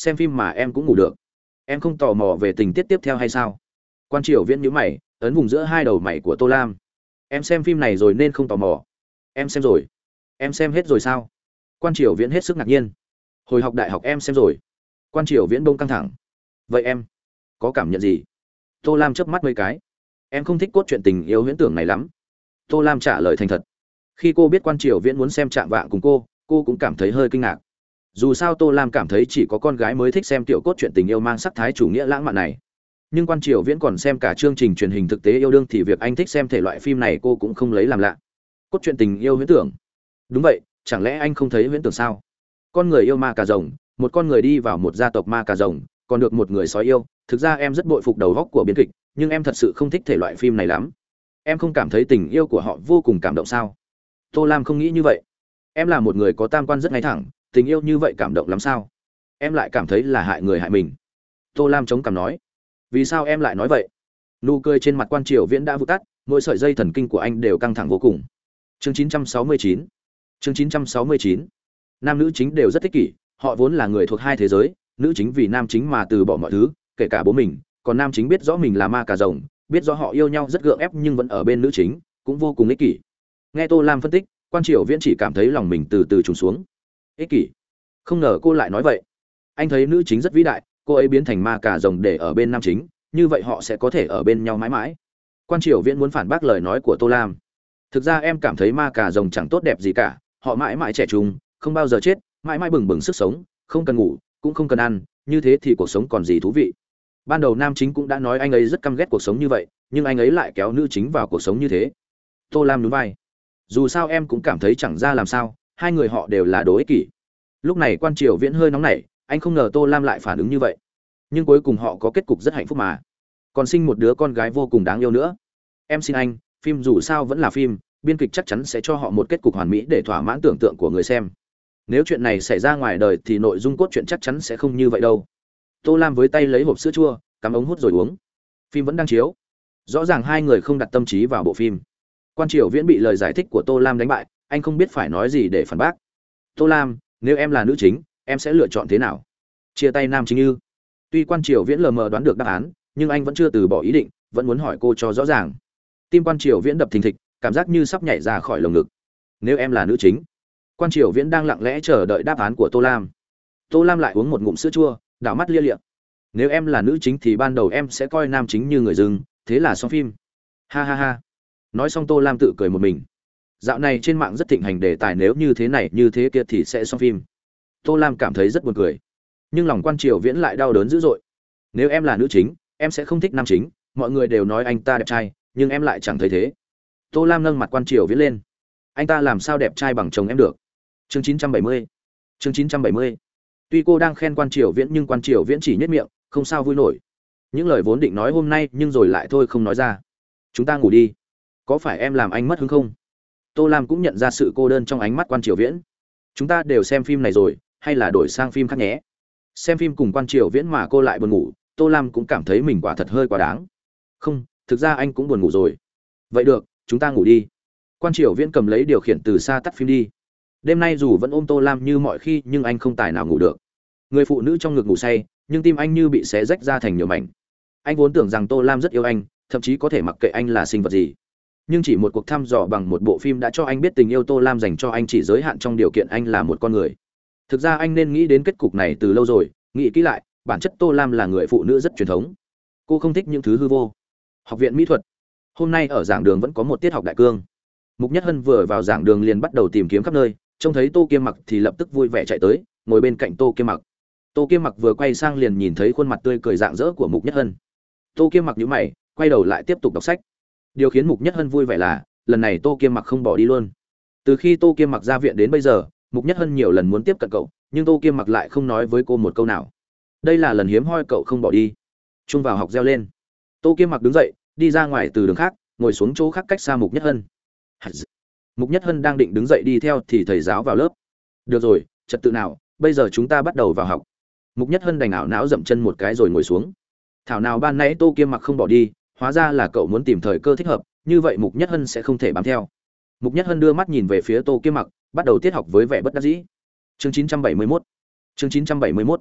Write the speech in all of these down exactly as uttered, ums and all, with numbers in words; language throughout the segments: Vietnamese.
xem phim mà em cũng ngủ được. Em không tò mò về tình tiết tiếp theo hay sao? Quan Triều Viễn nhíu mày, ấn vùng giữa hai đầu mày của Tô Lam. Em xem phim này rồi nên không tò mò. Em xem rồi. Em xem hết rồi sao? Quan Triều Viễn hết sức ngạc nhiên. Hồi học đại học em xem rồi. Quan Triều Viễn bỗng căng thẳng. Vậy em có cảm nhận gì? Tô Lam chớp mắt mấy cái. Em không thích cốt truyện tình yêu huyễn tưởng này lắm. Tô Lam trả lời thành thật. Khi cô biết Quan Triều Viễn muốn xem Chạm Vạng cùng cô, cô cũng cảm thấy hơi kinh ngạc. Dù sao Tô Lam cảm thấy chỉ có con gái mới thích xem tiểu cốt truyện tình yêu mang sắc thái chủ nghĩa lãng mạn này. Nhưng Quan Triều Viễn còn xem cả chương trình truyền hình thực tế yêu đương thì việc anh thích xem thể loại phim này cô cũng không lấy làm lạ. Cốt truyện tình yêu huyễn tưởng? Đúng vậy, chẳng lẽ anh không thấy huyễn tưởng sao? Con người yêu ma cà rồng, một con người đi vào một gia tộc ma cà rồng, còn được một người sói yêu. Thực ra em rất bội phục đầu óc của biên kịch, nhưng em thật sự không thích thể loại phim này lắm. Em không cảm thấy tình yêu của họ vô cùng cảm động sao? Tô Lam không nghĩ như vậy. Em là một người có tam quan rất ngay thẳng, tình yêu như vậy cảm động lắm sao? Em lại cảm thấy là hại người hại mình. Tô Lam chống cằm nói. Vì sao em lại nói vậy? Nụ cười trên mặt Quan Triều Viễn đã vụt tắt, mỗi sợi dây thần kinh của anh đều căng thẳng vô cùng. Chương chín trăm sáu mươi chín. Chương chín trăm sáu mươi chín. Nam nữ chính đều rất thích kỷ, họ vốn là người thuộc hai thế giới, nữ chính vì nam chính mà từ bỏ mọi thứ, kể cả bố mình, còn nam chính biết rõ mình là ma cà rồng, biết rõ họ yêu nhau rất gượng ép nhưng vẫn ở bên nữ chính, cũng vô cùng ích kỷ. Nghe Tô Lam phân tích, Quan Triều Viễn chỉ cảm thấy lòng mình từ từ trùng xuống. Ích kỷ? Không ngờ cô lại nói vậy. Anh thấy nữ chính rất vĩ đại, cô ấy biến thành ma cà rồng để ở bên nam chính, như vậy họ sẽ có thể ở bên nhau mãi mãi. Quan Triều Viễn muốn phản bác lời nói của Tô Lam. Thực ra em cảm thấy ma cà rồng chẳng tốt đẹp gì cả, họ mãi mãi trẻ trung, không bao giờ chết, mãi mãi bừng bừng sức sống, không cần ngủ, cũng không cần ăn, như thế thì cuộc sống còn gì thú vị. Ban đầu nam chính cũng đã nói anh ấy rất căm ghét cuộc sống như vậy, nhưng anh ấy lại kéo nữ chính vào cuộc sống như thế. Tô Lam nhún vai. Dù sao em cũng cảm thấy chẳng ra làm sao, hai người họ đều là đồ ích kỷ. Lúc này Quan Triều Viễn hơi nóng nảy, anh không ngờ Tô Lam lại phản ứng như vậy. Nhưng cuối cùng họ có kết cục rất hạnh phúc mà, còn sinh một đứa con gái vô cùng đáng yêu nữa. Em xin anh, phim dù sao vẫn là phim, biên kịch chắc chắn sẽ cho họ một kết cục hoàn mỹ để thỏa mãn tưởng tượng của người xem. Nếu chuyện này xảy ra ngoài đời thì nội dung cốt truyện chắc chắn sẽ không như vậy đâu. Tô Lam với tay lấy hộp sữa chua, cắm ống hút rồi uống. Phim vẫn đang chiếu, rõ ràng hai người không đặt tâm trí vào bộ phim. Quan Triều Viễn bị lời giải thích của Tô Lam đánh bại, anh không biết phải nói gì để phản bác. Tô Lam, nếu em là nữ chính, em sẽ lựa chọn thế nào? Chia tay nam chính ư? Tuy Quan Triều Viễn lờ mờ đoán được đáp án, nhưng anh vẫn chưa từ bỏ ý định, vẫn muốn hỏi cô cho rõ ràng. Tim Quan Triều Viễn đập thình thịch, cảm giác như sắp nhảy ra khỏi lồng ngực. Nếu em là nữ chính? Quan Triều Viễn đang lặng lẽ chờ đợi đáp án của Tô Lam. Tô Lam lại uống một ngụm sữa chua, đảo mắt lia lịa. Nếu em là nữ chính thì ban đầu em sẽ coi nam chính như người dưng, thế là xong phim. Ha ha ha. Nói xong Tô Lam tự cười một mình. Dạo này trên mạng rất thịnh hành đề tài nếu như thế này như thế kia thì sẽ xong phim. Tô Lam cảm thấy rất buồn cười, nhưng lòng Quan Triều Viễn lại đau đớn dữ dội. Nếu em là nữ chính, em sẽ không thích nam chính, mọi người đều nói anh ta đẹp trai, nhưng em lại chẳng thấy thế. Tô Lam nâng mặt Quan Triều Viễn lên. Anh ta làm sao đẹp trai bằng chồng em được? Chương chín trăm bảy mươi. Chương chín trăm bảy mươi. Tuy cô đang khen Quan Triều Viễn nhưng Quan Triều Viễn chỉ nhếch miệng, không sao vui nổi. Những lời vốn định nói hôm nay nhưng rồi lại thôi không nói ra. Chúng ta ngủ đi. Có phải em làm anh mất hứng không? Tô Lam cũng nhận ra sự cô đơn trong ánh mắt Quan Triều Viễn. Chúng ta đều xem phim này rồi, hay là đổi sang phim khác nhé? Xem phim cùng Quan Triều Viễn mà cô lại buồn ngủ, Tô Lam cũng cảm thấy mình quả thật hơi quá đáng. Không, thực ra anh cũng buồn ngủ rồi. Vậy được, chúng ta ngủ đi. Quan Triều Viễn cầm lấy điều khiển từ xa tắt phim đi. Đêm nay dù vẫn ôm Tô Lam như mọi khi nhưng anh không tài nào ngủ được. Người phụ nữ trong ngực ngủ say, nhưng tim anh như bị xé rách ra thành nhiều mảnh. Anh vốn tưởng rằng Tô Lam rất yêu anh, thậm chí có thể mặc kệ anh là sinh vật gì. Nhưng chỉ một cuộc thăm dò bằng một bộ phim đã cho anh biết tình yêu Tô Lam dành cho anh chỉ giới hạn trong điều kiện anh là một con người. Thực ra anh nên nghĩ đến kết cục này từ lâu rồi, nghĩ kỹ lại, bản chất Tô Lam là người phụ nữ rất truyền thống. Cô không thích những thứ hư vô. Học viện mỹ thuật. Hôm nay ở giảng đường vẫn có một tiết học đại cương. Mục Nhất Hân vừa vào giảng đường liền bắt đầu tìm kiếm khắp nơi, trông thấy Tô Kiêm Mặc thì lập tức vui vẻ chạy tới, ngồi bên cạnh Tô Kiêm Mặc. Tô Kiêm Mặc vừa quay sang liền nhìn thấy khuôn mặt tươi cười rạng rỡ của Mục Nhất Hân. Tô Kiêm Mặc nhíu mày, quay đầu lại tiếp tục đọc sách. Điều khiến Mục Nhất Hân vui vẻ là, lần này Tô Kiêm Mặc không bỏ đi luôn. Từ khi Tô Kiêm Mặc ra viện đến bây giờ, Mục Nhất Hân nhiều lần muốn tiếp cận cậu, nhưng Tô Kiêm Mặc lại không nói với cô một câu nào. Đây là lần hiếm hoi cậu không bỏ đi. Chung vào học reo lên. Tô Kiêm Mặc đứng dậy, đi ra ngoài từ đường khác, ngồi xuống chỗ khác cách xa Mục Nhất Hân. Mục Nhất Hân đang định đứng dậy đi theo thì thầy giáo vào lớp. Được rồi, trật tự nào, bây giờ chúng ta bắt đầu vào học. Mục Nhất Hân đành ảo não dậm chân một cái rồi ngồi xuống. Thảo nào ban nãy Tô Kiêm Mặc không bỏ đi, hóa ra là cậu muốn tìm thời cơ thích hợp, như vậy Mục Nhất Hân sẽ không thể bám theo. Mục Nhất Hân đưa mắt nhìn về phía Tô Kiêm Mặc, bắt đầu tiết học với vẻ bất đắc dĩ. Chương chín trăm bảy mươi mốt. Chương chín trăm bảy mươi mốt.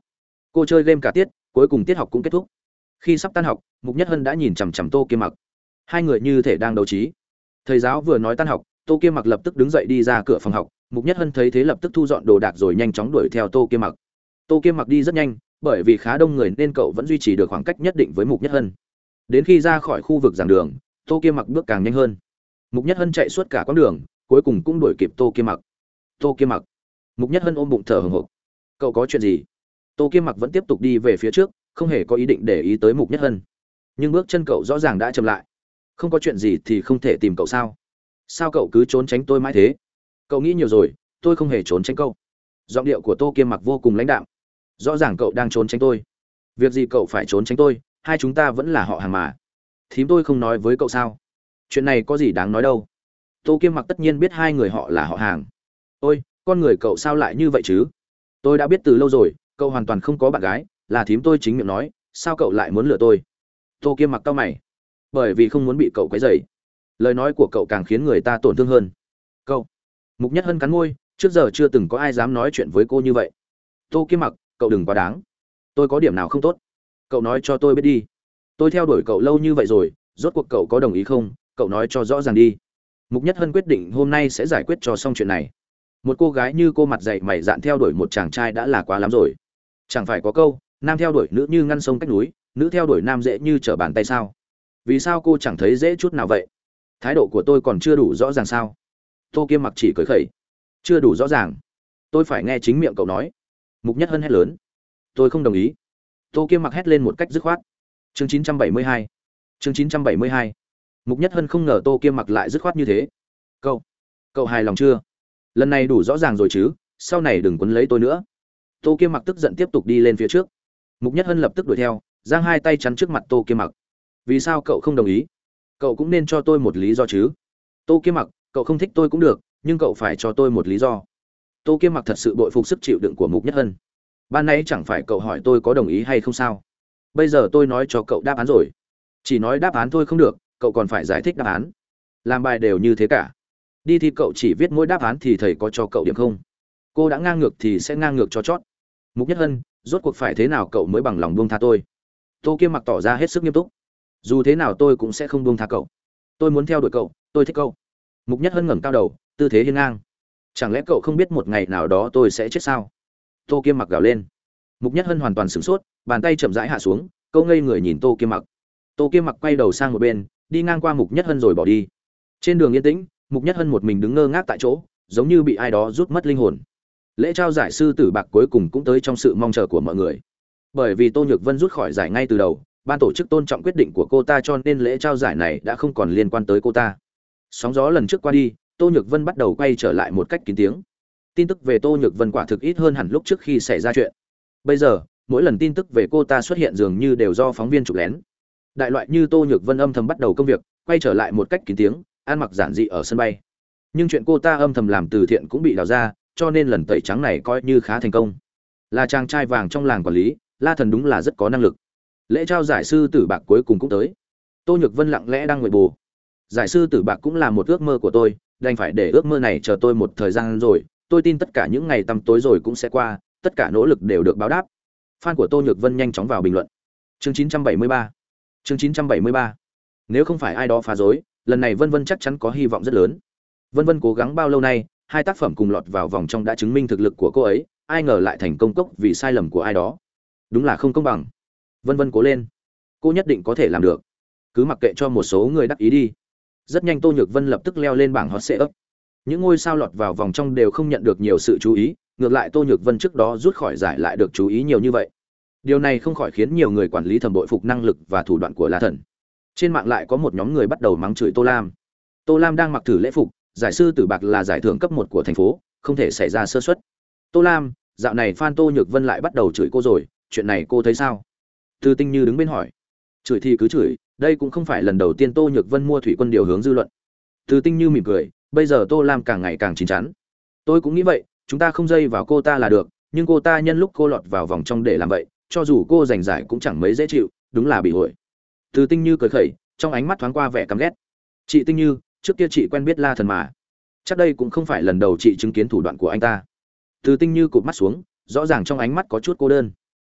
Cô chơi game cả tiết, cuối cùng tiết học cũng kết thúc. Khi sắp tan học, Mục Nhất Hân đã nhìn chằm chằm Tô Kiêm Mặc. Hai người như thể đang đấu trí. Thầy giáo vừa nói tan học, Tô Kiêm Mặc lập tức đứng dậy đi ra cửa phòng học. Mục Nhất Hân thấy thế lập tức thu dọn đồ đạc rồi nhanh chóng đuổi theo Tô Kiêm Mặc. Tô Kiêm Mặc đi rất nhanh, bởi vì khá đông người nên cậu vẫn duy trì được khoảng cách nhất định với Mục Nhất Hân. Đến khi ra khỏi khu vực giảng đường, Tô Kiêm Mặc bước càng nhanh hơn. Mục Nhất Hân chạy suốt cả quãng đường, cuối cùng cũng đuổi kịp Tô Kiêm Mặc. Tô Kiêm Mặc. Mục Nhất Hân ôm bụng thở hổn hộc. Cậu có chuyện gì? Tô Kiêm Mặc vẫn tiếp tục đi về phía trước, không hề có ý định để ý tới Mục Nhất Hân. Nhưng bước chân cậu rõ ràng đã chậm lại. Không có chuyện gì thì không thể tìm cậu sao? Sao cậu cứ trốn tránh tôi mãi thế? Cậu nghĩ nhiều rồi, tôi không hề trốn tránh cậu. Giọng điệu của Tô Kiêm Mặc vô cùng lãnh đạm. Rõ ràng cậu đang trốn tránh tôi. Việc gì cậu phải trốn tránh tôi, hai chúng ta vẫn là họ hàng mà. Thím tôi không nói với cậu sao? Chuyện này có gì đáng nói đâu. Tô Kiêm Mặc tất nhiên biết hai người họ là họ hàng. Ôi, con người cậu sao lại như vậy chứ? Tôi đã biết từ lâu rồi, cậu hoàn toàn không có bạn gái, là thím tôi chính miệng nói, sao cậu lại muốn lừa tôi? Tô Kiêm Mặc cau mày. Bởi vì không muốn bị cậu quấy rầy. Lời nói của cậu càng khiến người ta tổn thương hơn. Cậu. Mục Nhất Hân cắn môi, trước giờ chưa từng có ai dám nói chuyện với cô như vậy. Tô Kiêm Mặc, cậu đừng quá đáng. Tôi có điểm nào không tốt? Cậu nói cho tôi biết đi. Tôi theo đuổi cậu lâu như vậy rồi, rốt cuộc cậu có đồng ý không? Cậu nói cho rõ ràng đi. Mục Nhất Hân quyết định hôm nay sẽ giải quyết cho xong chuyện này. Một cô gái như cô mặt dày mày dạn theo đuổi một chàng trai đã là quá lắm rồi. Chẳng phải có câu, nam theo đuổi nữ như ngăn sông cách núi, nữ theo đuổi nam dễ như trở bàn tay sao? Vì sao cô chẳng thấy dễ chút nào vậy? Thái độ của tôi còn chưa đủ rõ ràng sao? Tô Kiêm Mặc chỉ cười khẩy. Chưa đủ rõ ràng? Tôi phải nghe chính miệng cậu nói. Mục Nhất Hân hét lớn. Tôi không đồng ý. Tô Kiêm Mặc hét lên một cách dứt khoát. Chương chín trăm bảy mươi hai. Chương chín trăm bảy mươi hai. Mục Nhất Hân không ngờ Tô Kiêm Mặc lại dứt khoát như thế. Cậu, cậu hài lòng chưa? Lần này đủ rõ ràng rồi chứ, sau này đừng quấn lấy tôi nữa. Tô Kiêm Mặc tức giận tiếp tục đi lên phía trước. Mục Nhất Hân lập tức đuổi theo, giang hai tay chắn trước mặt Tô Kiêm Mặc. Vì sao cậu không đồng ý? Cậu cũng nên cho tôi một lý do chứ. Tô Kiêm Mặc, cậu không thích tôi cũng được, nhưng cậu phải cho tôi một lý do. Tô Kiêm Mặc thật sự bội phục sức chịu đựng của Mục Nhất Hân. Ban nãy chẳng phải cậu hỏi tôi có đồng ý hay không sao? Bây giờ tôi nói cho cậu đáp án rồi. Chỉ nói đáp án thôi không được, cậu còn phải giải thích đáp án. Làm bài đều như thế cả. Đi thi cậu chỉ viết mỗi đáp án thì thầy có cho cậu điểm không? Cô đã ngang ngược thì sẽ ngang ngược cho chót. Mục Nhất Hân, rốt cuộc phải thế nào cậu mới bằng lòng buông tha tôi? Tô Kiêm Mặc tỏ ra hết sức nghiêm túc. Dù thế nào tôi cũng sẽ không buông tha cậu. Tôi muốn theo đuổi cậu, tôi thích cậu. Mục Nhất Hân ngẩng cao đầu, tư thế hiên ngang. Chẳng lẽ cậu không biết một ngày nào đó tôi sẽ chết sao? Tô Kiêm Mặc gào lên. Mục Nhất Hân hoàn toàn sửng sốt, bàn tay chậm rãi hạ xuống, câu ngây người nhìn Tô Kiêm Mặc. Tô Kiêm Mặc quay đầu sang một bên, đi ngang qua Mục Nhất Hân rồi bỏ đi. Trên đường yên tĩnh, Mục Nhất Hân một mình đứng ngơ ngác tại chỗ, giống như bị ai đó rút mất linh hồn. Lễ trao giải sư tử bạc cuối cùng cũng tới trong sự mong chờ của mọi người. Bởi vì Tô Nhược Vân rút khỏi giải ngay từ đầu, ban tổ chức tôn trọng quyết định của cô ta cho nên lễ trao giải này đã không còn liên quan tới cô ta. Sóng gió lần trước qua đi, Tô Nhược Vân bắt đầu quay trở lại một cách kín tiếng. Tin tức về Tô Nhược Vân quả thực ít hơn hẳn lúc trước khi xảy ra chuyện. Bây giờ, mỗi lần tin tức về cô ta xuất hiện dường như đều do phóng viên chụp lén. Đại loại như Tô Nhược Vân âm thầm bắt đầu công việc, quay trở lại một cách kín tiếng, ăn mặc giản dị ở sân bay. Nhưng chuyện cô ta âm thầm làm từ thiện cũng bị đào ra, cho nên lần tẩy trắng này coi như khá thành công. Là chàng trai vàng trong làng quản lý, La Thần đúng là rất có năng lực. Lễ trao giải sư tử bạc cuối cùng cũng tới. Tô Nhược Vân lặng lẽ đang ngồi bù. Giải sư tử bạc cũng là một ước mơ của tôi, đành phải để ước mơ này chờ tôi một thời gian rồi. Tôi tin tất cả những ngày tăm tối rồi cũng sẽ qua, tất cả nỗ lực đều được báo đáp. Fan của Tô Nhược Vân nhanh chóng vào bình luận. Chương chín trăm bảy mươi ba. Chương chín trăm bảy mươi ba. Nếu không phải ai đó phá rối, lần này Vân Vân chắc chắn có hy vọng rất lớn. Vân Vân cố gắng bao lâu nay, hai tác phẩm cùng lọt vào vòng trong đã chứng minh thực lực của cô ấy, ai ngờ lại thành công cốc vì sai lầm của ai đó. Đúng là không công bằng. Vân Vân cố lên, cô nhất định có thể làm được. Cứ mặc kệ cho một số người đắc ý đi. Rất nhanh Tô Nhược Vân lập tức leo lên bảng hot search. Những ngôi sao lọt vào vòng trong đều không nhận được nhiều sự chú ý, ngược lại Tô Nhược Vân trước đó rút khỏi giải lại được chú ý nhiều như vậy. Điều này không khỏi khiến nhiều người quản lý thầm bội phục năng lực và thủ đoạn của La Thần. Trên mạng lại có một nhóm người bắt đầu mắng chửi Tô Lam. Tô Lam đang mặc thử lễ phục, giải sư tử bạc là giải thưởng cấp một của thành phố, không thể xảy ra sơ suất. Tô Lam, dạo này fan Tô Nhược Vân lại bắt đầu chửi cô rồi, chuyện này cô thấy sao? Từ Tinh Như đứng bên hỏi. Chửi thì cứ chửi, đây cũng không phải lần đầu tiên Tô Nhược Vân mua thủy quân điều hướng dư luận. Từ Tinh Như mỉm cười, bây giờ Tô Lam càng ngày càng chín chắn. Tôi cũng nghĩ vậy, chúng ta không dây vào cô ta là được, nhưng cô ta nhân lúc cô lọt vào vòng trong để làm vậy, cho dù cô giành giải cũng chẳng mấy dễ chịu, đúng là bị hội. Từ Tinh Như cười khẩy, trong ánh mắt thoáng qua vẻ căm ghét. Chị Tinh Như, trước kia chị quen biết La Thần mà, chắc đây cũng không phải lần đầu chị chứng kiến thủ đoạn của anh ta. Từ Tinh Như cụp mắt xuống, rõ ràng trong ánh mắt có chút cô đơn.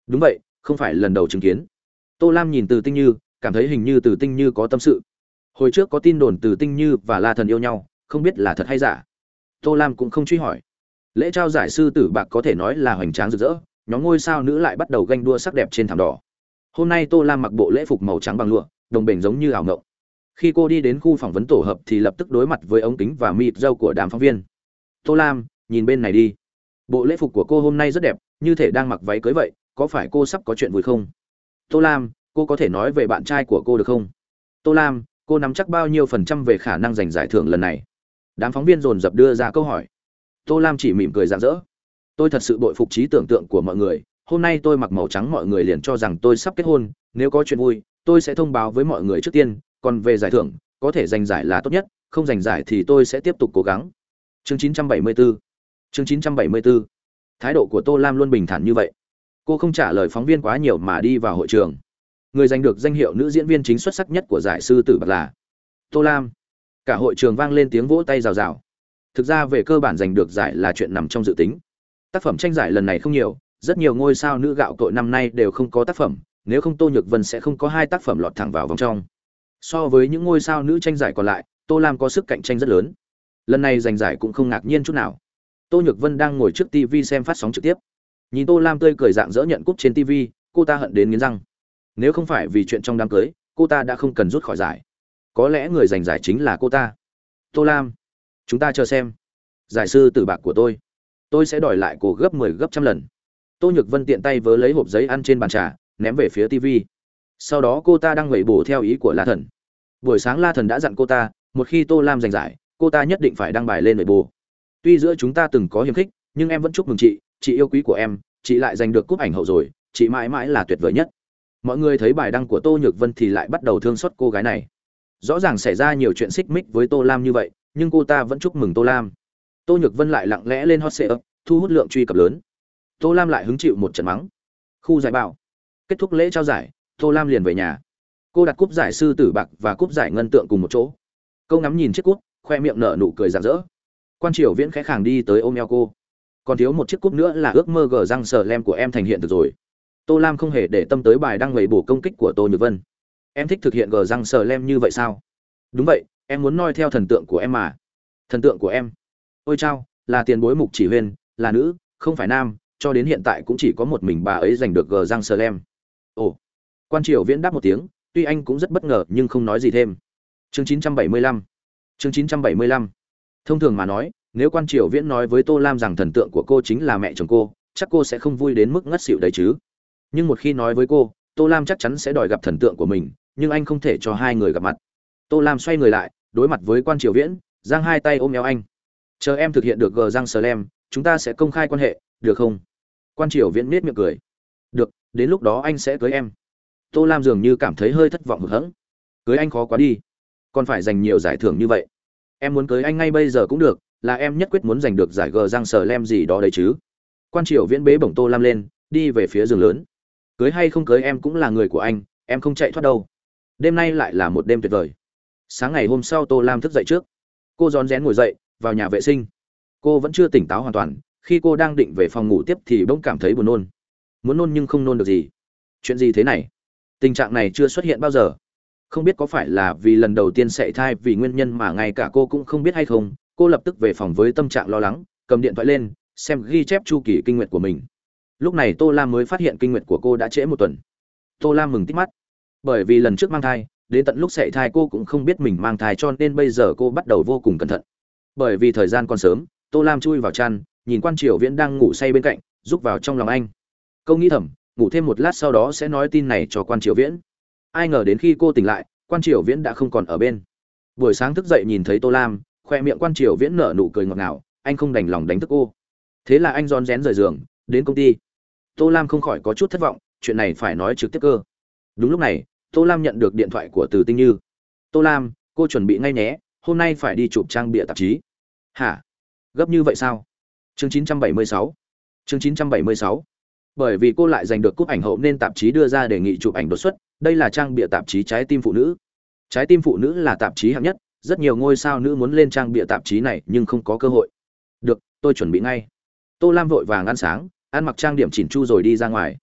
Đúng vậy, không phải lần đầu chứng kiến. Tô Lam nhìn Từ Tinh Như, cảm thấy hình như Từ Tinh Như có tâm sự. Hồi trước có tin đồn Từ Tinh Như và La Thần yêu nhau, không biết là thật hay giả. Tô Lam cũng không truy hỏi. Lễ trao giải sư tử bạc có thể nói là hoành tráng rực rỡ, nhóm ngôi sao nữ lại bắt đầu ganh đua sắc đẹp trên thảm đỏ. Hôm nay Tô Lam mặc bộ lễ phục màu trắng bằng lụa, đồng bền giống như ảo ngộng. Khi cô đi đến khu phỏng vấn tổ hợp thì lập tức đối mặt với ống kính và mịt râu của đám phóng viên. Tô Lam, nhìn bên này đi. Bộ lễ phục của cô hôm nay rất đẹp, như thể đang mặc váy cưới vậy, có phải cô sắp có chuyện vui không? Tô Lam, cô có thể nói về bạn trai của cô được không? Tô Lam, cô nắm chắc bao nhiêu phần trăm về khả năng giành giải thưởng lần này? Đám phóng viên dồn dập đưa ra câu hỏi. Tô Lam chỉ mỉm cười rạng rỡ. Tôi thật sự bội phục trí tưởng tượng của mọi người, hôm nay tôi mặc màu trắng mọi người liền cho rằng tôi sắp kết hôn, nếu có chuyện vui, tôi sẽ thông báo với mọi người trước tiên, còn về giải thưởng, có thể giành giải là tốt nhất, không giành giải thì tôi sẽ tiếp tục cố gắng. Chương chín trăm bảy mươi tư. Chương chín trăm bảy mươi tư. Thái độ của Tô Lam luôn bình thản như vậy. Cô không trả lời phóng viên quá nhiều mà đi vào hội trường. Người giành được danh hiệu nữ diễn viên chính xuất sắc nhất của giải sư tử bạc là Tô Lam. Cả hội trường vang lên tiếng vỗ tay rào rào. Thực ra về cơ bản giành được giải là chuyện nằm trong dự tính. Tác phẩm tranh giải lần này không nhiều, rất nhiều ngôi sao nữ gạo cội năm nay đều không có tác phẩm, nếu không Tô Nhược Vân sẽ không có hai tác phẩm lọt thẳng vào vòng trong. So với những ngôi sao nữ tranh giải còn lại, Tô Lam có sức cạnh tranh rất lớn. Lần này giành giải cũng không ngạc nhiên chút nào. Tô Nhược Vân đang ngồi trước ti vi xem phát sóng trực tiếp. Nhìn Tô Lam tươi cười rạng rỡ nhận cúp trên ti vi, cô ta hận đến nghiến răng. Nếu không phải vì chuyện trong đám cưới, cô ta đã không cần rút khỏi giải. Có lẽ người giành giải chính là cô ta. Tô Lam, chúng ta chờ xem. Giải sư tử bạc của tôi, tôi sẽ đòi lại cô gấp mười gấp trăm lần. Tô Nhược Vân tiện tay vớ lấy hộp giấy ăn trên bàn trà, ném về phía ti vi. Sau đó cô ta đang ngẩng bổ theo ý của La Thần. Buổi sáng La Thần đã dặn cô ta, một khi Tô Lam giành giải, cô ta nhất định phải đăng bài lên Weibo. Tuy giữa chúng ta từng có hiềm khích, nhưng em vẫn chúc mừng chị, chị yêu quý của em, chị lại giành được cúp ảnh hậu rồi, chị mãi mãi là tuyệt vời nhất. Mọi người thấy bài đăng của Tô Nhược Vân thì lại bắt đầu thương xót cô gái này. Rõ ràng xảy ra nhiều chuyện xích mích với Tô Lam như vậy, nhưng cô ta vẫn chúc mừng Tô Lam. Tô Nhược Vân lại lặng lẽ lên hot search, thu hút lượng truy cập lớn. Tô Lam lại hứng chịu một trận mắng. Khu giải bảo. Kết thúc lễ trao giải, Tô Lam liền về nhà. Cô đặt cúp giải sư tử bạc và cúp giải ngân tượng cùng một chỗ. Cô ngắm nhìn chiếc cúp, khoe miệng nở nụ cười rạng rỡ. Quan Triều Viễn khẽ khàng đi tới ôm eo cô. Còn thiếu một chiếc cúp nữa là ước mơ gờ răng sờ lem của em thành hiện thực rồi. Tô Lam không hề để tâm tới bài đăng lầy bổ công kích của Tô Nhược Vân. Em thích thực hiện gờ răng sờ lem như vậy sao? Đúng vậy, em muốn noi theo thần tượng của em mà. Thần tượng của em? Ôi chao, là tiền bối Mục Chỉ Huyên, là nữ, không phải nam, cho đến hiện tại cũng chỉ có một mình bà ấy giành được gờ răng sờ lem. Ồ. Quan Triều Viễn đáp một tiếng, tuy anh cũng rất bất ngờ nhưng không nói gì thêm. Chương chín trăm bảy mươi lăm. Chương chín trăm bảy mươi lăm. Thông thường mà nói, nếu Quan Triều Viễn nói với Tô Lam rằng thần tượng của cô chính là mẹ chồng cô, chắc cô sẽ không vui đến mức ngất xỉu đấy chứ. Nhưng một khi nói với cô, Tô Lam chắc chắn sẽ đòi gặp thần tượng của mình, nhưng anh không thể cho hai người gặp mặt. Tô Lam xoay người lại, đối mặt với Quan Triều Viễn, giang hai tay ôm eo anh. Chờ em thực hiện được gờ răng slam, chúng ta sẽ công khai quan hệ, được không? Quan Triều Viễn nhếch miệng cười. Được, đến lúc đó anh sẽ cưới em. Tô Lam dường như cảm thấy hơi thất vọng hụt hẫng. Cưới anh khó quá đi, còn phải giành nhiều giải thưởng như vậy. Em muốn cưới anh ngay bây giờ cũng được, là em nhất quyết muốn giành được giải gờ răng slam gì đó đấy chứ. Quan Triều Viễn bế bổng Tô Lam lên, đi về phía giường lớn. Cưới hay không cưới em cũng là người của anh, em không chạy thoát đâu. Đêm nay lại là một đêm tuyệt vời. Sáng ngày hôm sau Tô Lam thức dậy trước. Cô rón rén ngồi dậy, vào nhà vệ sinh. Cô vẫn chưa tỉnh táo hoàn toàn, khi cô đang định về phòng ngủ tiếp thì bỗng cảm thấy buồn nôn. Muốn nôn nhưng không nôn được gì. Chuyện gì thế này? Tình trạng này chưa xuất hiện bao giờ. Không biết có phải là vì lần đầu tiên sảy thai vì nguyên nhân mà ngay cả cô cũng không biết hay không. Cô lập tức về phòng với tâm trạng lo lắng, cầm điện thoại lên, xem ghi chép chu kỳ kinh nguyệt của mình. Lúc này Tô Lam mới phát hiện kinh nguyệt của cô đã trễ một tuần. Tô Lam mừng tít mắt. Bởi vì lần trước mang thai, đến tận lúc sảy thai cô cũng không biết mình mang thai, cho nên bây giờ cô bắt đầu vô cùng cẩn thận. Bởi vì thời gian còn sớm, Tô Lam chui vào chăn, nhìn Quan Triều Viễn đang ngủ say bên cạnh, rúc vào trong lòng anh. Cô nghĩ thầm, ngủ thêm một lát sau đó sẽ nói tin này cho Quan Triều Viễn. Ai ngờ đến khi cô tỉnh lại, Quan Triều Viễn đã không còn ở bên. Buổi sáng thức dậy nhìn thấy Tô Lam, khoe miệng Quan Triều Viễn nở nụ cười ngọt ngào, anh không đành lòng đánh thức cô. Thế là anh rón rén rời giường, đến công ty. Tô Lam không khỏi có chút thất vọng, chuyện này phải nói trực tiếp cơ. Đúng lúc này, Tô Lam nhận được điện thoại của Từ Tinh Như. Tô Lam, cô chuẩn bị ngay nhé, hôm nay phải đi chụp trang bìa tạp chí. Hả? Gấp như vậy sao? Chương chín trăm bảy mươi sáu. Chương chín trăm bảy mươi sáu. Bởi vì cô lại giành được cúp ảnh hậu nên tạp chí đưa ra đề nghị chụp ảnh đột xuất, đây là trang bìa tạp chí Trái tim phụ nữ. Trái tim phụ nữ là tạp chí hạng nhất, rất nhiều ngôi sao nữ muốn lên trang bìa tạp chí này nhưng không có cơ hội. Được, tôi chuẩn bị ngay. Tô Lam vội vàng ăn sáng, ăn mặc trang điểm chỉn chu rồi đi ra ngoài.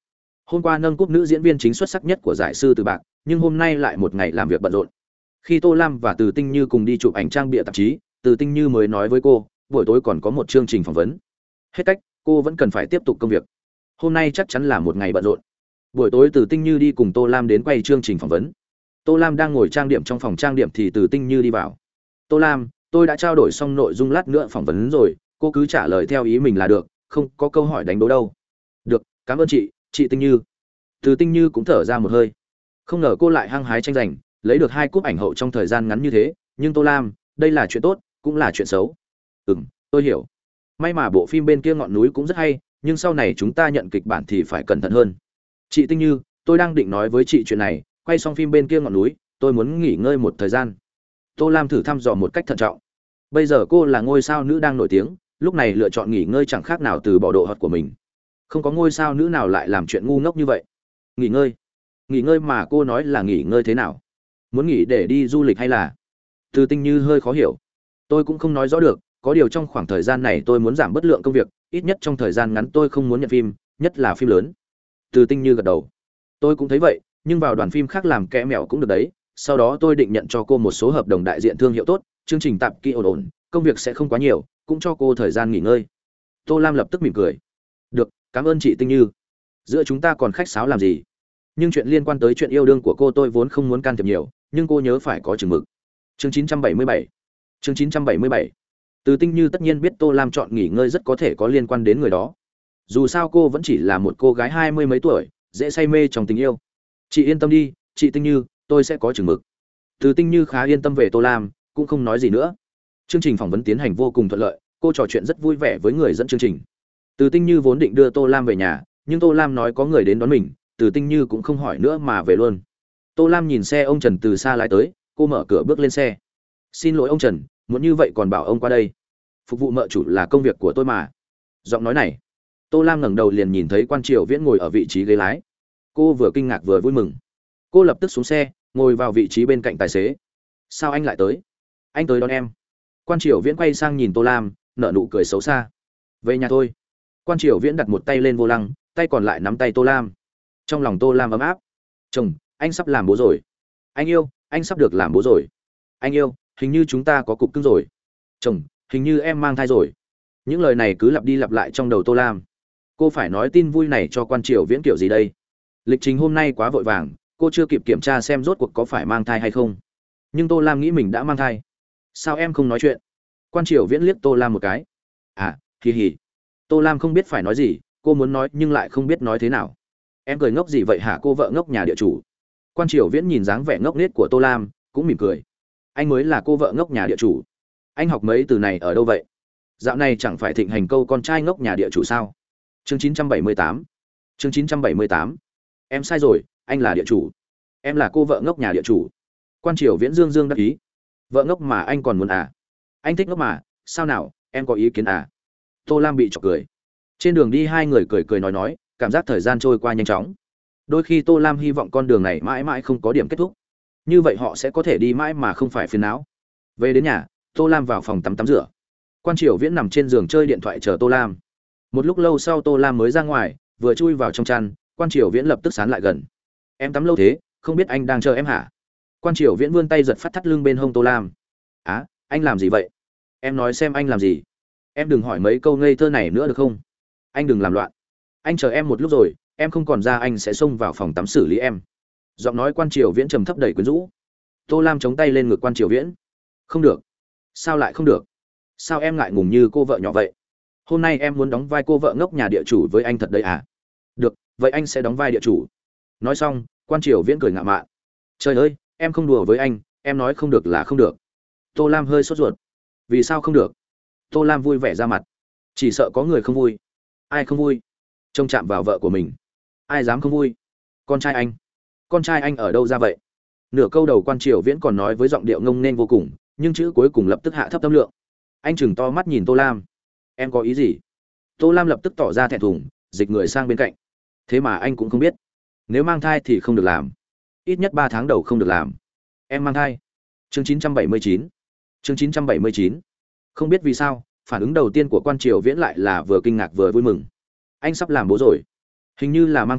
Hôm qua nâng cúp nữ diễn viên chính xuất sắc nhất của giải Sư Tử Bạc, nhưng hôm nay lại một ngày làm việc bận rộn. Khi Tô Lam và Từ Tinh Như cùng đi chụp ảnh trang bìa tạp chí, Từ Tinh Như mới nói với cô, buổi tối còn có một chương trình phỏng vấn. Hết cách, cô vẫn cần phải tiếp tục công việc. Hôm nay chắc chắn là một ngày bận rộn. Buổi tối Từ Tinh Như đi cùng Tô Lam đến quay chương trình phỏng vấn. Tô Lam đang ngồi trang điểm trong phòng trang điểm thì Từ Tinh Như đi vào. Tô Lam, tôi đã trao đổi xong nội dung lát nữa phỏng vấn rồi, cô cứ trả lời theo ý mình là được, không có câu hỏi đánh đố đâu. Được, cảm ơn chị, chị Tinh Như. Từ Tinh Như cũng thở ra một hơi. Không ngờ cô lại hăng hái tranh giành, lấy được hai cúp ảnh hậu trong thời gian ngắn như thế, nhưng Tô Lam, đây là chuyện tốt, cũng là chuyện xấu. Ừm, tôi hiểu. May mà bộ phim bên kia ngọn núi cũng rất hay, nhưng sau này chúng ta nhận kịch bản thì phải cẩn thận hơn. Chị Tinh Như, tôi đang định nói với chị chuyện này, quay xong phim bên kia ngọn núi, tôi muốn nghỉ ngơi một thời gian. Tô Lam thử thăm dò một cách thận trọng. Bây giờ cô là ngôi sao nữ đang nổi tiếng, lúc này lựa chọn nghỉ ngơi chẳng khác nào từ bỏ độ hot của mình. Không có ngôi sao nữ nào lại làm chuyện ngu ngốc như vậy. Nghỉ ngơi? Nghỉ ngơi mà cô nói là nghỉ ngơi thế nào? Muốn nghỉ để đi du lịch hay là? Từ Tinh Như hơi khó hiểu. Tôi cũng không nói rõ được, có điều trong khoảng thời gian này tôi muốn giảm bớt lượng công việc, ít nhất trong thời gian ngắn tôi không muốn nhận phim, nhất là phim lớn. Từ Tinh Như gật đầu. Tôi cũng thấy vậy, nhưng vào đoàn phim khác làm kẽ mẹo cũng được đấy. Sau đó tôi định nhận cho cô một số hợp đồng đại diện thương hiệu tốt, chương trình tạp kỹ ổn ổn, công việc sẽ không quá nhiều, cũng cho cô thời gian nghỉ ngơi. Tô Lam lập tức mỉm cười. Được, cảm ơn chị Tinh Như. Giữa chúng ta còn khách sáo làm gì? Nhưng chuyện liên quan tới chuyện yêu đương của cô tôi vốn không muốn can thiệp nhiều, nhưng cô nhớ phải có chừng mực. Chương chín trăm bảy mươi bảy. Chương chín trăm bảy mươi bảy. Từ Tinh Như tất nhiên biết Tô Lam chọn nghỉ ngơi rất có thể có liên quan đến người đó. Dù sao cô vẫn chỉ là một cô gái hai mươi mấy tuổi, dễ say mê trong tình yêu. Chị yên tâm đi, chị Tinh Như, tôi sẽ có chừng mực. Từ Tinh Như khá yên tâm về Tô Lam, cũng không nói gì nữa. Chương trình phỏng vấn tiến hành vô cùng thuận lợi, cô trò chuyện rất vui vẻ với người dẫn chương trình. Từ Tinh Như vốn định đưa Tô Lam về nhà, nhưng Tô Lam nói có người đến đón mình, Từ Tinh Như cũng không hỏi nữa mà về luôn. Tô Lam nhìn xe ông Trần từ xa lái tới, cô mở cửa bước lên xe. Xin lỗi ông Trần, muốn như vậy còn bảo ông qua đây. Phục vụ mợ chủ là công việc của tôi mà. Giọng nói này, Tô Lam ngẩng đầu liền nhìn thấy Quan Triều Viễn ngồi ở vị trí ghế lái. Cô vừa kinh ngạc vừa vui mừng. Cô lập tức xuống xe, ngồi vào vị trí bên cạnh tài xế. Sao anh lại tới? Anh tới đón em. Quan Triều Viễn quay sang nhìn Tô Lam, nở nụ cười xấu xa. Về nhà thôi. Quan Triều Viễn đặt một tay lên vô lăng, tay còn lại nắm tay Tô Lam. Trong lòng Tô Lam ấm áp. Chồng, anh sắp làm bố rồi. Anh yêu, anh sắp được làm bố rồi. Anh yêu, hình như chúng ta có cục cưng rồi. Chồng, hình như em mang thai rồi. Những lời này cứ lặp đi lặp lại trong đầu Tô Lam. Cô phải nói tin vui này cho Quan Triều Viễn kiểu gì đây? Lịch trình hôm nay quá vội vàng, cô chưa kịp kiểm tra xem rốt cuộc có phải mang thai hay không. Nhưng Tô Lam nghĩ mình đã mang thai. Sao em không nói chuyện? Quan Triều Viễn liếc Tô Lam một cái. À, hì hì. Tô Lam không biết phải nói gì, cô muốn nói nhưng lại không biết nói thế nào. Em cười ngốc gì vậy hả cô vợ ngốc nhà địa chủ? Quan Triều Viễn nhìn dáng vẻ ngốc nghếch của Tô Lam, cũng mỉm cười. Anh mới là cô vợ ngốc nhà địa chủ. Anh học mấy từ này ở đâu vậy? Dạo này chẳng phải thịnh hành câu con trai ngốc nhà địa chủ sao? Chương chín trăm bảy mươi tám. Chương chín trăm bảy mươi tám. Em sai rồi, anh là địa chủ. Em là cô vợ ngốc nhà địa chủ. Quan Triều Viễn dương dương đắc ý. Vợ ngốc mà anh còn muốn à? Anh thích ngốc mà, sao nào, em có ý kiến à? Tô Lam bị chọc cười. Trên đường đi hai người cười cười nói nói, cảm giác thời gian trôi qua nhanh chóng. Đôi khi Tô Lam hy vọng con đường này mãi mãi không có điểm kết thúc. Như vậy họ sẽ có thể đi mãi mà không phải phiền não. Về đến nhà, Tô Lam vào phòng tắm tắm rửa. Quan Triều Viễn nằm trên giường chơi điện thoại chờ Tô Lam. Một lúc lâu sau Tô Lam mới ra ngoài, vừa chui vào trong chăn, Quan Triều Viễn lập tức sán lại gần. Em tắm lâu thế, không biết anh đang chờ em hả? Quan Triều Viễn vươn tay giật phát thắt lưng bên hông Tô Lam. Á, anh làm gì vậy? Em nói xem anh làm gì? Em đừng hỏi mấy câu ngây thơ này nữa được không? Anh đừng làm loạn. Anh chờ em một lúc rồi, em không còn ra anh sẽ xông vào phòng tắm xử lý em. Giọng nói Quan Triều Viễn trầm thấp đầy quyến rũ. Tô Lam chống tay lên ngực Quan Triều Viễn. Không được. Sao lại không được? Sao em ngại ngùng như cô vợ nhỏ vậy? Hôm nay em muốn đóng vai cô vợ ngốc nhà địa chủ với anh thật đấy à? Được, vậy anh sẽ đóng vai địa chủ. Nói xong, Quan Triều Viễn cười ngạo mạn. Trời ơi, em không đùa với anh, em nói không được là không được. Tô Lam hơi sốt ruột. Vì sao không được? Tô Lam vui vẻ ra mặt. Chỉ sợ có người không vui. Ai không vui? Trông chạm vào vợ của mình. Ai dám không vui? Con trai anh. Con trai anh ở đâu ra vậy? Nửa câu đầu Quan Triều Viễn còn nói với giọng điệu ngông nên vô cùng, nhưng chữ cuối cùng lập tức hạ thấp tâm lượng. Anh chừng to mắt nhìn Tô Lam. Em có ý gì? Tô Lam lập tức tỏ ra thẹn thùng, dịch người sang bên cạnh. Thế mà anh cũng không biết. Nếu mang thai thì không được làm. Ít nhất ba tháng đầu không được làm. Em mang thai. Chương chín trăm bảy mươi chín. Chương chín trăm bảy mươi chín. Không biết vì sao, phản ứng đầu tiên của Quan Triều Viễn lại là vừa kinh ngạc vừa vui mừng. Anh sắp làm bố rồi. Hình như là mang thai,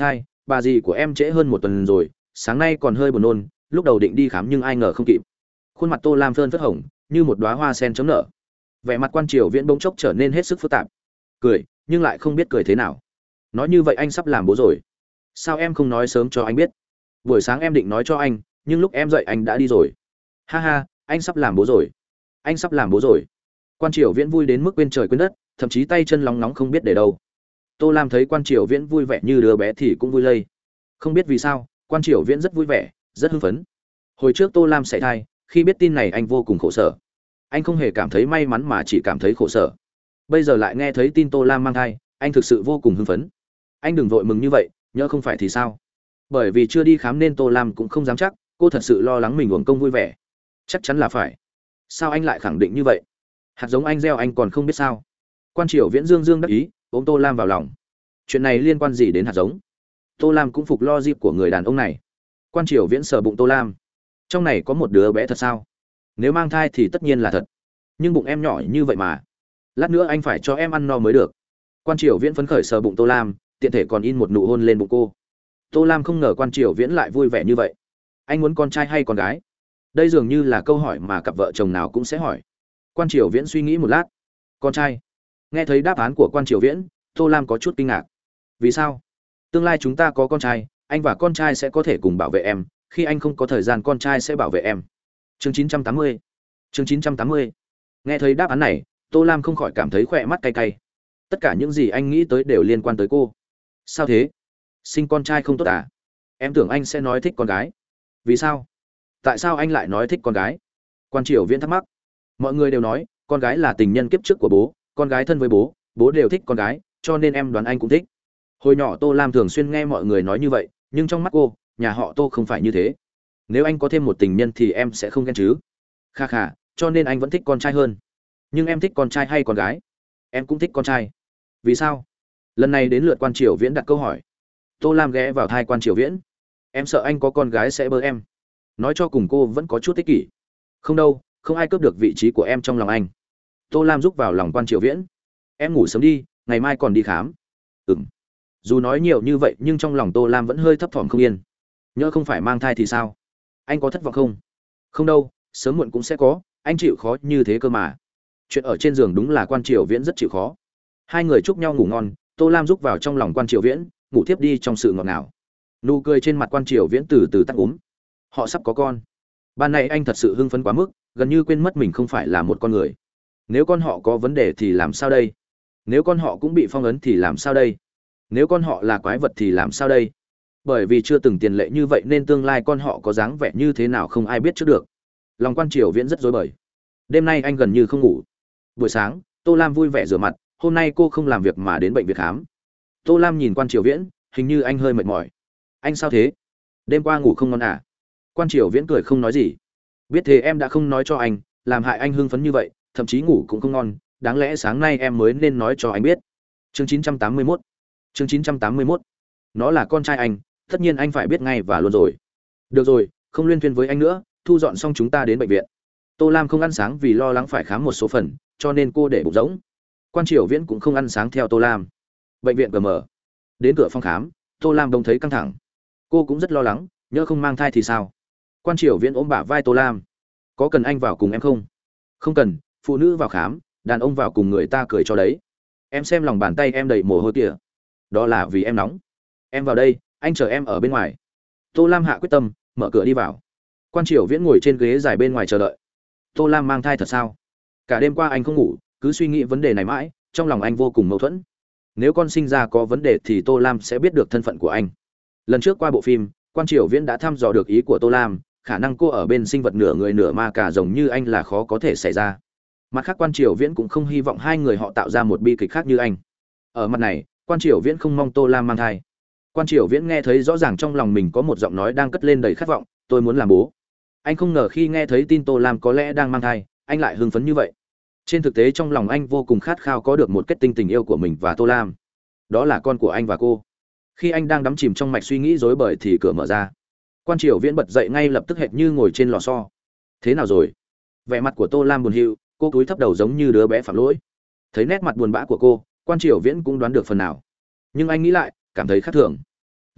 bà dì của em trễ hơn một tuần rồi, sáng nay còn hơi buồn nôn, lúc đầu định đi khám nhưng ai ngờ không kịp. Khuôn mặt Tô Lam phơn phất hồng như một đóa hoa sen chớm nở. Vẻ mặt Quan Triều Viễn bỗng chốc trở nên hết sức phức tạp, cười nhưng lại không biết cười thế nào. Nói như vậy anh sắp làm bố rồi, sao em không nói sớm cho anh biết? Buổi sáng em định nói cho anh, nhưng lúc em dậy anh đã đi rồi. Ha ha, anh sắp làm bố rồi, anh sắp làm bố rồi. Quan Triều Viễn vui đến mức quên trời quên đất, thậm chí tay chân lóng nóng không biết để đâu. Tô Lam thấy Quan Triều Viễn vui vẻ như đứa bé thì cũng vui lây. Không biết vì sao, Quan Triều Viễn rất vui vẻ, rất hưng phấn. Hồi trước Tô Lam sảy thai, khi biết tin này anh vô cùng khổ sở. Anh không hề cảm thấy may mắn mà chỉ cảm thấy khổ sở. Bây giờ lại nghe thấy tin Tô Lam mang thai, anh thực sự vô cùng hưng phấn. Anh đừng vội mừng như vậy, nhỡ không phải thì sao? Bởi vì chưa đi khám nên Tô Lam cũng không dám chắc, cô thật sự lo lắng mình uổng công vui vẻ. Chắc chắn là phải. Sao anh lại khẳng định như vậy? Hạt giống anh gieo anh còn không biết sao? Quan Triều Viễn dương dương đắc ý, ôm Tô Lam vào lòng. Chuyện này liên quan gì đến hạt giống? Tô Lam cũng phục lo dịp của người đàn ông này. Quan Triều Viễn sờ bụng Tô Lam. Trong này có một đứa bé thật sao? Nếu mang thai thì tất nhiên là thật. Nhưng bụng em nhỏ như vậy mà. Lát nữa anh phải cho em ăn no mới được. Quan Triều Viễn phấn khởi sờ bụng Tô Lam, tiện thể còn in một nụ hôn lên bụng cô. Tô Lam không ngờ Quan Triều Viễn lại vui vẻ như vậy. Anh muốn con trai hay con gái? Đây dường như là câu hỏi mà cặp vợ chồng nào cũng sẽ hỏi. Quan Triều Viễn suy nghĩ một lát. Con trai. Nghe thấy đáp án của Quan Triều Viễn, Tô Lam có chút kinh ngạc. Vì sao? Tương lai chúng ta có con trai, anh và con trai sẽ có thể cùng bảo vệ em, khi anh không có thời gian con trai sẽ bảo vệ em. Chương chín trăm tám mươi. Chương chín trăm tám mươi. Nghe thấy đáp án này, Tô Lam không khỏi cảm thấy khỏe mắt cay cay. Tất cả những gì anh nghĩ tới đều liên quan tới cô. Sao thế? Sinh con trai không tốt à? Em tưởng anh sẽ nói thích con gái. Vì sao? Tại sao anh lại nói thích con gái? Quan Triều Viễn thắc mắc. Mọi người đều nói con gái là tình nhân kiếp trước của bố, con gái thân với bố, bố đều thích con gái, cho nên em đoán anh cũng thích. Hồi nhỏ Tô Lam thường xuyên nghe mọi người nói như vậy, nhưng trong mắt cô, nhà họ Tô không phải như thế. Nếu anh có thêm một tình nhân thì em sẽ không ghen chứ? Kha kha, cho nên anh vẫn thích con trai hơn. Nhưng em thích con trai hay con gái? Em cũng thích con trai. Vì sao? Lần này đến lượt Quan Triều Viễn đặt câu hỏi. Tô Lam ghé vào thai Quan Triều Viễn. Em sợ anh có con gái sẽ bơ em. Nói cho cùng cô vẫn có chút ích kỷ. Không đâu, không ai cướp được vị trí của em trong lòng anh. Tô Lam rúc vào lòng Quan Triều Viễn. Em ngủ sớm đi, ngày mai còn đi khám. Ừm. Dù nói nhiều như vậy nhưng trong lòng Tô Lam vẫn hơi thấp thỏm không yên. Nhỡ không phải mang thai thì sao? Anh có thất vọng không? Không đâu, sớm muộn cũng sẽ có, anh chịu khó như thế cơ mà. Chuyện ở trên giường đúng là Quan Triều Viễn rất chịu khó. Hai người chúc nhau ngủ ngon, Tô Lam rúc vào trong lòng Quan Triều Viễn, ngủ tiếp đi trong sự ngọt ngào. Nụ cười trên mặt Quan Triều Viễn từ từ tắt úm. Họ sắp có con. Ban này anh thật sự hưng phấn quá mức, gần như quên mất mình không phải là một con người. Nếu con họ có vấn đề thì làm sao đây? Nếu con họ cũng bị phong ấn thì làm sao đây? Nếu con họ là quái vật thì làm sao đây? Bởi vì chưa từng tiền lệ như vậy nên tương lai con họ có dáng vẻ như thế nào không ai biết trước được. Lòng Quan Triều Viễn rất rối bời. Đêm nay anh gần như không ngủ. Buổi sáng, Tô Lam vui vẻ rửa mặt, hôm nay cô không làm việc mà đến bệnh viện khám. Tô Lam nhìn Quan Triều Viễn, hình như anh hơi mệt mỏi. Anh sao thế? Đêm qua ngủ không ngon à? Quan Triều Viễn cười không nói gì. Biết thế em đã không nói cho anh, làm hại anh hưng phấn như vậy, thậm chí ngủ cũng không ngon, đáng lẽ sáng nay em mới nên nói cho anh biết. Chương chín trăm tám mươi mốt. Chương chín trăm tám mươi mốt. Nó là con trai anh, tất nhiên anh phải biết ngay và luôn rồi. Được rồi, không luyên thuyên với anh nữa, thu dọn xong chúng ta đến bệnh viện. Tô Lam không ăn sáng vì lo lắng phải khám một số phần, cho nên cô để bụng rỗng. Quan Triều Viễn cũng không ăn sáng theo Tô Lam. Bệnh viện cửa mở. Đến cửa phòng khám, Tô Lam đông thấy căng thẳng. Cô cũng rất lo lắng, nhỡ không mang thai thì sao? Quan Triều Viễn ôm bả vai Tô Lam. Có cần anh vào cùng em không? Không cần, phụ nữ vào khám, đàn ông vào cùng người ta cười cho đấy. Em xem lòng bàn tay em đầy mồ hôi kìa. Đó là vì em nóng. Em vào đây, anh chờ em ở bên ngoài. Tô Lam hạ quyết tâm, mở cửa đi vào. Quan Triều Viễn ngồi trên ghế dài bên ngoài chờ đợi. Tô Lam mang thai thật sao? Cả đêm qua anh không ngủ, cứ suy nghĩ vấn đề này mãi, trong lòng anh vô cùng mâu thuẫn. Nếu con sinh ra có vấn đề thì Tô Lam sẽ biết được thân phận của anh. Lần trước qua bộ phim, Quan Triều Viễn đã thăm dò được ý của Tô Lam, khả năng cô ở bên sinh vật nửa người nửa ma cả rồng như anh là khó có thể xảy ra. Mặt khác Quan Triều Viễn cũng không hy vọng hai người họ tạo ra một bi kịch khác như anh. Ở mặt này, Quan Triều Viễn không mong Tô Lam mang thai. Quan Triều Viễn nghe thấy rõ ràng trong lòng mình có một giọng nói đang cất lên đầy khát vọng, tôi muốn làm bố. Anh không ngờ khi nghe thấy tin Tô Lam có lẽ đang mang thai, anh lại hưng phấn như vậy. Trên thực tế trong lòng anh vô cùng khát khao có được một kết tinh tình yêu của mình và Tô Lam. Đó là con của anh và cô. Khi anh đang đắm chìm trong mạch suy nghĩ rối bời thì cửa mở ra. Quan Triều Viễn bật dậy ngay lập tức hệt như ngồi trên lò xo. Thế nào rồi? Vẻ mặt của Tô Lam buồn hiu, cô cúi thấp đầu giống như đứa bé phạm lỗi. Thấy nét mặt buồn bã của cô, Quan Triều Viễn cũng đoán được phần nào. Nhưng anh nghĩ lại, cảm thấy khác thường.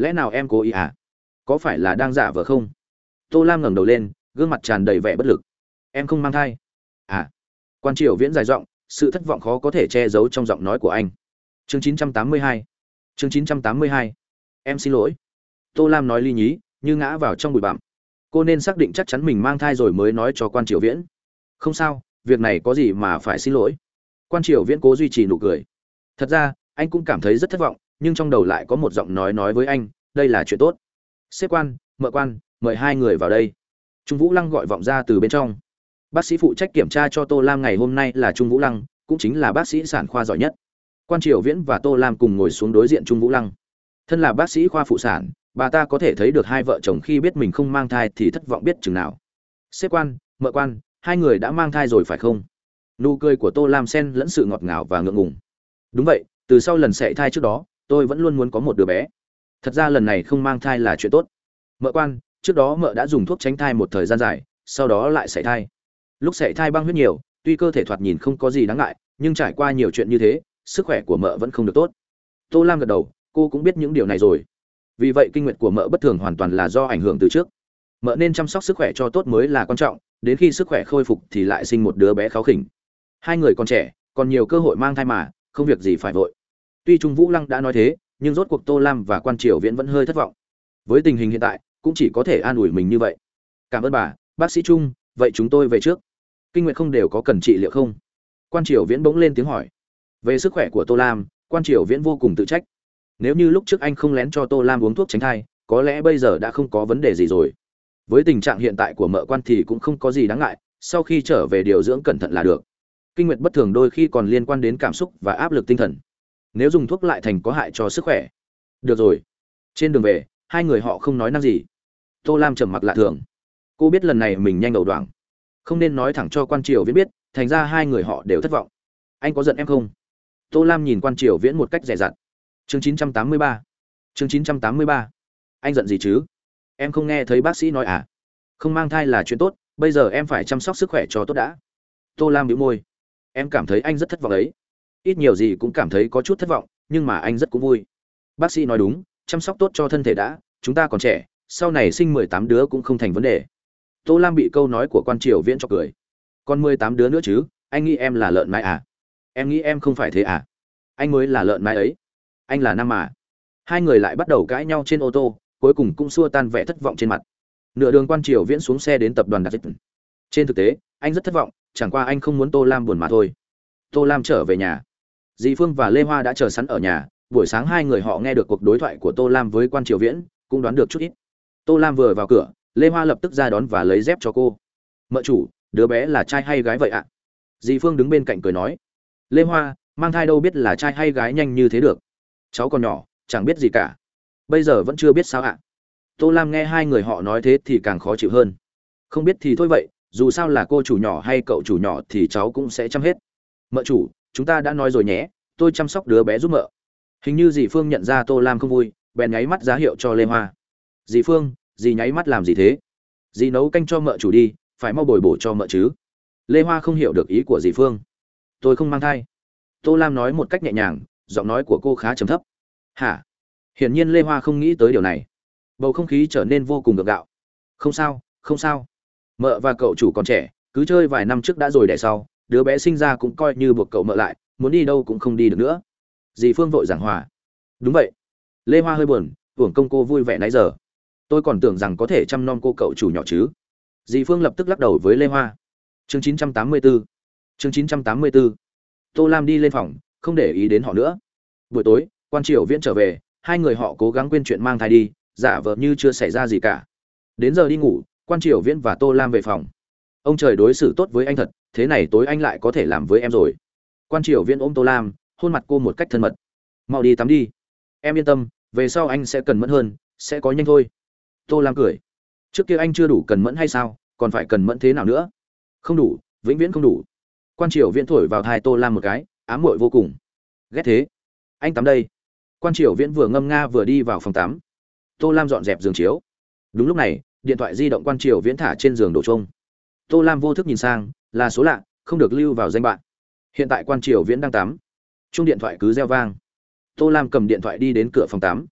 lẽ nào em cố ý à? Có phải là đang giả vờ không? Tô Lam ngẩng đầu lên, gương mặt tràn đầy vẻ bất lực. Em không mang thai. À? Quan Triều Viễn dài giọng, sự thất vọng khó có thể che giấu trong giọng nói của anh. Chương chín trăm tám mươi hai. Chương chín trăm tám mươi hai. Em xin lỗi. Tô Lam nói ly nhí, như ngã vào trong bụi bặm. Cô nên xác định chắc chắn mình mang thai rồi mới nói cho Quan Triều Viễn. Không sao, việc này có gì mà phải xin lỗi. Quan Triều Viễn cố duy trì nụ cười. Thật ra, anh cũng cảm thấy rất thất vọng, nhưng trong đầu lại có một giọng nói nói với anh, đây là chuyện tốt. Sếp Quan, Mợ Quan, mời hai người vào đây. Trung Vũ Lăng gọi vọng ra từ bên trong. Bác sĩ phụ trách kiểm tra cho Tô Lam ngày hôm nay là Trung Vũ Lăng, cũng chính là bác sĩ sản khoa giỏi nhất. Quan Triều Viễn và Tô Lam cùng ngồi xuống đối diện Trung Vũ Lăng. Thân là bác sĩ khoa phụ sản, bà ta có thể thấy được hai vợ chồng khi biết mình không mang thai thì thất vọng biết chừng nào. Sếp Quan, Mợ Quan, hai người đã mang thai rồi phải không? Nụ cười của Tô Lam xen lẫn sự ngọt ngào và ngượng ngùng. Đúng vậy, từ sau lần sảy thai trước đó, tôi vẫn luôn muốn có một đứa bé. Thật ra lần này không mang thai là chuyện tốt. Mợ Quan, trước đó mợ đã dùng thuốc tránh thai một thời gian dài, sau đó lại sảy thai. Lúc sảy thai băng huyết nhiều, tuy cơ thể thoạt nhìn không có gì đáng ngại, nhưng trải qua nhiều chuyện như thế, sức khỏe của mợ vẫn không được tốt. Tô Lam gật đầu, cô cũng biết những điều này rồi. Vì vậy kinh nguyệt của mợ bất thường hoàn toàn là do ảnh hưởng từ trước. Mợ nên chăm sóc sức khỏe cho tốt mới là quan trọng, đến khi sức khỏe khôi phục thì lại sinh một đứa bé kháu khỉnh. Hai người còn trẻ, còn nhiều cơ hội mang thai mà, không việc gì phải vội. Tuy Trung Vũ Lăng đã nói thế, nhưng rốt cuộc Tô Lam và Quan Triều Viễn vẫn hơi thất vọng. Với tình hình hiện tại, cũng chỉ có thể an ủi mình như vậy. Cảm ơn bà, bác sĩ Trung, vậy chúng tôi về trước. Kinh nguyệt không đều có cần trị liệu không? Quan Triều Viễn bỗng lên tiếng hỏi. Về sức khỏe của Tô Lam, Quan Triều Viễn vô cùng tự trách. Nếu như lúc trước anh không lén cho Tô Lam uống thuốc tránh thai, có lẽ bây giờ đã không có vấn đề gì rồi. Với tình trạng hiện tại của mợ Quan thì cũng không có gì đáng ngại, sau khi trở về điều dưỡng cẩn thận là được. Kinh nguyệt bất thường đôi khi còn liên quan đến cảm xúc và áp lực tinh thần. Nếu dùng thuốc lại thành có hại cho sức khỏe. Được rồi. Trên đường về, hai người họ không nói năng gì. Tô Lam trầm mặc lạ thường. Cô biết lần này mình nhanh đầu đoảng, không nên nói thẳng cho Quan Triều Viễn biết, thành ra hai người họ đều thất vọng. Anh có giận em không? Tô Lam nhìn Quan Triều Viễn một cách dè dặt. Chương chín trăm tám mươi ba. Chương chín trăm tám mươi ba. Anh giận gì chứ? Em không nghe thấy bác sĩ nói à? Không mang thai là chuyện tốt, bây giờ em phải chăm sóc sức khỏe cho tốt đã. Tô Lam bĩu môi. Em cảm thấy anh rất thất vọng ấy. Ít nhiều gì cũng cảm thấy có chút thất vọng, nhưng mà anh rất cũng vui. Bác sĩ nói đúng, chăm sóc tốt cho thân thể đã, chúng ta còn trẻ, sau này sinh mười tám đứa cũng không thành vấn đề. Tô Lam bị câu nói của Quan Triều Viễn cho cười. Còn mười tám đứa nữa chứ, anh nghĩ em là lợn nái à? Em nghĩ em không phải thế à? Anh mới là lợn nái ấy. Anh là nam mà. Hai người lại bắt đầu cãi nhau trên ô tô, cuối cùng cũng xua tan vẻ thất vọng trên mặt. Nửa đường Quan Triều Viễn xuống xe đến tập đoàn Đặc Dịch. Trên thực tế, anh rất thất vọng, chẳng qua anh không muốn Tô Lam buồn mà thôi. Tô Lam trở về nhà. Dì Phương và Lê Hoa đã chờ sẵn ở nhà, buổi sáng hai người họ nghe được cuộc đối thoại của Tô Lam với Quan Triều Viễn, cũng đoán được chút ít. Tô Lam vừa vào cửa, Lê Hoa lập tức ra đón và lấy dép cho cô. Mợ chủ, đứa bé là trai hay gái vậy ạ? Dì Phương đứng bên cạnh cười nói. Lê Hoa, mang thai đâu biết là trai hay gái nhanh như thế được. Cháu còn nhỏ, chẳng biết gì cả. Bây giờ vẫn chưa biết sao ạ. Tô Lam nghe hai người họ nói thế thì càng khó chịu hơn. Không biết thì thôi vậy, dù sao là cô chủ nhỏ hay cậu chủ nhỏ thì cháu cũng sẽ chăm hết. Mợ chủ, chúng ta đã nói rồi nhé, tôi chăm sóc đứa bé giúp mợ. Hình như dì Phương nhận ra Tô Lam không vui, bèn nháy mắt ra hiệu cho Lê Hoa. Dì Phương, dì nháy mắt làm gì thế? Dì nấu canh cho mợ chủ đi, phải mau bồi bổ cho mợ chứ. Lê Hoa không hiểu được ý của dì Phương. Tôi không mang thai. Tô Lam nói một cách nhẹ nhàng, giọng nói của cô khá trầm thấp. Hả? Hiển nhiên Lê Hoa không nghĩ tới điều này. Bầu không khí trở nên vô cùng gượng gạo. Không sao, không sao. Mợ và cậu chủ còn trẻ, cứ chơi vài năm trước đã rồi đẻ sau, đứa bé sinh ra cũng coi như buộc cậu mợ lại, muốn đi đâu cũng không đi được nữa. Dì Phương vội giảng hòa. Đúng vậy. Lê Hoa hơi buồn, hưởng công cô vui vẻ nãy giờ. Tôi còn tưởng rằng có thể chăm nom cô cậu chủ nhỏ chứ. Dì Phương lập tức lắc đầu với Lê Hoa. Chương chín trăm tám mươi tư. Chương chín trăm tám mươi tư. Tô Lam đi lên phòng, không để ý đến họ nữa. Buổi tối, Quan Triều Viễn trở về, hai người họ cố gắng quên chuyện mang thai đi, giả vờ như chưa xảy ra gì cả. Đến giờ đi ngủ, Quan Triều Viễn và Tô Lam về phòng. Ông trời đối xử tốt với anh thật, thế này tối anh lại có thể làm với em rồi. Quan Triều Viễn ôm Tô Lam, hôn mặt cô một cách thân mật. Mau đi tắm đi. Em yên tâm, về sau anh sẽ cần mẫn hơn, sẽ có nhanh thôi. Tô Lam cười. Trước kia anh chưa đủ cần mẫn hay sao, còn phải cần mẫn thế nào nữa? Không đủ, vĩnh viễn không đủ. Quan Triều Viễn thổi vào tai Tô Lam một cái, ám muội vô cùng. Ghét thế. Anh tắm đây. Quan Triều Viễn vừa ngâm nga vừa đi vào phòng tắm. Tô Lam dọn dẹp giường chiếu. Đúng lúc này, điện thoại di động Quan Triều Viễn thả trên giường đổ chuông. Tô Lam vô thức nhìn sang, là số lạ, không được lưu vào danh bạn. Hiện tại Quan Triều Viễn đang tắm. Chuông điện thoại cứ reo vang. Tô Lam cầm điện thoại đi đến cửa phòng tắm.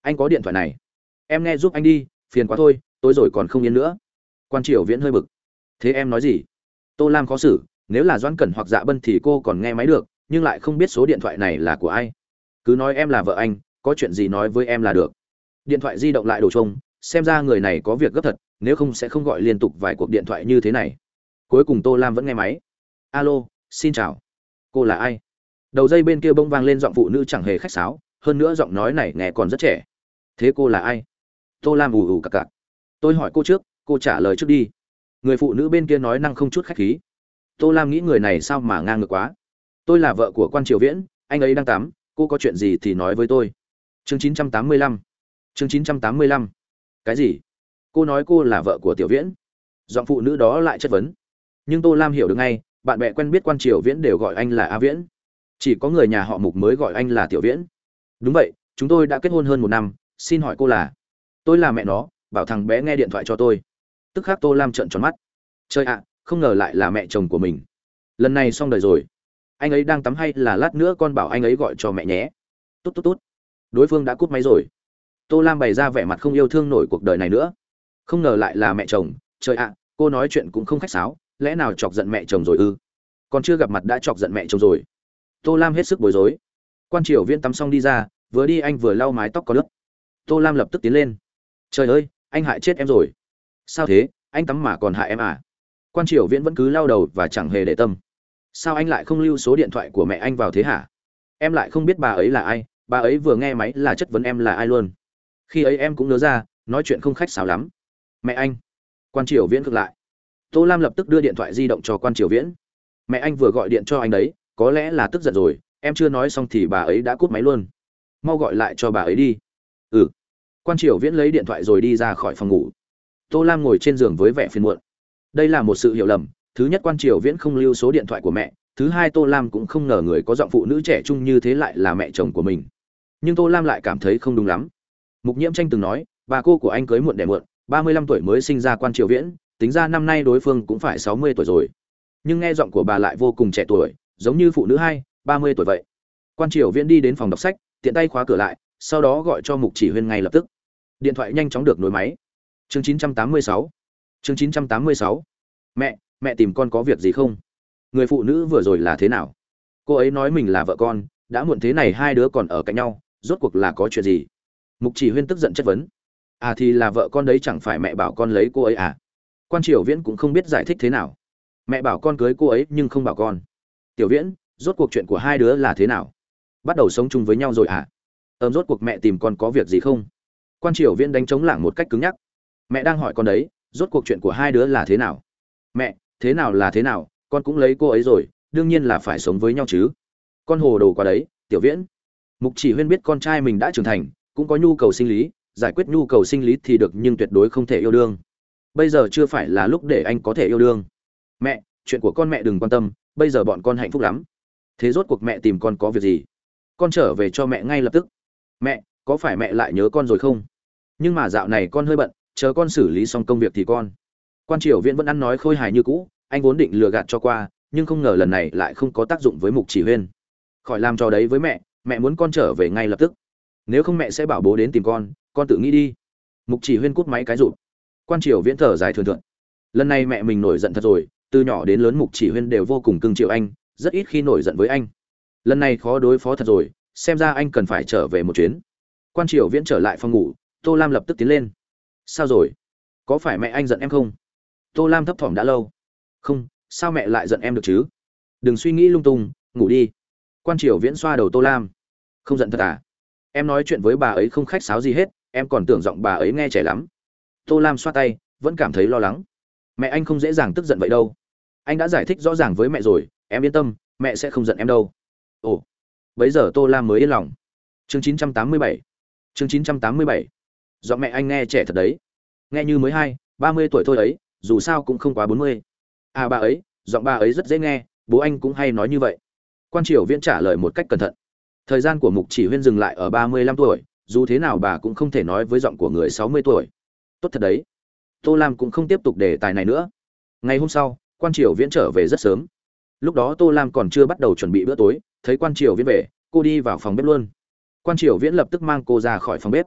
anh có điện thoại này, em nghe giúp anh đi, phiền quá thôi, tối rồi còn không yên nữa. Quan Triều Viễn hơi bực. Thế em nói gì? Tô Lam khó xử, nếu là Doãn Cẩn hoặc Dạ Bân thì cô còn nghe máy được, nhưng lại không biết số điện thoại này là của ai. Cứ nói em là vợ anh, có chuyện gì nói với em là được. Điện thoại di động lại đổ chuông, xem ra người này có việc gấp thật, nếu không sẽ không gọi liên tục vài cuộc điện thoại như thế này. Cuối cùng Tô Lam vẫn nghe máy. Alo, xin chào. Cô là ai? Đầu dây bên kia bỗng vang lên giọng phụ nữ chẳng hề khách sáo, hơn nữa giọng nói này nghe còn rất trẻ. Thế cô là ai? Tô Lam ù ù cặc cặc. Tôi hỏi cô trước, cô trả lời trước đi. Người phụ nữ bên kia nói năng không chút khách khí. Tô Lam nghĩ người này sao mà ngang ngược quá. Tôi là vợ của Quan Triều Viễn, anh ấy đang tắm, cô có chuyện gì thì nói với tôi. Chương chín trăm tám mươi lăm. Chương chín trăm tám mươi lăm. Cái gì? Cô nói cô là vợ của Tiểu Viễn? Giọng phụ nữ đó lại chất vấn. Nhưng Tô Lam hiểu được ngay, bạn bè quen biết Quan Triều Viễn đều gọi anh là A Viễn, chỉ có người nhà họ Mục mới gọi anh là Tiểu Viễn. Đúng vậy, chúng tôi đã kết hôn hơn một năm, xin hỏi cô là? Tôi là mẹ nó, bảo thằng bé nghe điện thoại cho tôi. Tức khắc Tô Lam trợn tròn mắt. Trời ạ, không ngờ lại là mẹ chồng của mình. Lần này xong đời rồi. Anh ấy đang tắm hay là lát nữa con bảo anh ấy gọi cho mẹ nhé? Tốt tốt tốt. Đối phương đã cúp máy rồi. Tô Lam bày ra vẻ mặt không yêu thương nổi cuộc đời này nữa. Không ngờ lại là mẹ chồng. Trời ạ, cô nói chuyện cũng không khách sáo, lẽ nào chọc giận mẹ chồng rồi ư? Còn chưa gặp mặt đã chọc giận mẹ chồng rồi. Tô Lam hết sức bối rối. Quan Triều Viễn tắm xong đi ra, vừa đi anh vừa lau mái tóc có lớp. Tô Lam lập tức tiến lên. Trời ơi, anh hại chết em rồi. Sao thế, anh tắm mà còn hại em à? Quan Triều Viễn vẫn cứ lau đầu và chẳng hề để tâm. Sao anh lại không lưu số điện thoại của mẹ anh vào thế hả? Em lại không biết bà ấy là ai, bà ấy vừa nghe máy là chất vấn em là ai luôn. Khi ấy em cũng nhớ ra, nói chuyện không khách sáo lắm. Mẹ anh. Quan Triều Viễn ngược lại. Tô Lam lập tức đưa điện thoại di động cho Quan Triều Viễn. Mẹ anh vừa gọi điện cho anh đấy, có lẽ là tức giận rồi, em chưa nói xong thì bà ấy đã cúp máy luôn. Mau gọi lại cho bà ấy đi. Ừ. Quan Triều Viễn lấy điện thoại rồi đi ra khỏi phòng ngủ. Tô Lam ngồi trên giường với vẻ phiền muộn. Đây là một sự hiểu lầm, thứ nhất Quan Triều Viễn không lưu số điện thoại của mẹ, thứ hai Tô Lam cũng không ngờ người có giọng phụ nữ trẻ trung như thế lại là mẹ chồng của mình. Nhưng Tô Lam lại cảm thấy không đúng lắm. Mục Nhiễm Tranh từng nói, bà cô của anh cưới muộn đẻ muộn, ba mươi lăm tuổi mới sinh ra Quan Triều Viễn, tính ra năm nay đối phương cũng phải sáu mươi tuổi rồi. Nhưng nghe giọng của bà lại vô cùng trẻ tuổi, giống như phụ nữ hai, ba mươi tuổi vậy. Quan Triều Viễn đi đến phòng đọc sách, tiện tay khóa cửa lại, sau đó gọi cho Mục Chỉ Huyên ngay lập tức. Điện thoại nhanh chóng được nối máy. Chương chín trăm tám mươi sáu. Chương chín trăm tám mươi sáu. Mẹ, mẹ tìm con có việc gì không? Người phụ nữ vừa rồi là thế nào? Cô ấy nói mình là vợ con, đã muộn thế này hai đứa còn ở cạnh nhau, rốt cuộc là có chuyện gì? Mục Chỉ Huyên tức giận chất vấn. À thì là vợ con đấy, chẳng phải mẹ bảo con lấy cô ấy à? Quan Triều Viễn cũng không biết giải thích thế nào. Mẹ bảo con cưới cô ấy nhưng không bảo con. Tiểu Viễn, rốt cuộc chuyện của hai đứa là thế nào? Bắt đầu sống chung với nhau rồi à? Ờm rốt cuộc mẹ tìm con có việc gì không? Quan Triều Viễn đánh trống lảng một cách cứng nhắc. Mẹ đang hỏi con đấy, rốt cuộc chuyện của hai đứa là thế nào? Mẹ, thế nào là thế nào, con cũng lấy cô ấy rồi, đương nhiên là phải sống với nhau chứ. Con hồ đồ quá đấy, Tiểu Viễn. Mục Chỉ Huyên biết con trai mình đã trưởng thành, cũng có nhu cầu sinh lý, giải quyết nhu cầu sinh lý thì được nhưng tuyệt đối không thể yêu đương. Bây giờ chưa phải là lúc để anh có thể yêu đương. Mẹ, chuyện của con mẹ đừng quan tâm, bây giờ bọn con hạnh phúc lắm. Thế rốt cuộc mẹ tìm con có việc gì? Con trở về cho mẹ ngay lập tức. Mẹ, có phải mẹ lại nhớ con rồi không? Nhưng mà dạo này con hơi bận, chờ con xử lý xong công việc thì con. Quan Triều Viễn vẫn ăn nói khôi hài như cũ, anh vốn định lừa gạt cho qua, nhưng không ngờ lần này lại không có tác dụng với Mục Chỉ Huyên. Khỏi làm trò đấy với mẹ, mẹ muốn con trở về ngay lập tức. Nếu không mẹ sẽ bảo bố đến tìm con, con tự nghĩ đi. Mục Chỉ Huyên cút máy cái rụp. Quan Triều Viễn thở dài thườn thượt. Lần này mẹ mình nổi giận thật rồi, từ nhỏ đến lớn Mục Chỉ Huyên đều vô cùng cưng chiều anh, rất ít khi nổi giận với anh. Lần này khó đối phó thật rồi, xem ra anh cần phải trở về một chuyến. Quan Triều Viễn trở lại phòng ngủ, Tô Lam lập tức tiến lên. Sao rồi? Có phải mẹ anh giận em không? Tô Lam thấp thỏm đã lâu. Không, sao mẹ lại giận em được chứ? Đừng suy nghĩ lung tung, ngủ đi. Quan Triều Viễn xoa đầu Tô Lam. Không giận thật à? Em nói chuyện với bà ấy không khách sáo gì hết, em còn tưởng giọng bà ấy nghe trẻ lắm. Tô Lam xoa tay, vẫn cảm thấy lo lắng. Mẹ anh không dễ dàng tức giận vậy đâu. Anh đã giải thích rõ ràng với mẹ rồi, em yên tâm, mẹ sẽ không giận em đâu. Ồ, bấy giờ Tô Lam mới yên lòng. Chương chín trăm tám mươi bảy. Chương chín trăm tám mươi bảy. Giọng mẹ anh nghe trẻ thật đấy. Nghe như mới hai, ba mươi tuổi thôi ấy, dù sao cũng không quá bốn mươi. À bà ấy, giọng bà ấy rất dễ nghe, bố anh cũng hay nói như vậy. Quan Triều Viễn trả lời một cách cẩn thận. Thời gian của Mục Chỉ Huyên dừng lại ở ba mươi lăm tuổi, dù thế nào bà cũng không thể nói với giọng của người sáu mươi tuổi. Tốt thật đấy. Tô Lam cũng không tiếp tục đề tài này nữa. Ngày hôm sau, Quan Triều Viễn trở về rất sớm. Lúc đó Tô Lam còn chưa bắt đầu chuẩn bị bữa tối, thấy Quan Triều Viễn về, cô đi vào phòng bếp luôn. Quan Triều Viễn lập tức mang cô ra khỏi phòng bếp.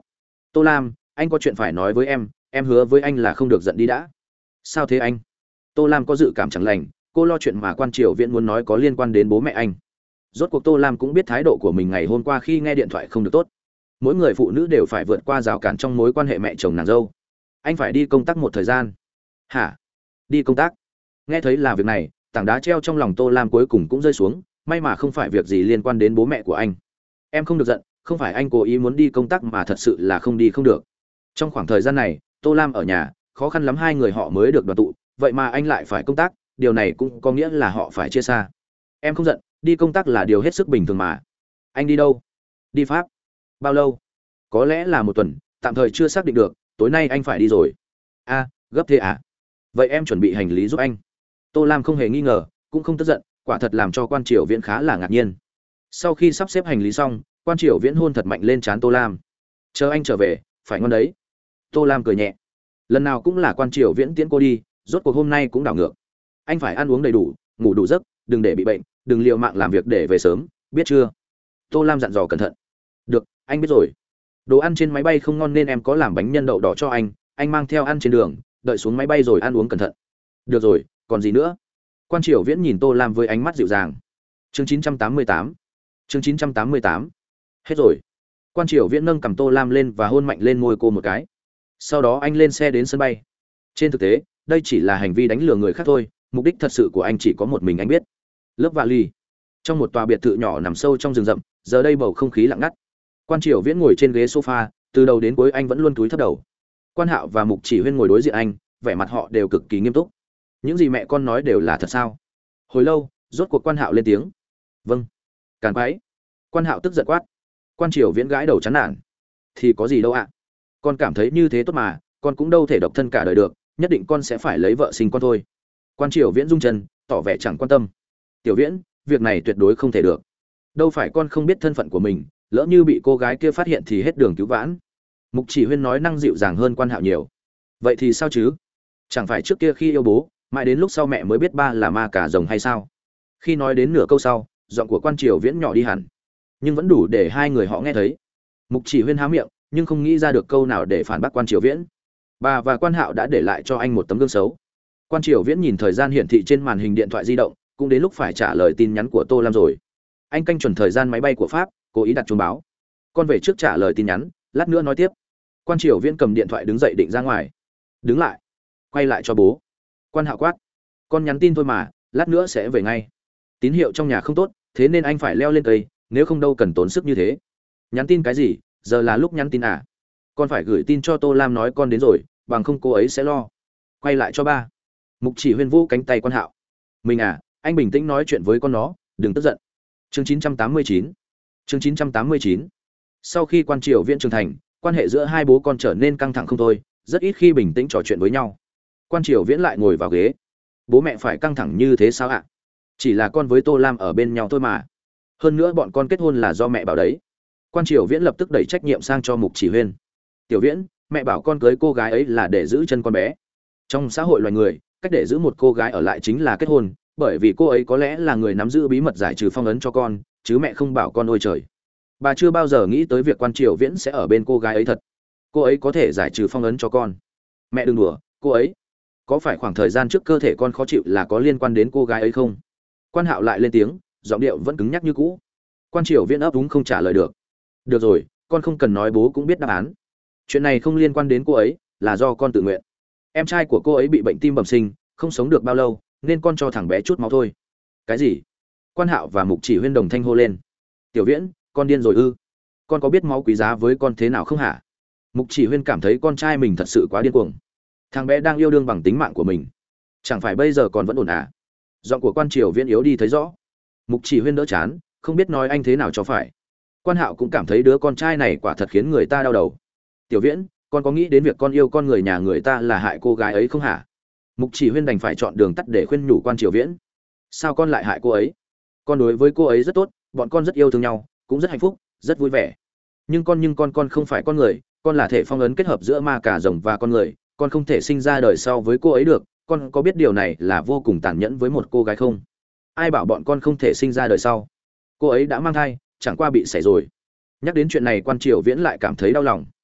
Tô Lam, anh có chuyện phải nói với em, em hứa với anh là không được giận đi đã. Sao thế anh? Tô Lam có dự cảm chẳng lành, cô lo chuyện mà quan triều viễn muốn nói có liên quan đến bố mẹ anh. Rốt cuộc Tô Lam cũng biết thái độ của mình ngày hôm qua khi nghe điện thoại không được tốt. Mỗi người phụ nữ đều phải vượt qua rào cản trong mối quan hệ mẹ chồng nàng dâu. Anh phải đi công tác một thời gian. Hả? Đi công tác? Nghe thấy là việc này, tảng đá treo trong lòng Tô Lam cuối cùng cũng rơi xuống, may mà không phải việc gì liên quan đến bố mẹ của anh. Em không được giận, không phải anh cố ý muốn đi công tác mà thật sự là không đi không được. Trong khoảng thời gian này, Tô Lam ở nhà, khó khăn lắm hai người họ mới được đoàn tụ, vậy mà anh lại phải công tác, điều này cũng có nghĩa là họ phải chia xa. Em không giận, đi công tác là điều hết sức bình thường mà. Anh đi đâu? Đi Pháp. Bao lâu? Có lẽ là một tuần, tạm thời chưa xác định được, tối nay anh phải đi rồi. A, gấp thế à? Vậy em chuẩn bị hành lý giúp anh. Tô Lam không hề nghi ngờ, cũng không tức giận, quả thật làm cho quan triều viễn khá là ngạc nhiên. Sau khi sắp xếp hành lý xong, quan triều viễn hôn thật mạnh lên trán Tô Lam. Chờ anh trở về, phải ngon đấy. Tô Lam cười nhẹ. Lần nào cũng là quan triều viễn tiễn cô đi, rốt cuộc hôm nay cũng đảo ngược. Anh phải ăn uống đầy đủ, ngủ đủ giấc, đừng để bị bệnh, đừng liều mạng làm việc để về sớm, biết chưa? Tô Lam dặn dò cẩn thận. Được, anh biết rồi. Đồ ăn trên máy bay không ngon nên em có làm bánh nhân đậu đỏ cho anh, anh mang theo ăn trên đường, đợi xuống máy bay rồi ăn uống cẩn thận. Được rồi, còn gì nữa? Quan triều viễn nhìn Tô Lam với ánh mắt dịu dàng. Chương chín trăm tám mươi tám. Chương chín trăm tám mươi tám. Hết rồi. Quan triều viễn nâng cầm Tô Lam lên và hôn mạnh lên môi cô một cái. Sau đó anh lên xe đến sân bay. Trên thực tế, đây chỉ là hành vi đánh lừa người khác thôi, mục đích thật sự của anh chỉ có một mình anh biết. Lớp vali. Trong một tòa biệt thự nhỏ nằm sâu trong rừng rậm, giờ đây bầu không khí lặng ngắt. Quan triều viễn ngồi trên ghế sofa, từ đầu đến cuối anh vẫn luôn cúi thấp đầu. Quan Hạo và Mục Chỉ Huyên ngồi đối diện anh, vẻ mặt họ đều cực kỳ nghiêm túc. Những gì mẹ con nói đều là thật sao? Hồi lâu, rốt cuộc Quan Hạo lên tiếng. Vâng. Càn quái. Quan Hạo tức giận quát. Quan triều viễn gãi đầu chán nản. Thì có gì đâu ạ? Con cảm thấy như thế tốt mà, con cũng đâu thể độc thân cả đời được, nhất định con sẽ phải lấy vợ sinh con thôi. Quan triều viễn rung chân, tỏ vẻ chẳng quan tâm. Tiểu Viễn, việc này tuyệt đối không thể được. Đâu phải con không biết thân phận của mình, lỡ như bị cô gái kia phát hiện thì hết đường cứu vãn. Mục Chỉ Huyên nói năng dịu dàng hơn Quan Hạo nhiều. Vậy thì sao chứ? Chẳng phải trước kia khi yêu bố, mãi đến lúc sau mẹ mới biết ba là ma cà rồng hay sao? Khi nói đến nửa câu sau, giọng của Quan triều viễn nhỏ đi hẳn, nhưng vẫn đủ để hai người họ nghe thấy. Mục Chỉ Huyên há miệng, nhưng không nghĩ ra được câu nào để phản bác Quan triều viễn. Bà và Quan Hạo đã để lại cho anh một tấm gương xấu. Quan triều viễn nhìn thời gian hiển thị trên màn hình điện thoại di động, cũng đến lúc phải trả lời tin nhắn của Tô Lam rồi. Anh canh chuẩn thời gian máy bay của Pháp, cố ý đặt chuông báo. Con về trước trả lời tin nhắn, lát nữa nói tiếp. Quan triều viễn cầm điện thoại đứng dậy định ra ngoài. Đứng lại, quay lại cho bố. Quan Hạo quát. Con nhắn tin thôi mà, lát nữa sẽ về ngay. Tín hiệu trong nhà không tốt, thế nên anh phải leo lên cây, nếu không đâu cần tốn sức như thế. Nhắn tin cái gì, giờ là lúc nhắn tin à? Con phải gửi tin cho Tô Lam nói con đến rồi, bằng không cô ấy sẽ lo. Quay lại cho ba. Mục Chỉ Huyên vũ cánh tay Quan Hạo. Mình à, anh bình tĩnh nói chuyện với con nó, đừng tức giận. Chương chín trăm tám mươi chín. Chương chín trăm tám mươi chín. Sau khi Quan triều viễn trưởng thành, quan hệ giữa hai bố con trở nên căng thẳng không thôi, rất ít khi bình tĩnh trò chuyện với nhau. Quan triều viễn lại ngồi vào ghế. Bố mẹ phải căng thẳng như thế sao ạ? Chỉ là con với Tô Lam ở bên nhau thôi mà. Hơn nữa bọn con kết hôn là do mẹ bảo đấy. Quan triều viễn lập tức đẩy trách nhiệm sang cho Mục Chỉ Huyên. Tiểu Viễn, mẹ bảo con cưới cô gái ấy là để giữ chân con bé. Trong xã hội loài người, cách để giữ một cô gái ở lại chính là kết hôn, bởi vì cô ấy có lẽ là người nắm giữ bí mật giải trừ phong ấn cho con, chứ mẹ không bảo con ôi trời. Bà chưa bao giờ nghĩ tới việc Quan triều viễn sẽ ở bên cô gái ấy thật. Cô ấy có thể giải trừ phong ấn cho con. Mẹ đừng đùa, cô ấy. Có phải khoảng thời gian trước cơ thể con khó chịu là có liên quan đến cô gái ấy không? Quan Hạo lại lên tiếng, giọng điệu vẫn cứng nhắc như cũ. Quan triều viễn ấp úng không trả lời được. Được rồi, con không cần nói, bố cũng biết đáp án. Chuyện này không liên quan đến cô ấy, là do con tự nguyện. Em trai của cô ấy bị bệnh tim bẩm sinh, không sống được bao lâu, nên con cho thằng bé chút máu thôi. Cái gì? Quan Hạo và Mục Chỉ Huyên đồng thanh hô lên. Tiểu Viễn, con điên rồi ư? Con có biết máu quý giá với con thế nào không hả? Mục Chỉ Huyên cảm thấy con trai mình thật sự quá điên cuồng. Thằng bé đang yêu đương bằng tính mạng của mình, chẳng phải bây giờ còn vẫn ổn à? Giọng của Quan triều viễn yếu đi thấy rõ. Mục Chỉ Huyên đỡ chán, không biết nói anh thế nào cho phải. Quan Hạo cũng cảm thấy đứa con trai này quả thật khiến người ta đau đầu. Tiểu Viễn, con có nghĩ đến việc con yêu con người nhà người ta là hại cô gái ấy không hả? Mục Chỉ Huyên đành phải chọn đường tắt để khuyên nhủ Quan triều viễn. Sao con lại hại cô ấy? Con đối với cô ấy rất tốt, bọn con rất yêu thương nhau, cũng rất hạnh phúc, rất vui vẻ. Nhưng con nhưng con con không phải con người, con là thể phong ấn kết hợp giữa ma cà rồng và con người, con không thể sinh ra đời sau với cô ấy được. Con có biết điều này là vô cùng tàn nhẫn với một cô gái không? Ai bảo bọn con không thể sinh ra đời sau? Cô ấy đã mang thai, chẳng qua bị sảy rồi. Nhắc đến chuyện này Quan triều viễn lại cảm thấy đau lòng.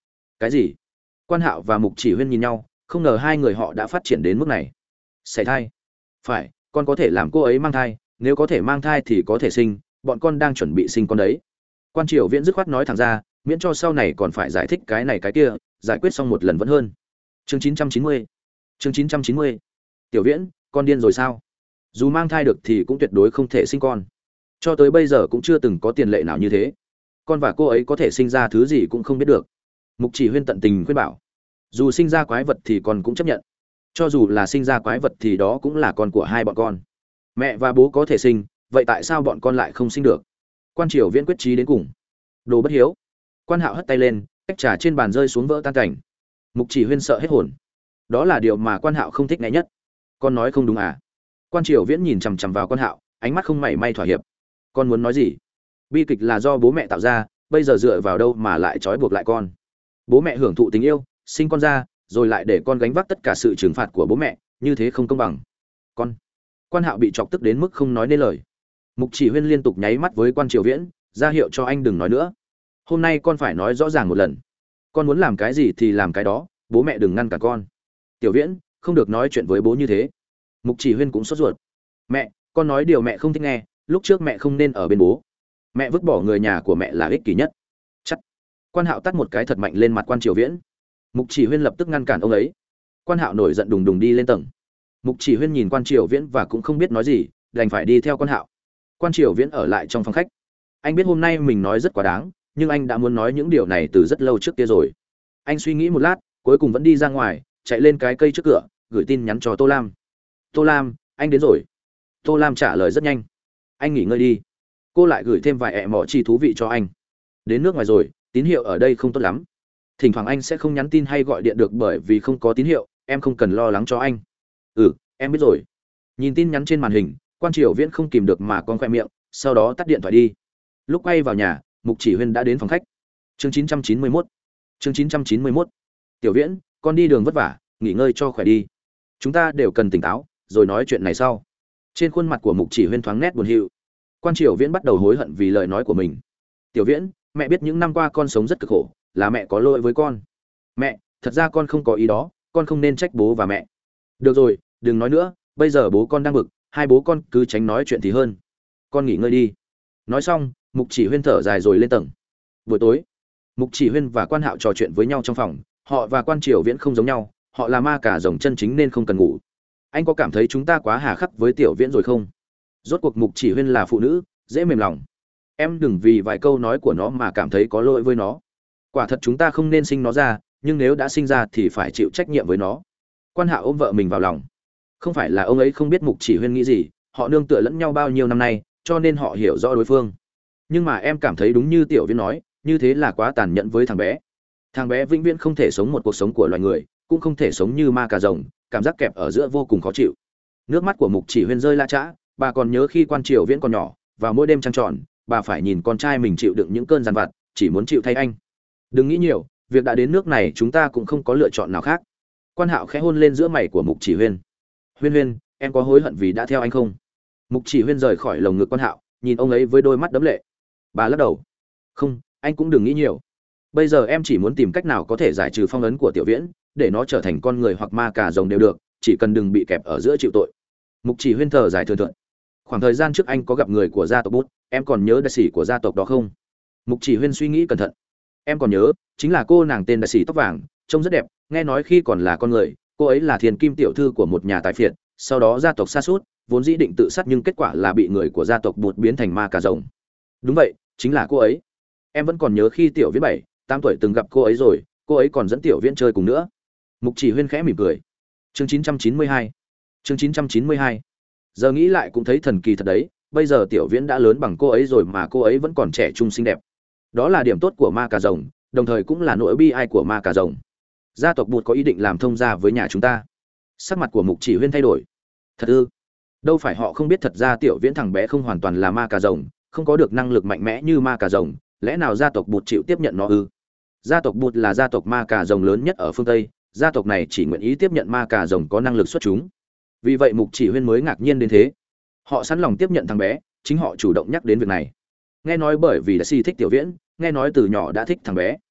Cái gì? Quan Hạo và Mục Chỉ Huyên nhìn nhau, không ngờ hai người họ đã phát triển đến mức này. Sảy thai? Phải, con có thể làm cô ấy mang thai, nếu có thể mang thai thì có thể sinh, bọn con đang chuẩn bị sinh con đấy. Quan Triều Viễn dứt khoát nói thẳng ra, miễn cho sau này còn phải giải thích cái này cái kia, giải quyết xong một lần vẫn hơn. Chương chín trăm chín mươi. Chương chín trăm chín mươi. Tiểu Viễn, con điên rồi sao? Dù mang thai được thì cũng tuyệt đối không thể sinh con. Cho tới bây giờ cũng chưa từng có tiền lệ nào như thế. Con và cô ấy có thể sinh ra thứ gì cũng không biết được. Mục Chỉ Huyên tận tình khuyên bảo. Dù sinh ra quái vật thì con cũng chấp nhận. Cho dù là sinh ra quái vật thì đó cũng là con của hai bọn con. Mẹ và bố có thể sinh, vậy tại sao bọn con lại không sinh được? Quan Triều Viễn quyết chí đến cùng. Đồ bất hiếu. Quan Hạo hất tay lên, cách trà trên bàn rơi xuống vỡ tan cảnh. Mục Chỉ Huyên sợ hết hồn. Đó là điều mà Quan Hạo không thích nghe nhất. Con nói không đúng à? Quan Triều Viễn nhìn chằm chằm vào Quan Hạo, ánh mắt không mảy may thỏa hiệp. Con muốn nói gì? Bi kịch là do bố mẹ tạo ra, bây giờ dựa vào đâu mà lại trói buộc lại con? Bố mẹ hưởng thụ tình yêu, sinh con ra, rồi lại để con gánh vác tất cả sự trừng phạt của bố mẹ, như thế không công bằng. Con. Quan Hạo bị chọc tức đến mức không nói nên lời. Mục Chỉ Huyên liên tục nháy mắt với Quan Triều Viễn, ra hiệu cho anh đừng nói nữa. Hôm nay con phải nói rõ ràng một lần. Con muốn làm cái gì thì làm cái đó, bố mẹ đừng ngăn cản con. Tiểu Viễn, không được nói chuyện với bố như thế. Mục Chỉ Huyên cũng sốt ruột. Mẹ, con nói điều mẹ không thích nghe, lúc trước mẹ không nên ở bên bố. Mẹ vứt bỏ người nhà của mẹ là ích kỷ nhất. Chắc. Quan Hạo tát một cái thật mạnh lên mặt Quan Triều Viễn. Mục Chỉ Huyên lập tức ngăn cản ông ấy. Quan Hạo nổi giận đùng đùng đi lên tầng. Mục Chỉ Huyên nhìn Quan Triều Viễn và cũng không biết nói gì, đành phải đi theo Quan Hạo. Quan Triều Viễn ở lại trong phòng khách. Anh biết hôm nay mình nói rất quá đáng, nhưng anh đã muốn nói những điều này từ rất lâu trước kia rồi. Anh suy nghĩ một lát, cuối cùng vẫn đi ra ngoài, chạy lên cái cây trước cửa, gửi tin nhắn cho Tô Lam. Tô Lam, anh đến rồi. Tô Lam trả lời rất nhanh. Anh nghỉ ngơi đi. Cô lại gửi thêm vài ẹ mỏ chi thú vị cho anh. Đến nước ngoài rồi, tín hiệu ở đây không tốt lắm. Thỉnh thoảng anh sẽ không nhắn tin hay gọi điện được bởi vì không có tín hiệu, em không cần lo lắng cho anh. Ừ, em biết rồi. Nhìn tin nhắn trên màn hình, Quan Triều Viễn không kìm được mà con khoe miệng, sau đó tắt điện thoại đi. Lúc quay vào nhà, Mục Chỉ Huyên đã đến phòng khách. Chương chín trăm chín mươi mốt. Chương chín trăm chín mươi mốt. Tiểu Viễn, con đi đường vất vả, nghỉ ngơi cho khỏe đi. Chúng ta đều cần tỉnh táo, rồi nói chuyện này sau. Trên khuôn mặt của Mục Chỉ Huyên thoáng nét buồn hiu. Quan Triều Viễn bắt đầu hối hận vì lời nói của mình. Tiểu Viễn, mẹ biết những năm qua con sống rất cực khổ, là mẹ có lỗi với con. Mẹ, thật ra con không có ý đó, con không nên trách bố và mẹ. Được rồi, đừng nói nữa, bây giờ bố con đang bực, hai bố con cứ tránh nói chuyện thì hơn. Con nghỉ ngơi đi. Nói xong, Mục Chỉ Huyên thở dài rồi lên tầng. Buổi tối, Mục Chỉ Huyên và Quan Hạo trò chuyện với nhau trong phòng. Họ và Quan Triều Viễn không giống nhau, họ là ma cả rồng chân chính nên không cần ngủ. Anh có cảm thấy chúng ta quá hà khắc với Tiểu Viễn rồi không? Rốt cuộc Mục Chỉ Huyên là phụ nữ, dễ mềm lòng. Em đừng vì vài câu nói của nó mà cảm thấy có lỗi với nó. Quả thật chúng ta không nên sinh nó ra, nhưng nếu đã sinh ra thì phải chịu trách nhiệm với nó. Quan Hạo ôm vợ mình vào lòng. Không phải là ông ấy không biết Mục Chỉ Huyên nghĩ gì, họ nương tựa lẫn nhau bao nhiêu năm nay, cho nên họ hiểu rõ đối phương. Nhưng mà em cảm thấy đúng như Tiểu Viễn nói, như thế là quá tàn nhẫn với thằng bé. Thằng bé vĩnh viễn không thể sống một cuộc sống của loài người, cũng không thể sống như ma cà rồng, cảm giác kẹp ở giữa vô cùng khó chịu. Nước mắt của Mục Chỉ Huyên rơi la chã, bà còn nhớ khi Quan Triều Viễn còn nhỏ, vào mỗi đêm trăng tròn, bà phải nhìn con trai mình chịu đựng những cơn giàn vặt, chỉ muốn chịu thay anh. Đừng nghĩ nhiều, việc đã đến nước này chúng ta cũng không có lựa chọn nào khác. Quan Hạo khẽ hôn lên giữa mày của Mục Chỉ Huyên. Huyên Huyên, em có hối hận vì đã theo anh không? Mục Chỉ Huyên rời khỏi lồng ngực Quan Hạo, nhìn ông ấy với đôi mắt đẫm lệ. Bà lắc đầu. Không, anh cũng đừng nghĩ nhiều. Bây giờ em chỉ muốn tìm cách nào có thể giải trừ phong ấn của Tiểu Viễn, để nó trở thành con người hoặc ma cà rồng đều được, chỉ cần đừng bị kẹp ở giữa chịu tội. Mục Chỉ Huyên thở dài thườn thượt. Khoảng thời gian trước anh có gặp người của gia tộc Bút, em còn nhớ đại sĩ của gia tộc đó không? Mục Chỉ Huyên suy nghĩ cẩn thận. Em còn nhớ, chính là cô nàng tên đại sĩ tóc vàng, trông rất đẹp, nghe nói khi còn là con người, cô ấy là Thiên Kim tiểu thư của một nhà tài phiệt, sau đó gia tộc sa sút, vốn dĩ định tự sát nhưng kết quả là bị người của gia tộc Bút biến thành ma cà rồng. Đúng vậy, chính là cô ấy. Em vẫn còn nhớ khi Tiểu Viễn bảy, tám tuổi từng gặp cô ấy rồi, cô ấy còn dẫn Tiểu Viễn chơi cùng nữa. Mục Chỉ Huyên khẽ mỉm cười. Chương chín trăm chín mươi hai. Chương chín trăm chín mươi hai. Giờ nghĩ lại cũng thấy thần kỳ thật đấy, bây giờ Tiểu Viễn đã lớn bằng cô ấy rồi mà cô ấy vẫn còn trẻ trung xinh đẹp. Đó là điểm tốt của ma cà rồng, đồng thời cũng là nỗi bi ai của ma cà rồng. Gia tộc Bụt có ý định làm thông gia với nhà chúng ta. Sắc mặt của Mục Chỉ Huyên thay đổi. Thật ư? Đâu phải họ không biết thật ra Tiểu Viễn thằng bé không hoàn toàn là ma cà rồng, không có được năng lực mạnh mẽ như ma cà rồng, lẽ nào gia tộc Bụt chịu tiếp nhận nó ư? Gia tộc Bụt là gia tộc ma cà rồng lớn nhất ở phương Tây, gia tộc này chỉ nguyện ý tiếp nhận ma cà rồng có năng lực xuất chúng. Vì vậy Mục Chỉ Huyên mới ngạc nhiên đến thế. Họ sẵn lòng tiếp nhận thằng bé, chính họ chủ động nhắc đến việc này. Nghe nói bởi vì đã si thích Tiểu Viễn, nghe nói từ nhỏ đã thích thằng bé.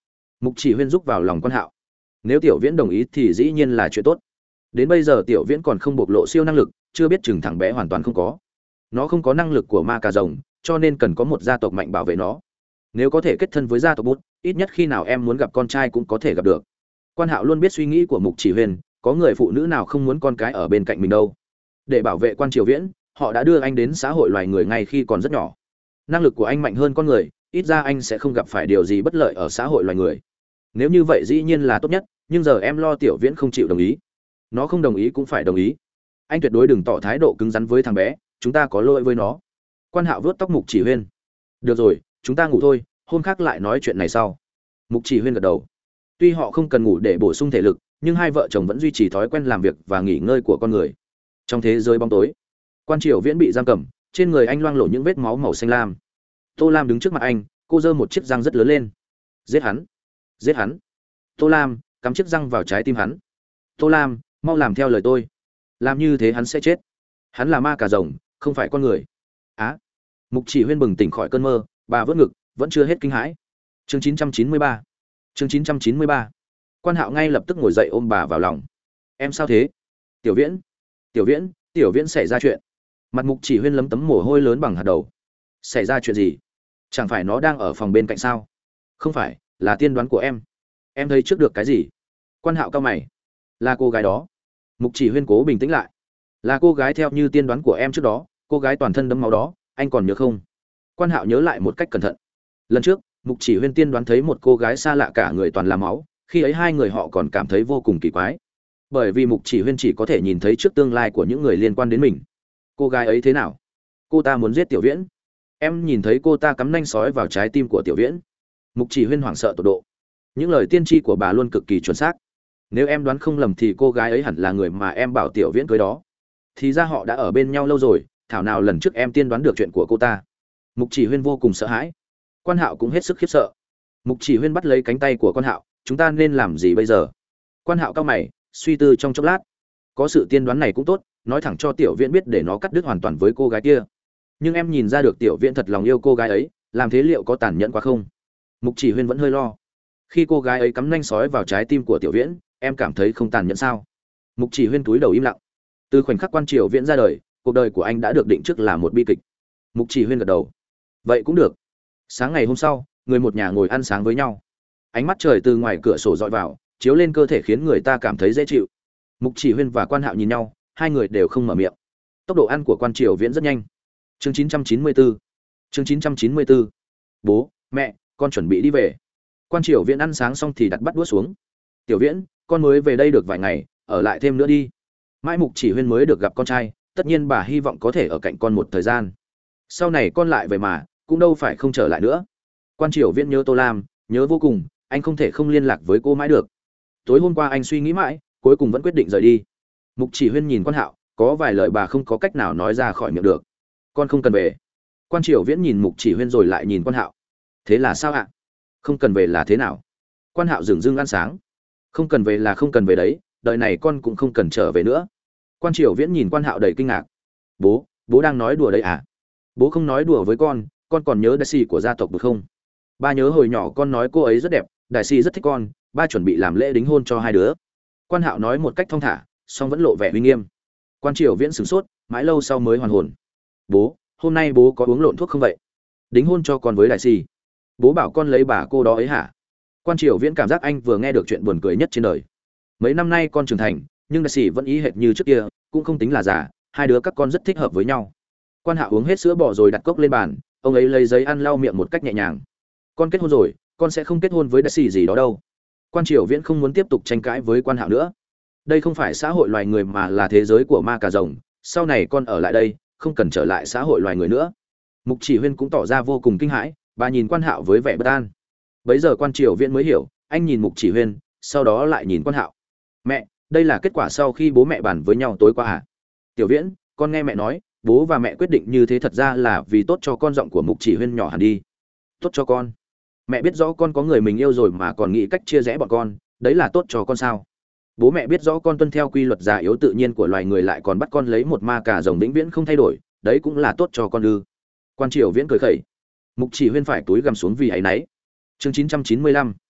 Mục Chỉ Huyên rúc vào lòng Quan Hạo. Nếu Tiểu Viễn đồng ý thì dĩ nhiên là chuyện tốt. Đến bây giờ Tiểu Viễn còn không bộc lộ siêu năng lực, chưa biết chừng thằng bé hoàn toàn không có. Nó không có năng lực của ma cà rồng, cho nên cần có một gia tộc mạnh bảo vệ nó. Nếu có thể kết thân với gia tộc Bút, ít nhất khi nào em muốn gặp con trai cũng có thể gặp được. Quan Hạo luôn biết suy nghĩ của Mục Chỉ Huyên, có người phụ nữ nào không muốn con cái ở bên cạnh mình đâu. Để bảo vệ Quan Triều Viễn, họ đã đưa anh đến xã hội loài người ngay khi còn rất nhỏ. Năng lực của anh mạnh hơn con người, ít ra anh sẽ không gặp phải điều gì bất lợi ở xã hội loài người. Nếu như vậy dĩ nhiên là tốt nhất, nhưng giờ em lo Tiểu Viễn không chịu đồng ý. Nó không đồng ý cũng phải đồng ý. Anh tuyệt đối đừng tỏ thái độ cứng rắn với thằng bé, chúng ta có lỗi với nó. Quan Hạo vuốt tóc Mục Chỉ Huyên. Được rồi, chúng ta ngủ thôi, hôm khác lại nói chuyện này sau. Mục Chỉ Huyên gật đầu. Tuy họ không cần ngủ để bổ sung thể lực, nhưng hai vợ chồng vẫn duy trì thói quen làm việc và nghỉ ngơi của con người. Trong thế giới bóng tối, Quan Triều Viễn bị giam cầm, trên người anh loang lổ những vết máu màu xanh lam. Tô Lam đứng trước mặt anh, cô giơ một chiếc răng rất lớn lên. Giết hắn, giết hắn. Tô Lam cắm chiếc răng vào trái tim hắn. Tô Lam, mau làm theo lời tôi. Làm như thế hắn sẽ chết. Hắn là ma cà rồng, không phải con người. Á. À, Mục Chỉ Huyên bừng tỉnh khỏi cơn mơ, bà vỡ ngực, vẫn chưa hết kinh hãi. Chương chín trăm chín mươi ba. Chương chín trăm chín mươi ba. Quan Hạo ngay lập tức ngồi dậy ôm bà vào lòng. Em sao thế? Tiểu Viễn, Tiểu Viễn, Tiểu Viễn xảy ra chuyện. Mặt Mục Chỉ Huyên lấm tấm mồ hôi lớn bằng hạt đậu. Xảy ra chuyện gì? Chẳng phải nó đang ở phòng bên cạnh sao? Không phải, là tiên đoán của em. Em thấy trước được cái gì? Quan Hạo cao mày. Là cô gái đó. Mục Chỉ Huyên cố bình tĩnh lại. Là cô gái theo như tiên đoán của em trước đó, cô gái toàn thân đẫm máu đó, anh còn nhớ không? Quan Hạo nhớ lại một cách cẩn thận. Lần trước, Mục Chỉ Huyên tiên đoán thấy một cô gái xa lạ cả người toàn là máu, khi ấy hai người họ còn cảm thấy vô cùng kỳ quái. Bởi vì Mục Chỉ Huyên chỉ có thể nhìn thấy trước tương lai của những người liên quan đến mình. Cô gái ấy thế nào? Cô ta muốn giết Tiểu Viễn. Em nhìn thấy cô ta cắm nanh sói vào trái tim của Tiểu Viễn. Mục Chỉ Huyên hoảng sợ tột độ. Những lời tiên tri của bà luôn cực kỳ chuẩn xác. Nếu em đoán không lầm thì cô gái ấy hẳn là người mà em bảo Tiểu Viễn cưới đó. Thì ra họ đã ở bên nhau lâu rồi, thảo nào lần trước em tiên đoán được chuyện của cô ta. Mục Chỉ Huyên vô cùng sợ hãi. Quan Hạo cũng hết sức khiếp sợ. Mục Chỉ Huyên bắt lấy cánh tay của Quan Hạo, chúng ta nên làm gì bây giờ? Quan Hạo cau mày, suy tư trong chốc lát. Có sự tiên đoán này cũng tốt, nói thẳng cho Tiểu Viễn biết để nó cắt đứt hoàn toàn với cô gái kia. Nhưng em nhìn ra được Tiểu Viễn thật lòng yêu cô gái ấy, làm thế liệu có tàn nhẫn quá không? Mục Chỉ Huyên vẫn hơi lo. Khi cô gái ấy cắm nanh sói vào trái tim của Tiểu Viễn, em cảm thấy không tàn nhẫn sao? Mục Chỉ Huyên túi đầu im lặng. Từ khoảnh khắc Quan Triều Viễn ra đời, cuộc đời của anh đã được định trước là một bi kịch. Mục Chỉ Huyên gật đầu. Vậy cũng được. Sáng ngày hôm sau, người một nhà ngồi ăn sáng với nhau. Ánh mắt trời từ ngoài cửa sổ dọi vào, chiếu lên cơ thể khiến người ta cảm thấy dễ chịu. Mục Chỉ Huyên và Quan Hạo nhìn nhau, hai người đều không mở miệng. Tốc độ ăn của Quan Triều Viễn rất nhanh. Chương chín trăm chín mươi tư. Chương chín trăm chín mươi tư. Bố, mẹ, con chuẩn bị đi về. Quan Triều Viễn ăn sáng xong thì đặt bát đũa xuống. Tiểu Viễn, con mới về đây được vài ngày, ở lại thêm nữa đi. Mãi Mục Chỉ Huyên mới được gặp con trai, tất nhiên bà hy vọng có thể ở cạnh con một thời gian. Sau này con lại về mà, cũng đâu phải không trở lại nữa. Quan Triều Viễn nhớ Tô Lam, nhớ vô cùng, anh không thể không liên lạc với cô mãi được. Tối hôm qua anh suy nghĩ mãi, cuối cùng vẫn quyết định rời đi. Mục Chỉ Huyên nhìn Quan Hạo, có vài lời bà không có cách nào nói ra khỏi miệng được. Con không cần về. Quan Triều Viễn nhìn Mục Chỉ Huyên rồi lại nhìn Quan Hạo. Thế là sao ạ? Không cần về là thế nào? Quan Hạo dừng dưng ăn sáng. Không cần về là không cần về đấy, đời này con cũng không cần trở về nữa. Quan Triều Viễn nhìn Quan Hạo đầy kinh ngạc. Bố, bố đang nói đùa đấy à? Bố không nói đùa với con, con còn nhớ đại sĩ của gia tộc được không? Ba nhớ hồi nhỏ con nói cô ấy rất đẹp, đại sĩ rất thích con, ba chuẩn bị làm lễ đính hôn cho hai đứa. Quan Hạo nói một cách thong thả, song vẫn lộ vẻ uy nghiêm. Quan Triều Viễn sửng sốt, mãi lâu sau mới hoàn hồn. Bố, hôm nay bố có uống lộn thuốc không vậy? Đính hôn cho con với đại sĩ? Bố bảo con lấy bà cô đó ấy hả? Quan Triều Viễn cảm giác anh vừa nghe được chuyện buồn cười nhất trên đời. Mấy năm nay con trưởng thành, nhưng đại sĩ vẫn ý hệt như trước kia, cũng không tính là già, hai đứa các con rất thích hợp với nhau. Quan Hạo uống hết sữa bò rồi đặt cốc lên bàn, ông ấy lấy giấy ăn lau miệng một cách nhẹ nhàng. Con kết hôn rồi, con sẽ không kết hôn với đại sĩ gì đó đâu. Quan Triều Viễn không muốn tiếp tục tranh cãi với Quan Hạo nữa. Đây không phải xã hội loài người mà là thế giới của ma cà rồng, sau này con ở lại đây, không cần trở lại xã hội loài người nữa. Mục Chỉ Huyên cũng tỏ ra vô cùng kinh hãi, bà nhìn Quan Hạo với vẻ bất an. Bấy giờ Quan Triều Viễn mới hiểu, anh nhìn Mục Chỉ Huyên, sau đó lại nhìn Quan Hạo. Mẹ, đây là kết quả sau khi bố mẹ bàn với nhau tối qua à? Tiểu Viễn, con nghe mẹ nói, bố và mẹ quyết định như thế thật ra là vì tốt cho con. Giọng của Mục Chỉ Huyên nhỏ hẳn đi. Tốt cho con? Mẹ biết rõ con có người mình yêu rồi mà còn nghĩ cách chia rẽ bọn con, đấy là tốt cho con sao? Bố mẹ biết rõ con tuân theo quy luật già yếu tự nhiên của loài người lại còn bắt con lấy một ma cà rồng vĩnh viễn không thay đổi, đấy cũng là tốt cho con ư? Quan Triều Viễn cười khẩy. Mục Chỉ Huyên phải túi gằm xuống vì áy náy. Chương chín trăm chín mươi lăm.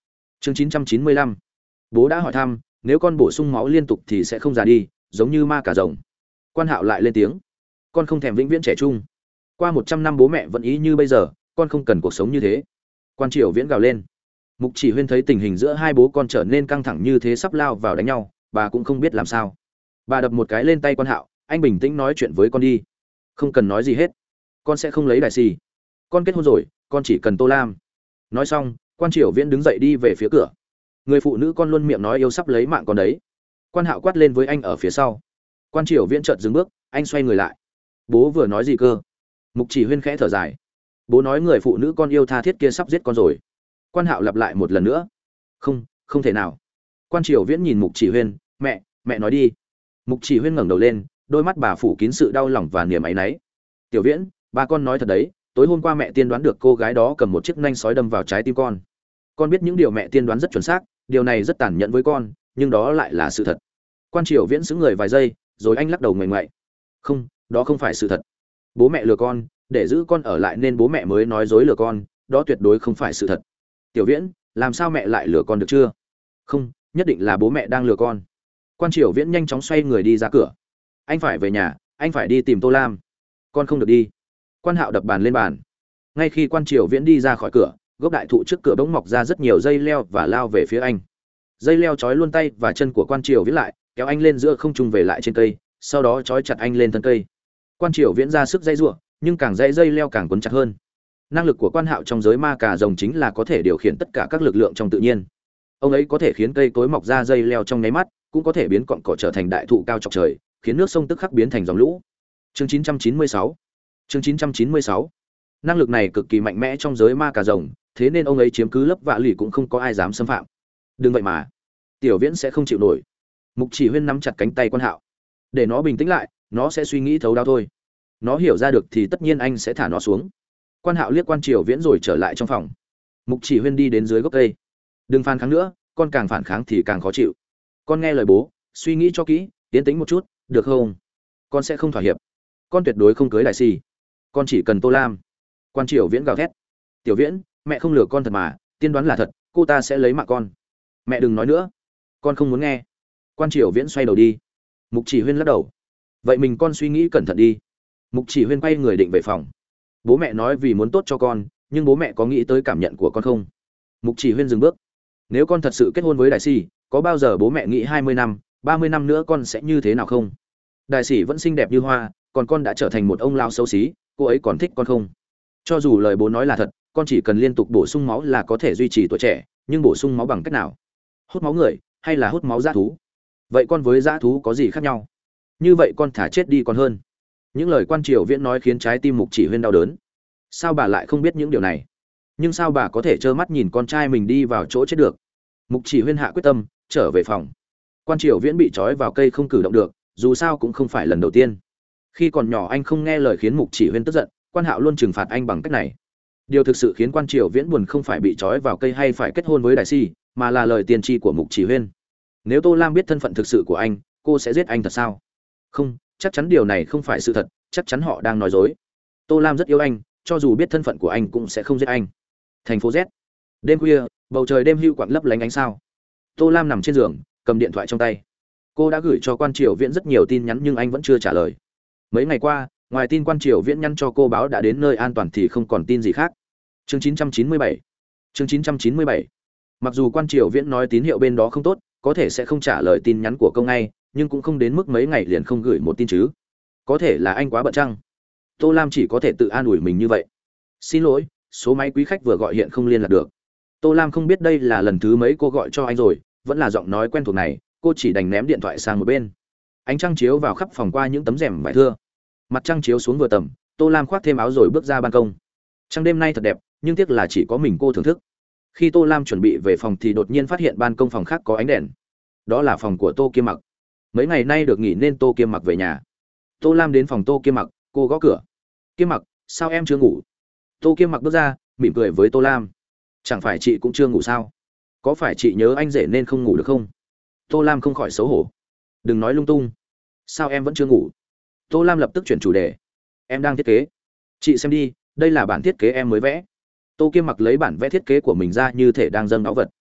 Chương chín trăm chín mươi lăm. Bố đã hỏi thăm, nếu con bổ sung máu liên tục thì sẽ không già đi, giống như ma cà rồng. Quan Hạo lại lên tiếng, con không thèm vĩnh viễn trẻ trung. Qua một trăm năm bố mẹ vẫn ý như bây giờ, con không cần cuộc sống như thế. Quan Triều Viễn gào lên. Mục Chỉ Huyên thấy tình hình giữa hai bố con trở nên căng thẳng như thế, sắp lao vào đánh nhau, bà cũng không biết làm sao. Bà đập một cái lên tay Quan Hạo, anh bình tĩnh nói chuyện với con đi. Không cần nói gì hết, con sẽ không lấy đại xì. Con kết hôn rồi, con chỉ cần Tô Lam. Nói xong, Quan Triều Viễn đứng dậy đi về phía cửa. Người phụ nữ con luôn miệng nói yêu sắp lấy mạng con đấy. Quan Hạo quát lên với anh ở phía sau. Quan Triều Viễn chợt dừng bước, anh xoay người lại. Bố vừa nói gì cơ? Mục Chỉ Huyên khẽ thở dài. Bố nói người phụ nữ con yêu tha thiết kia sắp giết con rồi. Quan Hạo lặp lại một lần nữa. Không, không thể nào. Quan Triều Viễn nhìn Mục Chỉ Huyên, mẹ, mẹ nói đi. Mục Chỉ Huyên ngẩng đầu lên, đôi mắt bà phủ kín sự đau lòng và niềm áy náy. Tiểu Viễn, ba con nói thật đấy, tối hôm qua mẹ tiên đoán được cô gái đó cầm một chiếc nanh sói đâm vào trái tim con. Con biết những điều mẹ tiên đoán rất chuẩn xác, điều này rất tàn nhẫn với con, nhưng đó lại là sự thật. Quan Triều Viễn sững người vài giây, rồi anh lắc đầu ngoảnh ngoại. Không, đó không phải sự thật. Bố mẹ lừa con, để giữ con ở lại nên bố mẹ mới nói dối lừa con, đó tuyệt đối không phải sự thật. Tiểu Viễn, làm sao mẹ lại lừa con được chưa? Không, nhất định là bố mẹ đang lừa con. Quan Triều Viễn nhanh chóng xoay người đi ra cửa. Anh phải về nhà, anh phải đi tìm Tô Lam. Con không được đi. Quan Hạo đập bàn lên bàn. Ngay khi Quan Triều Viễn đi ra khỏi cửa, gốc đại thụ trước cửa bỗng mọc ra rất nhiều dây leo và lao về phía anh. Dây leo trói luôn tay và chân của Quan Triều Viễn lại, kéo anh lên giữa không trung về lại trên cây, sau đó trói chặt anh lên thân cây. Quan Triều Viễn ra sức dây giụa, nhưng càng dây dây leo càng quấn chặt hơn. Năng lực của Quan Hạo trong giới ma cà rồng chính là có thể điều khiển tất cả các lực lượng trong tự nhiên. Ông ấy có thể khiến cây cối mọc ra dây leo trong nháy mắt, cũng có thể biến cọn cỏ trở thành đại thụ cao chọc trời, khiến nước sông tức khắc biến thành dòng lũ. Chương chín trăm chín mươi sáu. Chương chín trăm chín mươi sáu. Năng lực này cực kỳ mạnh mẽ trong giới ma cà rồng, thế nên ông ấy chiếm cứ lớp vạ lì cũng không có ai dám xâm phạm. Đừng vậy mà, Tiểu Viễn sẽ không chịu nổi. Mục Chỉ Huyên nắm chặt cánh tay Quan Hạo, để nó bình tĩnh lại, nó sẽ suy nghĩ thấu đáo thôi. Nó hiểu ra được thì tất nhiên anh sẽ thả nó xuống. Quan Hạo liếc Quan Triều Viễn rồi trở lại trong phòng. Mục Chỉ Huyên đi đến dưới gốc cây. Đừng phản kháng nữa, con càng phản kháng thì càng khó chịu. Con nghe lời bố, suy nghĩ cho kỹ, tiến tĩnh một chút, được không? Con sẽ không thỏa hiệp. Con tuyệt đối không cưới đại si. Con chỉ cần Tô Lam. Quan Triều Viễn gào thét. Tiểu Viễn, mẹ không lừa con thật mà, tiên đoán là thật, cô ta sẽ lấy mạng con. Mẹ đừng nói nữa, con không muốn nghe. Quan Triều Viễn xoay đầu đi. Mục Chỉ Huyên lắc đầu. Vậy mình con suy nghĩ cẩn thận đi. Mục Chỉ Huyên quay người định về phòng. Bố mẹ nói vì muốn tốt cho con, nhưng bố mẹ có nghĩ tới cảm nhận của con không? Mục Chỉ Huyên dừng bước. Nếu con thật sự kết hôn với đại sĩ, có bao giờ bố mẹ nghĩ hai mươi năm, ba mươi năm nữa con sẽ như thế nào không? Đại sĩ vẫn xinh đẹp như hoa, còn con đã trở thành một ông lão xấu xí, cô ấy còn thích con không? Cho dù lời bố nói là thật, con chỉ cần liên tục bổ sung máu là có thể duy trì tuổi trẻ, nhưng bổ sung máu bằng cách nào? Hút máu người hay là hút máu dã thú? Vậy con với dã thú có gì khác nhau? Như vậy con thả chết đi còn hơn. Những lời Quan Triều Viễn nói khiến trái tim Mục Chỉ Huyên đau đớn. Sao bà lại không biết những điều này? Nhưng sao bà có thể trơ mắt nhìn con trai mình đi vào chỗ chết được? Mục Chỉ Huyên hạ quyết tâm trở về phòng. Quan Triều Viễn bị trói vào cây không cử động được, dù sao cũng không phải lần đầu tiên. Khi còn nhỏ anh không nghe lời khiến Mục Chỉ Huyên tức giận, Quan Hạo luôn trừng phạt anh bằng cách này. Điều thực sự khiến Quan Triều Viễn buồn không phải bị trói vào cây hay phải kết hôn với đại si, mà là lời tiên tri của Mục Chỉ Huyên. Nếu Tô Lam biết thân phận thực sự của anh, cô sẽ giết anh thật sao? Không, chắc chắn điều này không phải sự thật, chắc chắn họ đang nói dối. Tô Lam rất yêu anh, cho dù biết thân phận của anh cũng sẽ không giết anh. Thành phố Z. Đêm khuya, bầu trời đêm hưu quặng lấp lánh ánh sao. Tô Lam nằm trên giường, cầm điện thoại trong tay. Cô đã gửi cho Quan Triều Viễn rất nhiều tin nhắn nhưng anh vẫn chưa trả lời. Mấy ngày qua, ngoài tin Quan Triều Viễn nhắn cho cô báo đã đến nơi an toàn thì không còn tin gì khác. Chương chín trăm chín mươi bảy. Chương chín trăm chín mươi bảy. Mặc dù Quan Triều Viễn nói tín hiệu bên đó không tốt, có thể sẽ không trả lời tin nhắn của công ngay, nhưng cũng không đến mức mấy ngày liền không gửi một tin chứ. Có thể là anh quá bận chăng? Tô Lam chỉ có thể tự an ủi mình như vậy. Xin lỗi, số máy quý khách vừa gọi hiện không liên lạc được. Tô Lam không biết đây là lần thứ mấy cô gọi cho anh rồi, vẫn là giọng nói quen thuộc này, cô chỉ đành ném điện thoại sang một bên. Ánh trăng chiếu vào khắp phòng qua những tấm rèm vải thưa. Mặt trăng chiếu xuống vừa tầm, Tô Lam khoác thêm áo rồi bước ra ban công. Trăng đêm nay thật đẹp, nhưng tiếc là chỉ có mình cô thưởng thức. Khi Tô Lam chuẩn bị về phòng thì đột nhiên phát hiện ban công phòng khác có ánh đèn. Đó là phòng của Tô Kiêm Mặc. Mấy ngày nay được nghỉ nên Tô Kiêm Mặc về nhà. Tô Lam đến phòng Tô Kiêm Mặc, cô gõ cửa. Kiêm Mặc, sao em chưa ngủ? Tô Kiêm Mặc bước ra, mỉm cười với Tô Lam. Chẳng phải chị cũng chưa ngủ sao? Có phải chị nhớ anh rể nên không ngủ được không? Tô Lam không khỏi xấu hổ. Đừng nói lung tung. Sao em vẫn chưa ngủ? Tô Lam lập tức chuyển chủ đề. Em đang thiết kế. Chị xem đi, đây là bản thiết kế em mới vẽ. Tô Kiêm Mặc lấy bản vẽ thiết kế của mình ra như thể đang dâng báu vật.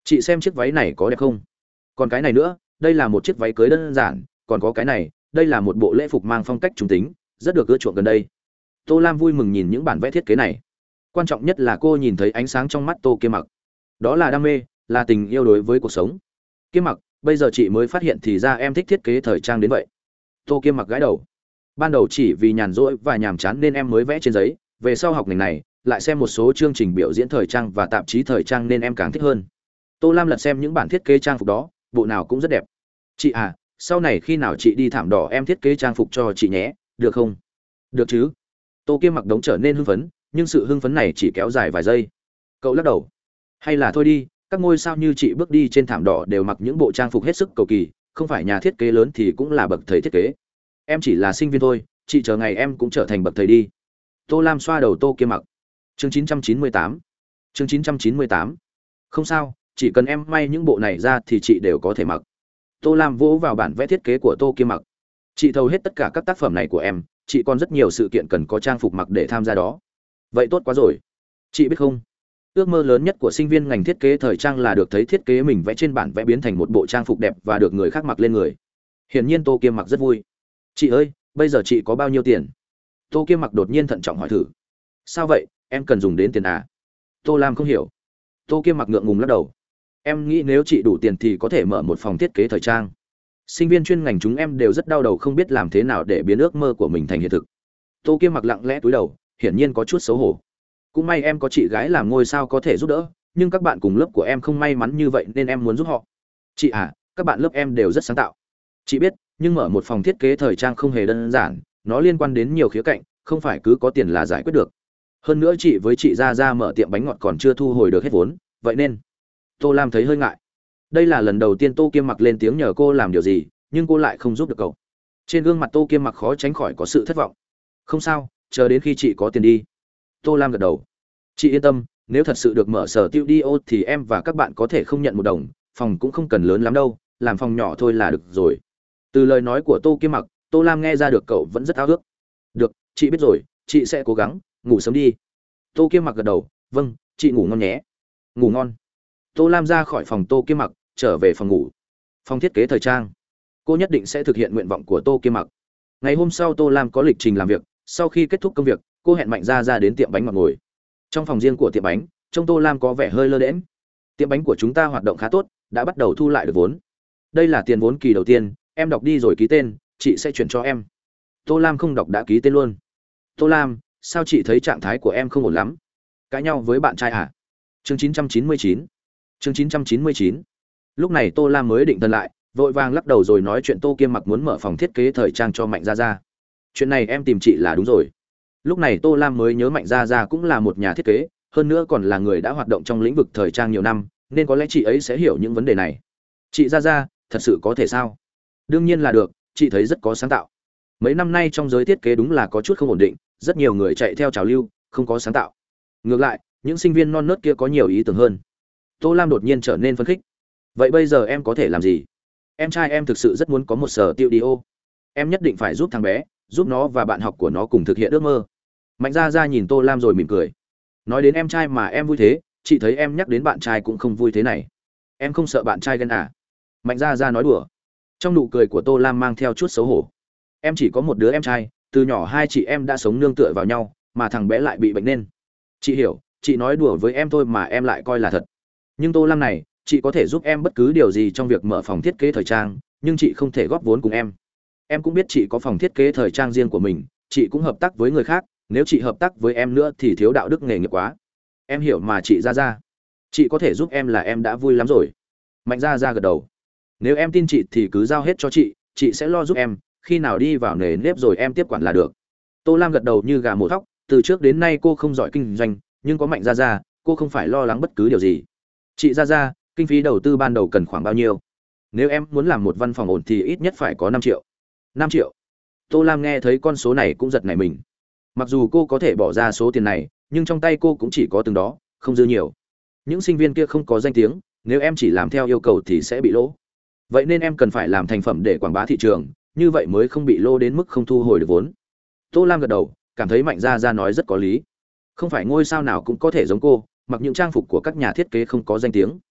Chị xem chiếc váy này có đẹp không? Còn cái này nữa, đây là một chiếc váy cưới đơn giản, còn có cái này, đây là một bộ lễ phục mang phong cách trung tính, rất được ưa chuộng gần đây. Tô Lam vui mừng nhìn những bản vẽ thiết kế này. Quan trọng nhất là cô nhìn thấy ánh sáng trong mắt Tô Kiêm Mặc. Đó là đam mê, là tình yêu đối với cuộc sống. Kiêm Mặc, bây giờ chị mới phát hiện thì ra em thích thiết kế thời trang đến vậy. Tô Kiêm Mặc gãi đầu. Ban đầu chỉ vì nhàn rỗi và nhàm chán nên em mới vẽ trên giấy, về sau học ngành này, lại xem một số chương trình biểu diễn thời trang và tạp chí thời trang nên em càng thích hơn. Tô Lam lật xem những bản thiết kế trang phục đó, bộ nào cũng rất đẹp. Chị à, sau này khi nào chị đi thảm đỏ em thiết kế trang phục cho chị nhé, được không? Được chứ. Tô Kiêm Mặc đống trở nên hưng phấn, nhưng sự hưng phấn này chỉ kéo dài vài giây. Cậu lắc đầu. Hay là thôi đi, các ngôi sao như chị bước đi trên thảm đỏ đều mặc những bộ trang phục hết sức cầu kỳ, không phải nhà thiết kế lớn thì cũng là bậc thầy thiết kế. Em chỉ là sinh viên thôi, chị chờ ngày em cũng trở thành bậc thầy đi. Tô Lam xoa đầu Tô Kiêm Mặc. Chương chín trăm chín mươi tám. Chương chín trăm chín mươi tám. Không sao, chỉ cần em may những bộ này ra thì chị đều có thể mặc. Tô Lam vỗ vào bản vẽ thiết kế của Tô Kiêm Mặc. Chị thầu hết tất cả các tác phẩm này của em, chị còn rất nhiều sự kiện cần có trang phục mặc để tham gia đó. Vậy tốt quá rồi. Chị biết không, ước mơ lớn nhất của sinh viên ngành thiết kế thời trang là được thấy thiết kế mình vẽ trên bản vẽ biến thành một bộ trang phục đẹp và được người khác mặc lên người. Hiển nhiên Tô Kiêm Mặc rất vui. Chị ơi, bây giờ chị có bao nhiêu tiền? Tô Kiêm Mặc đột nhiên thận trọng hỏi thử. Sao vậy, em cần dùng đến tiền à? Tô Lam không hiểu. Tô Kiêm Mặc ngượng ngùng lắc đầu. Em nghĩ nếu chị đủ tiền thì có thể mở một phòng thiết kế thời trang. Sinh viên chuyên ngành chúng em đều rất đau đầu không biết làm thế nào để biến ước mơ của mình thành hiện thực. Tô Kiêm Mặc lặng lẽ cúi đầu, hiển nhiên có chút xấu hổ. Cũng may em có chị gái làm ngôi sao có thể giúp đỡ, nhưng các bạn cùng lớp của em không may mắn như vậy nên em muốn giúp họ. Chị à, các bạn lớp em đều rất sáng tạo. Chị biết, nhưng mở một phòng thiết kế thời trang không hề đơn giản, nó liên quan đến nhiều khía cạnh, không phải cứ có tiền là giải quyết được. Hơn nữa chị với chị Gia Gia mở tiệm bánh ngọt còn chưa thu hồi được hết vốn, vậy nên Tô Lam thấy hơi ngại. Đây là lần đầu tiên Tô Kiêm Mặc lên tiếng nhờ cô làm điều gì, nhưng cô lại không giúp được cậu. Trên gương mặt Tô Kiêm Mặc khó tránh khỏi có sự thất vọng. Không sao, chờ đến khi chị có tiền đi. Tô Lam gật đầu. Chị yên tâm, nếu thật sự được mở sở studio thì em và các bạn có thể không nhận một đồng, phòng cũng không cần lớn lắm đâu, làm phòng nhỏ thôi là được rồi. Từ lời nói của Tô Kiêm Mặc, Tô Lam nghe ra được cậu vẫn rất ao ước. Được, chị biết rồi, chị sẽ cố gắng, ngủ sớm đi. Tô Kiêm Mặc gật đầu, vâng, chị ngủ ngon nhé. Ngủ ngon. Tô Lam ra khỏi phòng Tô Kiêm Mặc, trở về phòng ngủ. Phòng thiết kế thời trang. Cô nhất định sẽ thực hiện nguyện vọng của Tô Kiêm Mặc. Ngày hôm sau Tô Lam có lịch trình làm việc, sau khi kết thúc công việc, cô hẹn Mạnh Gia Gia đến tiệm bánh ngọt ngồi. Trong phòng riêng của tiệm bánh, trông Tô Lam có vẻ hơi lơ đễnh. Tiệm bánh của chúng ta hoạt động khá tốt, đã bắt đầu thu lại được vốn. Đây là tiền vốn kỳ đầu tiên, em đọc đi rồi ký tên, chị sẽ chuyển cho em. Tô Lam không đọc đã ký tên luôn. Tô Lam, sao chị thấy trạng thái của em không ổn lắm? Cãi nhau với bạn trai à? Chương chín trăm chín mươi chín. Chương chín trăm chín mươi chín. Lúc này Tô Lam mới định thần lại, vội vàng lắc đầu rồi nói chuyện Tô Kiêm Mặc muốn mở phòng thiết kế thời trang cho Mạnh Gia Gia. Chuyện này em tìm chị là đúng rồi. Lúc này Tô Lam mới nhớ Mạnh Gia Gia cũng là một nhà thiết kế, hơn nữa còn là người đã hoạt động trong lĩnh vực thời trang nhiều năm, nên có lẽ chị ấy sẽ hiểu những vấn đề này. Chị Gia Gia, thật sự có thể sao? Đương nhiên là được, chị thấy rất có sáng tạo. Mấy năm nay trong giới thiết kế đúng là có chút không ổn định, rất nhiều người chạy theo trào lưu, không có sáng tạo. Ngược lại, những sinh viên non nớt kia có nhiều ý tưởng hơn. Tô Lam đột nhiên trở nên phấn khích. Vậy bây giờ em có thể làm gì? Em trai em thực sự rất muốn có một sở studio. Em nhất định phải giúp thằng bé, giúp nó và bạn học của nó cùng thực hiện ước mơ. Mạnh Gia Gia nhìn Tô Lam rồi mỉm cười. Nói đến em trai mà em vui thế, chị thấy em nhắc đến bạn trai cũng không vui thế này. Em không sợ bạn trai ghen à? Mạnh Gia Gia nói đùa. Trong nụ cười của Tô Lam mang theo chút xấu hổ. Em chỉ có một đứa em trai, từ nhỏ hai chị em đã sống nương tựa vào nhau, mà thằng bé lại bị bệnh nên. Chị hiểu, chị nói đùa với em thôi mà em lại coi là thật. Nhưng Tô Lam này, chị có thể giúp em bất cứ điều gì trong việc mở phòng thiết kế thời trang, nhưng chị không thể góp vốn cùng em. Em cũng biết chị có phòng thiết kế thời trang riêng của mình, chị cũng hợp tác với người khác, nếu chị hợp tác với em nữa thì thiếu đạo đức nghề nghiệp quá. Em hiểu mà chị Gia Gia. Chị có thể giúp em là em đã vui lắm rồi. Mạnh Gia Gia gật đầu. Nếu em tin chị thì cứ giao hết cho chị, chị sẽ lo giúp em, khi nào đi vào nề nếp rồi em tiếp quản là được. Tô Lam gật đầu như gà mổ thóc, từ trước đến nay cô không giỏi kinh doanh, nhưng có Mạnh Gia Gia, cô không phải lo lắng bất cứ điều gì. Chị Gia Gia, kinh phí đầu tư ban đầu cần khoảng bao nhiêu? Nếu em muốn làm một văn phòng ổn thì ít nhất phải có năm triệu. năm triệu. Tô Lam nghe thấy con số này cũng giật nảy mình. Mặc dù cô có thể bỏ ra số tiền này, nhưng trong tay cô cũng chỉ có từng đó, không dư nhiều. Những sinh viên kia không có danh tiếng, nếu em chỉ làm theo yêu cầu thì sẽ bị lỗ. Vậy nên em cần phải làm thành phẩm để quảng bá thị trường, như vậy mới không bị lỗ đến mức không thu hồi được vốn. Tô Lam gật đầu, cảm thấy Mạnh Gia Gia nói rất có lý. Không phải ngôi sao nào cũng có thể giống cô, mặc những trang phục của các nhà thiết kế không có danh tiếng.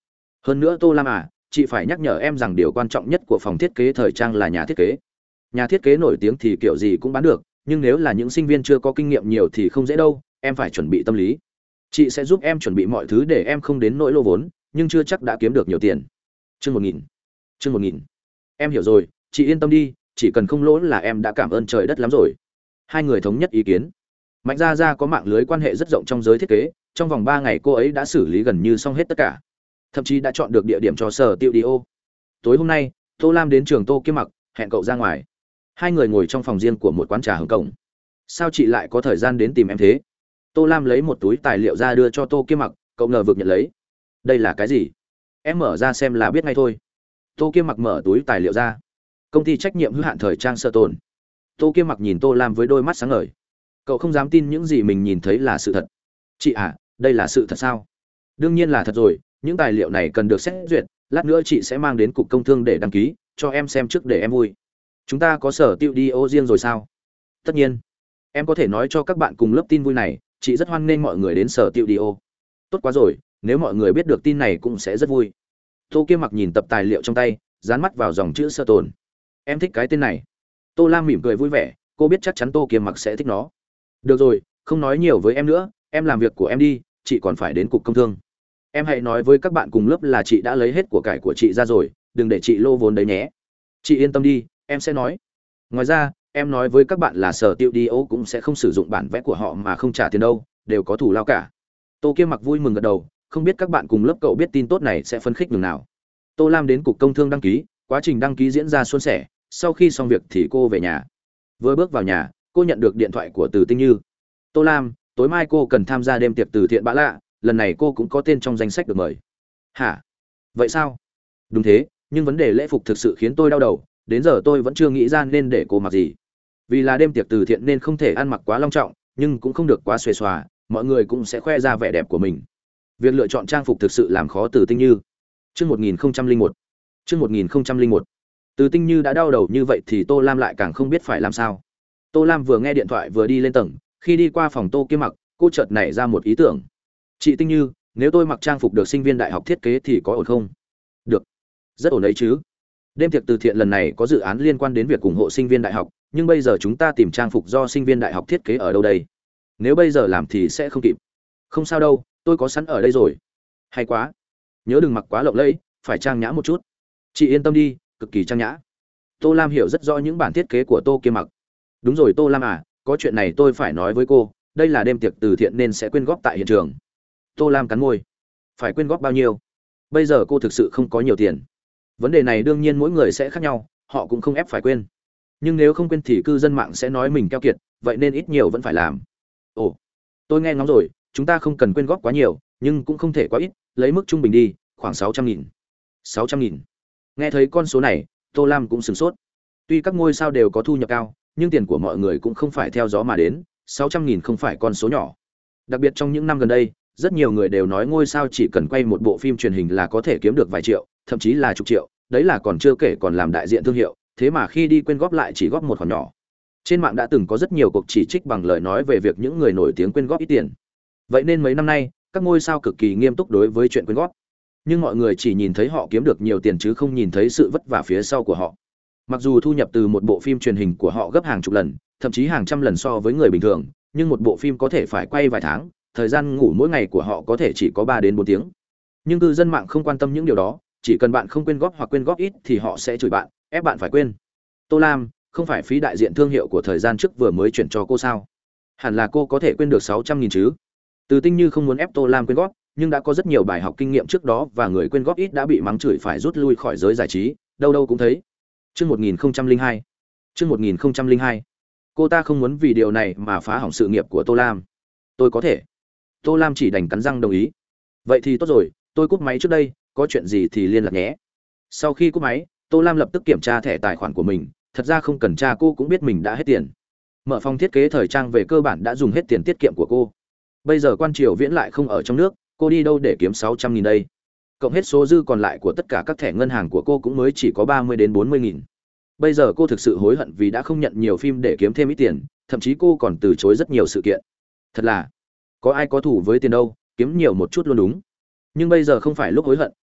Hơn nữa Tô Lam à, chị phải nhắc nhở em rằng điều quan trọng nhất của phòng thiết kế thời trang là nhà thiết kế. Nhà thiết kế nổi tiếng thì kiểu gì cũng bán được, nhưng nếu là những sinh viên chưa có kinh nghiệm nhiều thì không dễ đâu, em phải chuẩn bị tâm lý. Chị sẽ giúp em chuẩn bị mọi thứ để em không đến nỗi lô vốn, nhưng chưa chắc đã kiếm được nhiều tiền. Chương một nghìn. Chương một nghìn. Em hiểu rồi, chị yên tâm đi, chỉ cần không lỗ là em đã cảm ơn trời đất lắm rồi. Hai người thống nhất ý kiến. Mạnh Gia Gia có mạng lưới quan hệ rất rộng trong giới thiết kế, trong vòng ba ngày cô ấy đã xử lý gần như xong hết tất cả, thậm chí đã chọn được địa điểm cho sở tiêu đi ô. Tối hôm nay, Tô Lam đến trường Tô Kiếm Mặc, hẹn cậu ra ngoài. Hai người ngồi trong phòng riêng của một quán trà Hồng Kông. Sao chị lại có thời gian đến tìm em thế? Tô Lam lấy một túi tài liệu ra đưa cho Tô Kiếm Mặc, cậu ngờ vực nhận lấy. Đây là cái gì? Em mở ra xem là biết ngay thôi. Tô Kiếm Mặc mở túi tài liệu ra. Công ty trách nhiệm hữu hạn thời trang Sở Tồn. Tô Kiếm Mặc nhìn Tô Lam với đôi mắt sáng ngời. Cậu không dám tin những gì mình nhìn thấy là sự thật. Chị à, đây là sự thật sao? Đương nhiên là thật rồi, những tài liệu này cần được xét duyệt, lát nữa chị sẽ mang đến cục công thương để đăng ký, cho em xem trước để em vui. Chúng ta có sở tiêu đi ô riêng rồi sao? Tất nhiên. Em có thể nói cho các bạn cùng lớp tin vui này, chị rất hoan nghênh mọi người đến sở tiêu đi ô. Tốt quá rồi, nếu mọi người biết được tin này cũng sẽ rất vui. Tô Kiếm Mặc nhìn tập tài liệu trong tay, dán mắt vào dòng chữ Sở Tồn. Em thích cái tên này. Tô Lam mỉm cười vui vẻ, cô biết chắc chắn Tô Kiếm Mặc sẽ thích nó. Được rồi, không nói nhiều với em nữa, em làm việc của em đi, chị còn phải đến cục công thương. Em hãy nói với các bạn cùng lớp là chị đã lấy hết của cải của chị ra rồi, đừng để chị lô vốn đấy nhé. Chị yên tâm đi, em sẽ nói. Ngoài ra, em nói với các bạn là sở tiêu đi ô cũng sẽ không sử dụng bản vẽ của họ mà không trả tiền đâu, đều có thủ lao cả. Tô Kiếm Mặc vui mừng gật đầu, không biết các bạn cùng lớp cậu biết tin tốt này sẽ phấn khích nhường nào. Tô Lam đến cục công thương đăng ký, quá trình đăng ký diễn ra suôn sẻ. Sau khi xong việc thì cô về nhà. Vừa bước vào nhà, cô nhận được điện thoại của Từ Tinh Như. Tô Lam, tối mai cô cần tham gia đêm tiệc từ thiện bã lạ, lần này cô cũng có tên trong danh sách được mời. Hả? Vậy sao? Đúng thế, nhưng vấn đề lễ phục thực sự khiến tôi đau đầu, đến giờ tôi vẫn chưa nghĩ ra nên để cô mặc gì. Vì là đêm tiệc từ thiện nên không thể ăn mặc quá long trọng, nhưng cũng không được quá xuề xòa, mọi người cũng sẽ khoe ra vẻ đẹp của mình. Việc lựa chọn trang phục thực sự làm khó Từ Tinh Như. Chương một nghìn không trăm lẻ một. Chương một nghìn không trăm lẻ một. Từ Tinh Như đã đau đầu như vậy thì Tô Lam lại càng không biết phải làm sao. Tô Lam vừa nghe điện thoại vừa đi lên tầng, khi đi qua phòng Tô Kiếm Mặc, cô chợt nảy ra một ý tưởng. Chị Tinh Như, nếu tôi mặc trang phục được sinh viên đại học thiết kế thì có ổn không? Được, rất ổn đấy chứ. Đêm tiệc từ thiện lần này có dự án liên quan đến việc ủng hộ sinh viên đại học, nhưng bây giờ chúng ta tìm trang phục do sinh viên đại học thiết kế ở đâu đây? Nếu bây giờ làm thì sẽ không kịp. Không sao đâu, tôi có sẵn ở đây rồi. Hay quá. Nhớ đừng mặc quá lộng lẫy, phải trang nhã một chút. Chị yên tâm đi, cực kỳ trang nhã. Tô Lam hiểu rất rõ những bản thiết kế của Tô Kiếm Mặc. Đúng rồi Tô Lam à, có chuyện này tôi phải nói với cô, đây là đêm tiệc từ thiện nên sẽ quyên góp tại hiện trường. Tô Lam cắn môi. Phải quyên góp bao nhiêu? Bây giờ cô thực sự không có nhiều tiền. Vấn đề này đương nhiên mỗi người sẽ khác nhau, họ cũng không ép phải quên. Nhưng nếu không quên thì cư dân mạng sẽ nói mình keo kiệt, vậy nên ít nhiều vẫn phải làm. Ồ, tôi nghe ngóng rồi, chúng ta không cần quyên góp quá nhiều, nhưng cũng không thể quá ít, lấy mức trung bình đi, khoảng sáu trăm nghìn. sáu trăm nghìn. Nghe thấy con số này, Tô Lam cũng sửng sốt. Tuy các ngôi sao đều có thu nhập cao, nhưng tiền của mọi người cũng không phải theo gió mà đến, sáu trăm nghìn không phải con số nhỏ. Đặc biệt trong những năm gần đây, rất nhiều người đều nói ngôi sao chỉ cần quay một bộ phim truyền hình là có thể kiếm được vài triệu, thậm chí là chục triệu, đấy là còn chưa kể còn làm đại diện thương hiệu, thế mà khi đi quyên góp lại chỉ góp một khoản nhỏ. Trên mạng đã từng có rất nhiều cuộc chỉ trích bằng lời nói về việc những người nổi tiếng quyên góp ít tiền. Vậy nên mấy năm nay, các ngôi sao cực kỳ nghiêm túc đối với chuyện quyên góp. Nhưng mọi người chỉ nhìn thấy họ kiếm được nhiều tiền chứ không nhìn thấy sự vất vả phía sau của họ. Mặc dù thu nhập từ một bộ phim truyền hình của họ gấp hàng chục lần, thậm chí hàng trăm lần so với người bình thường, nhưng một bộ phim có thể phải quay vài tháng, thời gian ngủ mỗi ngày của họ có thể chỉ có ba đến bốn tiếng. Nhưng cư dân mạng không quan tâm những điều đó, chỉ cần bạn không quyên góp hoặc quyên góp ít thì họ sẽ chửi bạn, ép bạn phải quên. Tô Lam, không phải phí đại diện thương hiệu của thời gian trước vừa mới chuyển cho cô sao? Hẳn là cô có thể quên được sáu trăm nghìn chứ. Từ Tinh Như không muốn ép Tô Lam quyên góp, nhưng đã có rất nhiều bài học kinh nghiệm trước đó và người quyên góp ít đã bị mắng chửi phải rút lui khỏi giới giải trí, đâu đâu cũng thấy. Chương một nghìn không trăm lẻ hai. Chương một nghìn không trăm lẻ hai. Cô ta không muốn vì điều này mà phá hỏng sự nghiệp của Tô Lam. Tôi có thể. Tô Lam chỉ đành cắn răng đồng ý. Vậy thì tốt rồi, tôi cúp máy trước đây, có chuyện gì thì liên lạc nhé. Sau khi cúp máy, Tô Lam lập tức kiểm tra thẻ tài khoản của mình, thật ra không cần tra cô cũng biết mình đã hết tiền. Mở phòng thiết kế thời trang về cơ bản đã dùng hết tiền tiết kiệm của cô. Bây giờ Quan Triều Viễn lại không ở trong nước, cô đi đâu để kiếm sáu trăm nghìn đây? Cộng hết số dư còn lại của tất cả các thẻ ngân hàng của cô cũng mới chỉ có ba mươi đến bốn mươi nghìn. Bây giờ cô thực sự hối hận vì đã không nhận nhiều phim để kiếm thêm ít tiền, thậm chí cô còn từ chối rất nhiều sự kiện. Thật là, có ai có thủ với tiền đâu, kiếm nhiều một chút luôn đúng. Nhưng bây giờ không phải lúc hối hận,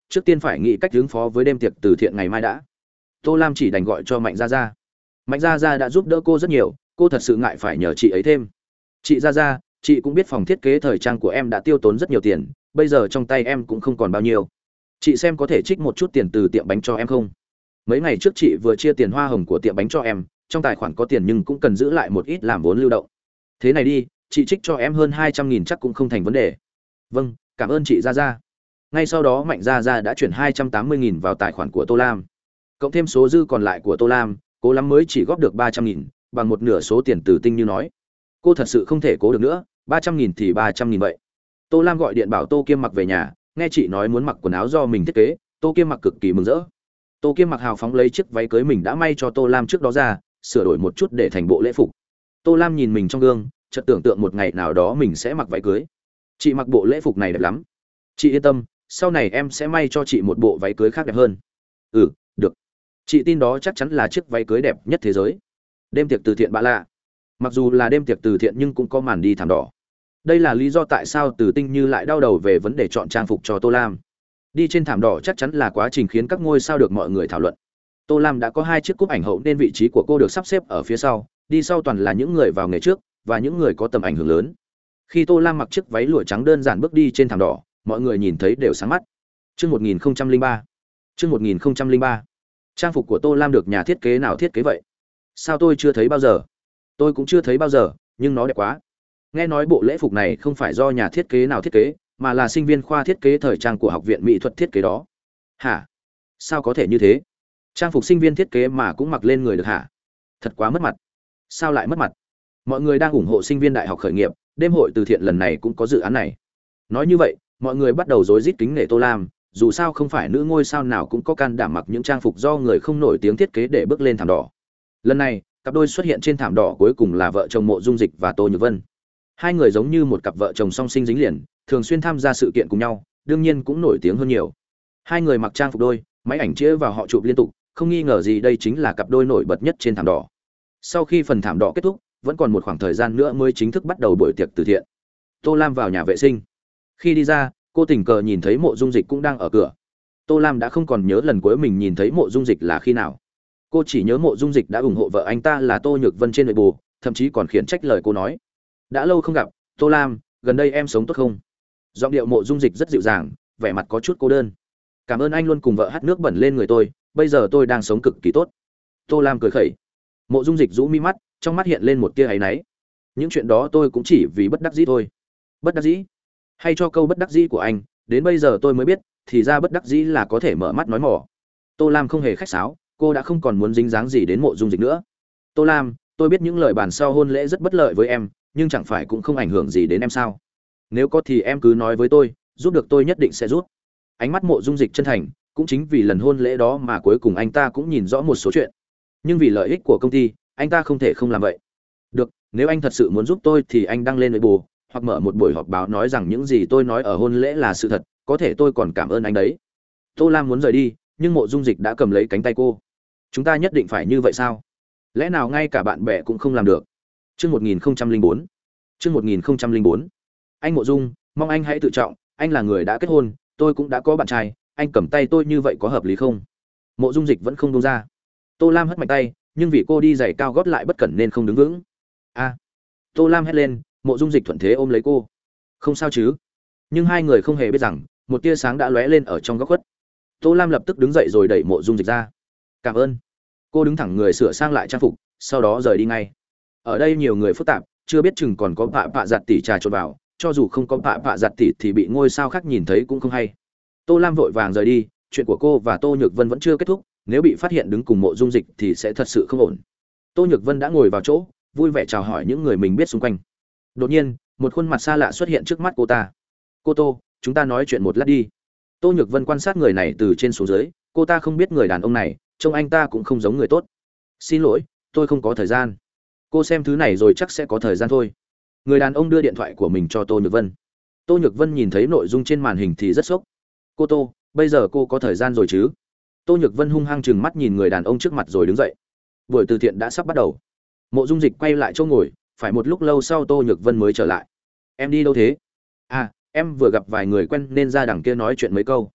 trước tiên phải nghĩ cách ứng phó với đêm tiệc từ thiện ngày mai đã. Tô Lam chỉ đành gọi cho Mạnh Gia Gia. Mạnh Gia Gia đã giúp đỡ cô rất nhiều, cô thật sự ngại phải nhờ chị ấy thêm. Chị Gia Gia, chị cũng biết phòng thiết kế thời trang của em đã tiêu tốn rất nhiều tiền, bây giờ trong tay em cũng không còn bao nhiêu. Chị xem có thể trích một chút tiền từ tiệm bánh cho em không? Mấy ngày trước chị vừa chia tiền hoa hồng của tiệm bánh cho em, trong tài khoản có tiền nhưng cũng cần giữ lại một ít làm vốn lưu động. Thế này đi, chị trích cho em hơn hai trăm nghìn chắc cũng không thành vấn đề. Vâng, cảm ơn chị Gia Gia. Ngay sau đó Mạnh Gia Gia đã chuyển hai trăm tám mươi nghìn vào tài khoản của Tô Lam. Cộng thêm số dư còn lại của Tô Lam, cố lắm mới chỉ góp được ba trăm nghìn, bằng một nửa số tiền từ Tinh Như nói. Cô thật sự không thể cố được nữa, ba trăm nghìn thì ba trăm nghìn vậy. Tô Lam gọi điện bảo Tô Kiêm Mặc về nhà, nghe chị nói muốn mặc quần áo do mình thiết kế, Tô Kiêm Mặc cực kỳ mừng rỡ. Tô Kiêm Mặc hào phóng lấy chiếc váy cưới mình đã may cho Tô Lam trước đó ra, sửa đổi một chút để thành bộ lễ phục. Tô Lam nhìn mình trong gương, chợt tưởng tượng một ngày nào đó mình sẽ mặc váy cưới. Chị mặc bộ lễ phục này đẹp lắm. Chị yên tâm, sau này em sẽ may cho chị một bộ váy cưới khác đẹp hơn. Ừ, được. Chị tin đó chắc chắn là chiếc váy cưới đẹp nhất thế giới. Đêm tiệc từ thiện bạ lạ. Mặc dù là đêm tiệc từ thiện nhưng cũng có màn đi thảm đỏ. Đây là lý do tại sao Từ Tinh Như lại đau đầu về vấn đề chọn trang phục cho Tô Lam. Đi trên thảm đỏ chắc chắn là quá trình khiến các ngôi sao được mọi người thảo luận. Tô Lam đã có hai chiếc cúp ảnh hậu nên vị trí của cô được sắp xếp ở phía sau, đi sau toàn là những người vào nghề trước và những người có tầm ảnh hưởng lớn. Khi Tô Lam mặc chiếc váy lụa trắng đơn giản bước đi trên thảm đỏ, mọi người nhìn thấy đều sáng mắt. Chương một nghìn không trăm lẻ ba. Chương một nghìn không trăm lẻ ba. Trang phục của Tô Lam được nhà thiết kế nào thiết kế vậy? Sao tôi chưa thấy bao giờ? Tôi cũng chưa thấy bao giờ, nhưng nó đẹp quá. Nghe nói bộ lễ phục này không phải do nhà thiết kế nào thiết kế, mà là sinh viên khoa thiết kế thời trang của Học viện Mỹ thuật thiết kế đó. Hả? Sao có thể như thế? Trang phục sinh viên thiết kế mà cũng mặc lên người được hả? Thật quá mất mặt. Sao lại mất mặt? Mọi người đang ủng hộ sinh viên đại học khởi nghiệp, đêm hội từ thiện lần này cũng có dự án này. Nói như vậy, mọi người bắt đầu rối rít kính nể Tô Lam, dù sao không phải nữ ngôi sao nào cũng có can đảm mặc những trang phục do người không nổi tiếng thiết kế để bước lên thảm đỏ. Lần này, cặp đôi xuất hiện trên thảm đỏ cuối cùng là vợ chồng Mộ Dung Dịch và Tô Nhược Vân. Hai người giống như một cặp vợ chồng song sinh dính liền, thường xuyên tham gia sự kiện cùng nhau, đương nhiên cũng nổi tiếng hơn nhiều. Hai người mặc trang phục đôi, máy ảnh chĩa vào họ chụp liên tục, không nghi ngờ gì đây chính là cặp đôi nổi bật nhất trên thảm đỏ. Sau khi phần thảm đỏ kết thúc, vẫn còn một khoảng thời gian nữa mới chính thức bắt đầu buổi tiệc từ thiện. Tô Lam vào nhà vệ sinh. Khi đi ra, cô tình cờ nhìn thấy Mộ Dung Dịch cũng đang ở cửa. Tô Lam đã không còn nhớ lần cuối mình nhìn thấy Mộ Dung Dịch là khi nào. Cô chỉ nhớ Mộ Dung Dịch đã ủng hộ vợ anh ta là Tô Nhược Vân trên nội bù, thậm chí còn khiển trách lời cô nói. Đã lâu không gặp, Tô Lam, gần đây em sống tốt không? Giọng điệu Mộ Dung Dịch rất dịu dàng, vẻ mặt có chút cô đơn. Cảm ơn anh luôn cùng vợ hắt nước bẩn lên người tôi, bây giờ tôi đang sống cực kỳ tốt. Tô Lam cười khẩy. Mộ Dung Dịch rũ mi mắt, trong mắt hiện lên một tia áy náy. Những chuyện đó tôi cũng chỉ vì bất đắc dĩ thôi. Bất đắc dĩ? Hay cho câu bất đắc dĩ của anh, đến bây giờ tôi mới biết, thì ra bất đắc dĩ là có thể mở mắt nói mỏ. Tô Lam không hề khách sáo, cô đã không còn muốn dính dáng gì đến Mộ Dung Dịch nữa. Tô Lam, tôi biết những lời bàn sau hôn lễ rất bất lợi với em, nhưng chẳng phải cũng không ảnh hưởng gì đến em sao? Nếu có thì em cứ nói với tôi, giúp được tôi nhất định sẽ giúp. Ánh mắt Mộ Dung Dịch chân thành, cũng chính vì lần hôn lễ đó mà cuối cùng anh ta cũng nhìn rõ một số chuyện. Nhưng vì lợi ích của công ty, anh ta không thể không làm vậy. Được, nếu anh thật sự muốn giúp tôi thì anh đăng lên Weibo, hoặc mở một buổi họp báo nói rằng những gì tôi nói ở hôn lễ là sự thật, có thể tôi còn cảm ơn anh đấy. Tô Lam muốn rời đi, nhưng Mộ Dung Dịch đã cầm lấy cánh tay cô. Chúng ta nhất định phải như vậy sao? Lẽ nào ngay cả bạn bè cũng không làm được? Chương một nghìn không trăm lẻ bốn. Chương một nghìn không trăm lẻ bốn. Anh Mộ Dung, mong anh hãy tự trọng, anh là người đã kết hôn, tôi cũng đã có bạn trai, anh cầm tay tôi như vậy có hợp lý không? Mộ Dung Dịch vẫn không buông ra. Tô Lam hất mạnh tay, nhưng vì cô đi giày cao gót lại bất cẩn nên không đứng vững. A! Tô Lam hét lên, Mộ Dung Dịch thuận thế ôm lấy cô. Không sao chứ? Nhưng hai người không hề biết rằng, một tia sáng đã lóe lên ở trong góc khuất. Tô Lam lập tức đứng dậy rồi đẩy Mộ Dung Dịch ra. Cảm ơn. Cô đứng thẳng người sửa sang lại trang phục, sau đó rời đi ngay. Ở đây nhiều người phức tạp, chưa biết chừng còn có vạ vạ giặt tỷ trà trộn vào, cho dù không có vạ vạ giặt tỷ thì bị ngôi sao khác nhìn thấy cũng không hay. Tô Lam vội vàng rời đi, chuyện của cô và Tô Nhược Vân vẫn chưa kết thúc, nếu bị phát hiện đứng cùng Mộ Dung Dịch thì sẽ thật sự không ổn. Tô Nhược Vân đã ngồi vào chỗ, vui vẻ chào hỏi những người mình biết xung quanh. Đột nhiên, một khuôn mặt xa lạ xuất hiện trước mắt cô ta. Cô Tô, chúng ta nói chuyện một lát đi. Tô Nhược Vân quan sát người này từ trên xuống dưới, cô ta không biết người đàn ông này, trông anh ta cũng không giống người tốt. Xin lỗi, tôi không có thời gian. Cô xem thứ này rồi chắc sẽ có thời gian thôi. Người đàn ông đưa điện thoại của mình cho Tô Nhược Vân. Tô Nhược Vân nhìn thấy nội dung trên màn hình thì rất sốc. Cô Tô, bây giờ cô có thời gian rồi chứ? Tô Nhược Vân hung hăng chừng mắt nhìn người đàn ông trước mặt rồi đứng dậy. Buổi từ thiện đã sắp bắt đầu. Mộ Dung Dịch quay lại chỗ ngồi, phải một lúc lâu sau Tô Nhược Vân mới trở lại. Em đi đâu thế? À, em vừa gặp vài người quen nên ra đằng kia nói chuyện mấy câu.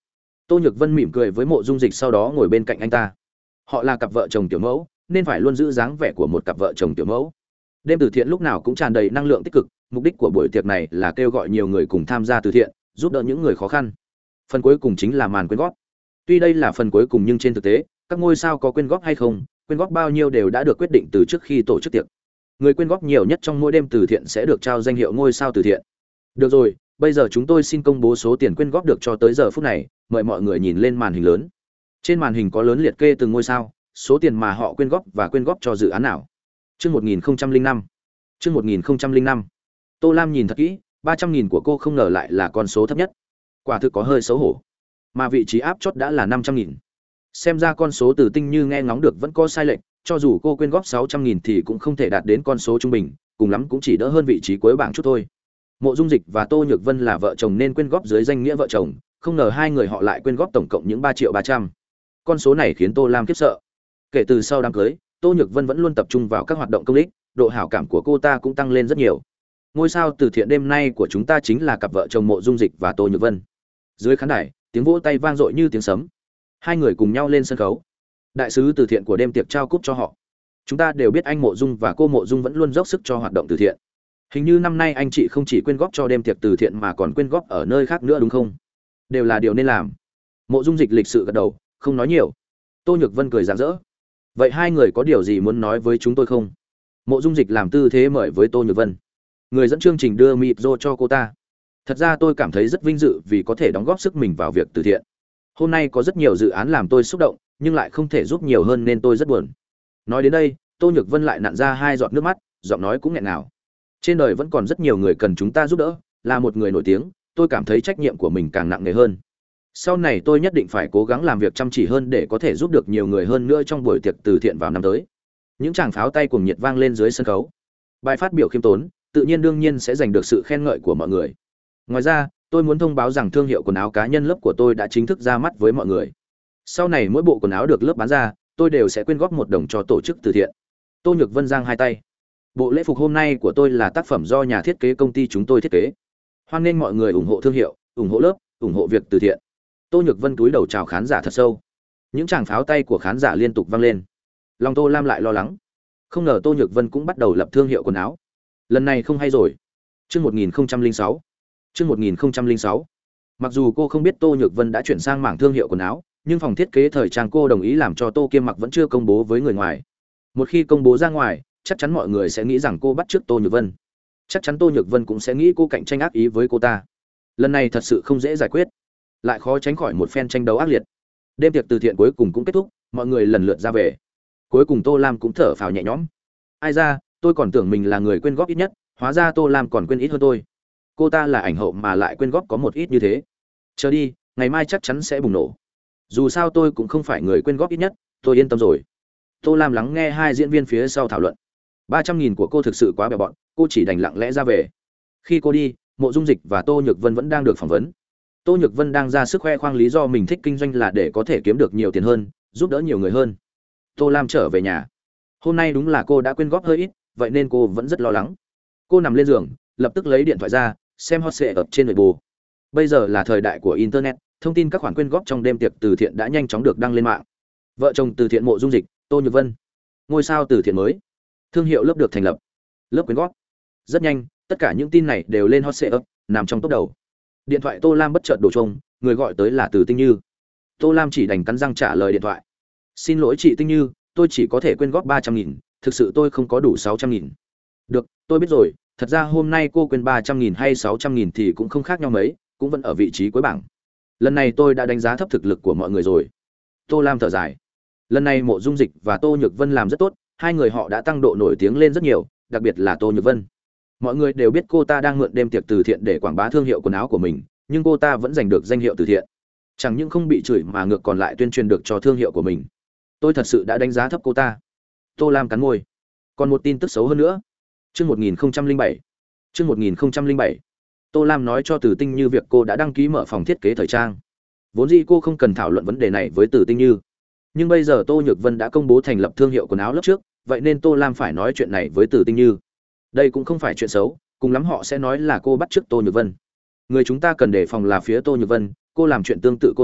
Tô Nhược Vân mỉm cười với Mộ Dung Dịch, sau đó ngồi bên cạnh anh ta. Họ là cặp vợ chồng tiểu mẫu, nên phải luôn giữ dáng vẻ của một cặp vợ chồng tiểu mẫu. Đêm từ thiện lúc nào cũng tràn đầy năng lượng tích cực, mục đích của buổi tiệc này là kêu gọi nhiều người cùng tham gia từ thiện, giúp đỡ những người khó khăn. Phần cuối cùng chính là màn quyên góp. Tuy đây là phần cuối cùng nhưng trên thực tế, các ngôi sao có quyên góp hay không, quyên góp bao nhiêu đều đã được quyết định từ trước khi tổ chức tiệc. Người quyên góp nhiều nhất trong mỗi đêm từ thiện sẽ được trao danh hiệu ngôi sao từ thiện. Được rồi, bây giờ chúng tôi xin công bố số tiền quyên góp được cho tới giờ phút này, mời mọi người nhìn lên màn hình lớn. Trên màn hình có lớn liệt kê từng ngôi sao, số tiền mà họ quyên góp và quyên góp cho dự án nào. Chương một nghìn không trăm lẻ năm. Chương một nghìn không trăm lẻ năm. Tô Lam nhìn thật kỹ, ba trăm nghìn của cô không ngờ lại là con số thấp nhất. Quả thực có hơi xấu hổ. Mà vị trí áp chót đã là năm trăm nghìn. Xem ra con số Từ Tinh Như nghe ngóng được vẫn có sai lệch, cho dù cô quyên góp sáu trăm nghìn thì cũng không thể đạt đến con số trung bình, cùng lắm cũng chỉ đỡ hơn vị trí cuối bảng chút thôi. Mộ Dung Dịch và Tô Nhược Vân là vợ chồng nên quyên góp dưới danh nghĩa vợ chồng, không ngờ hai người họ lại quyên góp tổng cộng những ba triệu ba trăm. Con số này khiến Tô Lam khiếp sợ. Kể từ sau đám cưới, Tô Nhược Vân vẫn luôn tập trung vào các hoạt động công ích, độ hảo cảm của cô ta cũng tăng lên rất nhiều. Ngôi sao từ thiện đêm nay của chúng ta chính là cặp vợ chồng Mộ Dung Dịch và Tô Nhược Vân. Dưới khán đài, tiếng vỗ tay vang dội như tiếng sấm. Hai người cùng nhau lên sân khấu. Đại sứ từ thiện của đêm tiệc trao cúp cho họ. Chúng ta đều biết anh Mộ Dung và cô Mộ Dung vẫn luôn dốc sức cho hoạt động từ thiện. Hình như năm nay anh chị không chỉ quyên góp cho đêm tiệc từ thiện mà còn quyên góp ở nơi khác nữa đúng không? Đều là điều nên làm. Mộ Dung Dịch lịch sự gật đầu, không nói nhiều. Tô Nhược Vân cười rạng rỡ. Vậy hai người có điều gì muốn nói với chúng tôi không? Mộ Dung Dịch làm tư thế mời với Tô Nhược Vân. Người dẫn chương trình đưa mịp rô cho cô ta. Thật ra tôi cảm thấy rất vinh dự vì có thể đóng góp sức mình vào việc từ thiện. Hôm nay có rất nhiều dự án làm tôi xúc động, nhưng lại không thể giúp nhiều hơn nên tôi rất buồn. Nói đến đây, Tô Nhược Vân lại nặn ra hai giọt nước mắt, giọng nói cũng nghẹn ngào. Trên đời vẫn còn rất nhiều người cần chúng ta giúp đỡ, là một người nổi tiếng, tôi cảm thấy trách nhiệm của mình càng nặng nề hơn. Sau này tôi nhất định phải cố gắng làm việc chăm chỉ hơn để có thể giúp được nhiều người hơn nữa trong buổi tiệc từ thiện vào năm tới. Những tràng pháo tay cuồng nhiệt vang lên dưới sân khấu. Bài phát biểu khiêm tốn, tự nhiên đương nhiên sẽ giành được sự khen ngợi của mọi người. Ngoài ra, tôi muốn thông báo rằng thương hiệu quần áo cá nhân lớp của tôi đã chính thức ra mắt với mọi người. Sau này mỗi bộ quần áo được lớp bán ra, tôi đều sẽ quyên góp một đồng cho tổ chức từ thiện. Tô Nhược Vân giang hai tay. Bộ lễ phục hôm nay của tôi là tác phẩm do nhà thiết kế công ty chúng tôi thiết kế. Hoan nghênh mọi người ủng hộ thương hiệu, ủng hộ lớp, ủng hộ việc từ thiện. Tô Nhược Vân cúi đầu chào khán giả thật sâu. Những tràng pháo tay của khán giả liên tục vang lên. Lòng Tô Lam lại lo lắng. Không ngờ Tô Nhược Vân cũng bắt đầu lập thương hiệu quần áo. Lần này không hay rồi. Chương một nghìn không trăm lẻ sáu. Chương một nghìn không trăm lẻ sáu. Mặc dù cô không biết Tô Nhược Vân đã chuyển sang mảng thương hiệu quần áo, nhưng phòng thiết kế thời trang cô đồng ý làm cho Tô Kiêm Mặc vẫn chưa công bố với người ngoài. Một khi công bố ra ngoài, chắc chắn mọi người sẽ nghĩ rằng cô bắt chước Tô Nhược Vân. Chắc chắn Tô Nhược Vân cũng sẽ nghĩ cô cạnh tranh ác ý với cô ta. Lần này thật sự không dễ giải quyết, lại khó tránh khỏi một phen tranh đấu ác liệt. Đêm tiệc từ thiện cuối cùng cũng kết thúc, mọi người lần lượt ra về. Cuối cùng Tô Lam cũng thở phào nhẹ nhõm. Ai ra, tôi còn tưởng mình là người quyên góp ít nhất, hóa ra Tô Lam còn quyên ít hơn tôi. Cô ta là ảnh hậu mà lại quyên góp có một ít như thế. Chờ đi, ngày mai chắc chắn sẽ bùng nổ. Dù sao tôi cũng không phải người quyên góp ít nhất, tôi yên tâm rồi. Tô Lam lắng nghe hai diễn viên phía sau thảo luận. Ba trăm nghìn của cô thực sự quá bèo bọt, cô chỉ đành lặng lẽ ra về. Khi cô đi, Mộ Dung Dịch và Tô Nhược Vân vẫn đang được phỏng vấn. Tô Nhược Vân đang ra sức khoe khoang lý do mình thích kinh doanh là để có thể kiếm được nhiều tiền hơn, giúp đỡ nhiều người hơn. Tô Lam trở về nhà. Hôm nay đúng là cô đã quyên góp hơi ít, vậy nên cô vẫn rất lo lắng. Cô nằm lên giường, lập tức lấy điện thoại ra, xem hot search ập trên Weibo. Bây giờ là thời đại của internet, thông tin các khoản quyên góp trong đêm tiệc từ thiện đã nhanh chóng được đăng lên mạng. Vợ chồng từ thiện Mộ Dung Dịch, Tô Nhược Vân, ngôi sao từ thiện mới, thương hiệu lớp được thành lập, lớp quyên góp. Rất nhanh, tất cả những tin này đều lên hot search, nằm trong top đầu. Điện thoại Tô Lam bất chợt đổ chuông, người gọi tới là Từ Tinh Như. Tô Lam chỉ đành cắn răng trả lời điện thoại. Xin lỗi chị Tinh Như, tôi chỉ có thể quyên góp ba trăm nghìn, thực sự tôi không có đủ sáu trăm nghìn. Được, tôi biết rồi, thật ra hôm nay cô quyên ba trăm nghìn hay sáu trăm nghìn thì cũng không khác nhau mấy, cũng vẫn ở vị trí cuối bảng. Lần này tôi đã đánh giá thấp thực lực của mọi người rồi. Tô Lam thở dài. Lần này Mộ Dung Dịch và Tô Nhược Vân làm rất tốt, hai người họ đã tăng độ nổi tiếng lên rất nhiều, đặc biệt là Tô Nhược Vân. Mọi người đều biết cô ta đang mượn đêm tiệc từ thiện để quảng bá thương hiệu quần áo của mình, nhưng cô ta vẫn giành được danh hiệu từ thiện. Chẳng những không bị chửi mà ngược còn lại tuyên truyền được cho thương hiệu của mình. Tôi thật sự đã đánh giá thấp cô ta. Tô Lam cắn môi. Còn một tin tức xấu hơn nữa. Chương một nghìn không trăm lẻ bảy. Chương một nghìn không trăm lẻ bảy. Tô Lam nói cho Từ Tinh Như việc cô đã đăng ký mở phòng thiết kế thời trang. Vốn dĩ cô không cần thảo luận vấn đề này với Từ Tinh Như, nhưng bây giờ Tô Nhược Vân đã công bố thành lập thương hiệu quần áo lớp trước, vậy nên Tô Lam phải nói chuyện này với Từ Tinh Như. Đây cũng không phải chuyện xấu, cùng lắm họ sẽ nói là cô bắt chước Tô Nhược Vân. Người chúng ta cần đề phòng là phía Tô Nhược Vân, cô làm chuyện tương tự cô ta,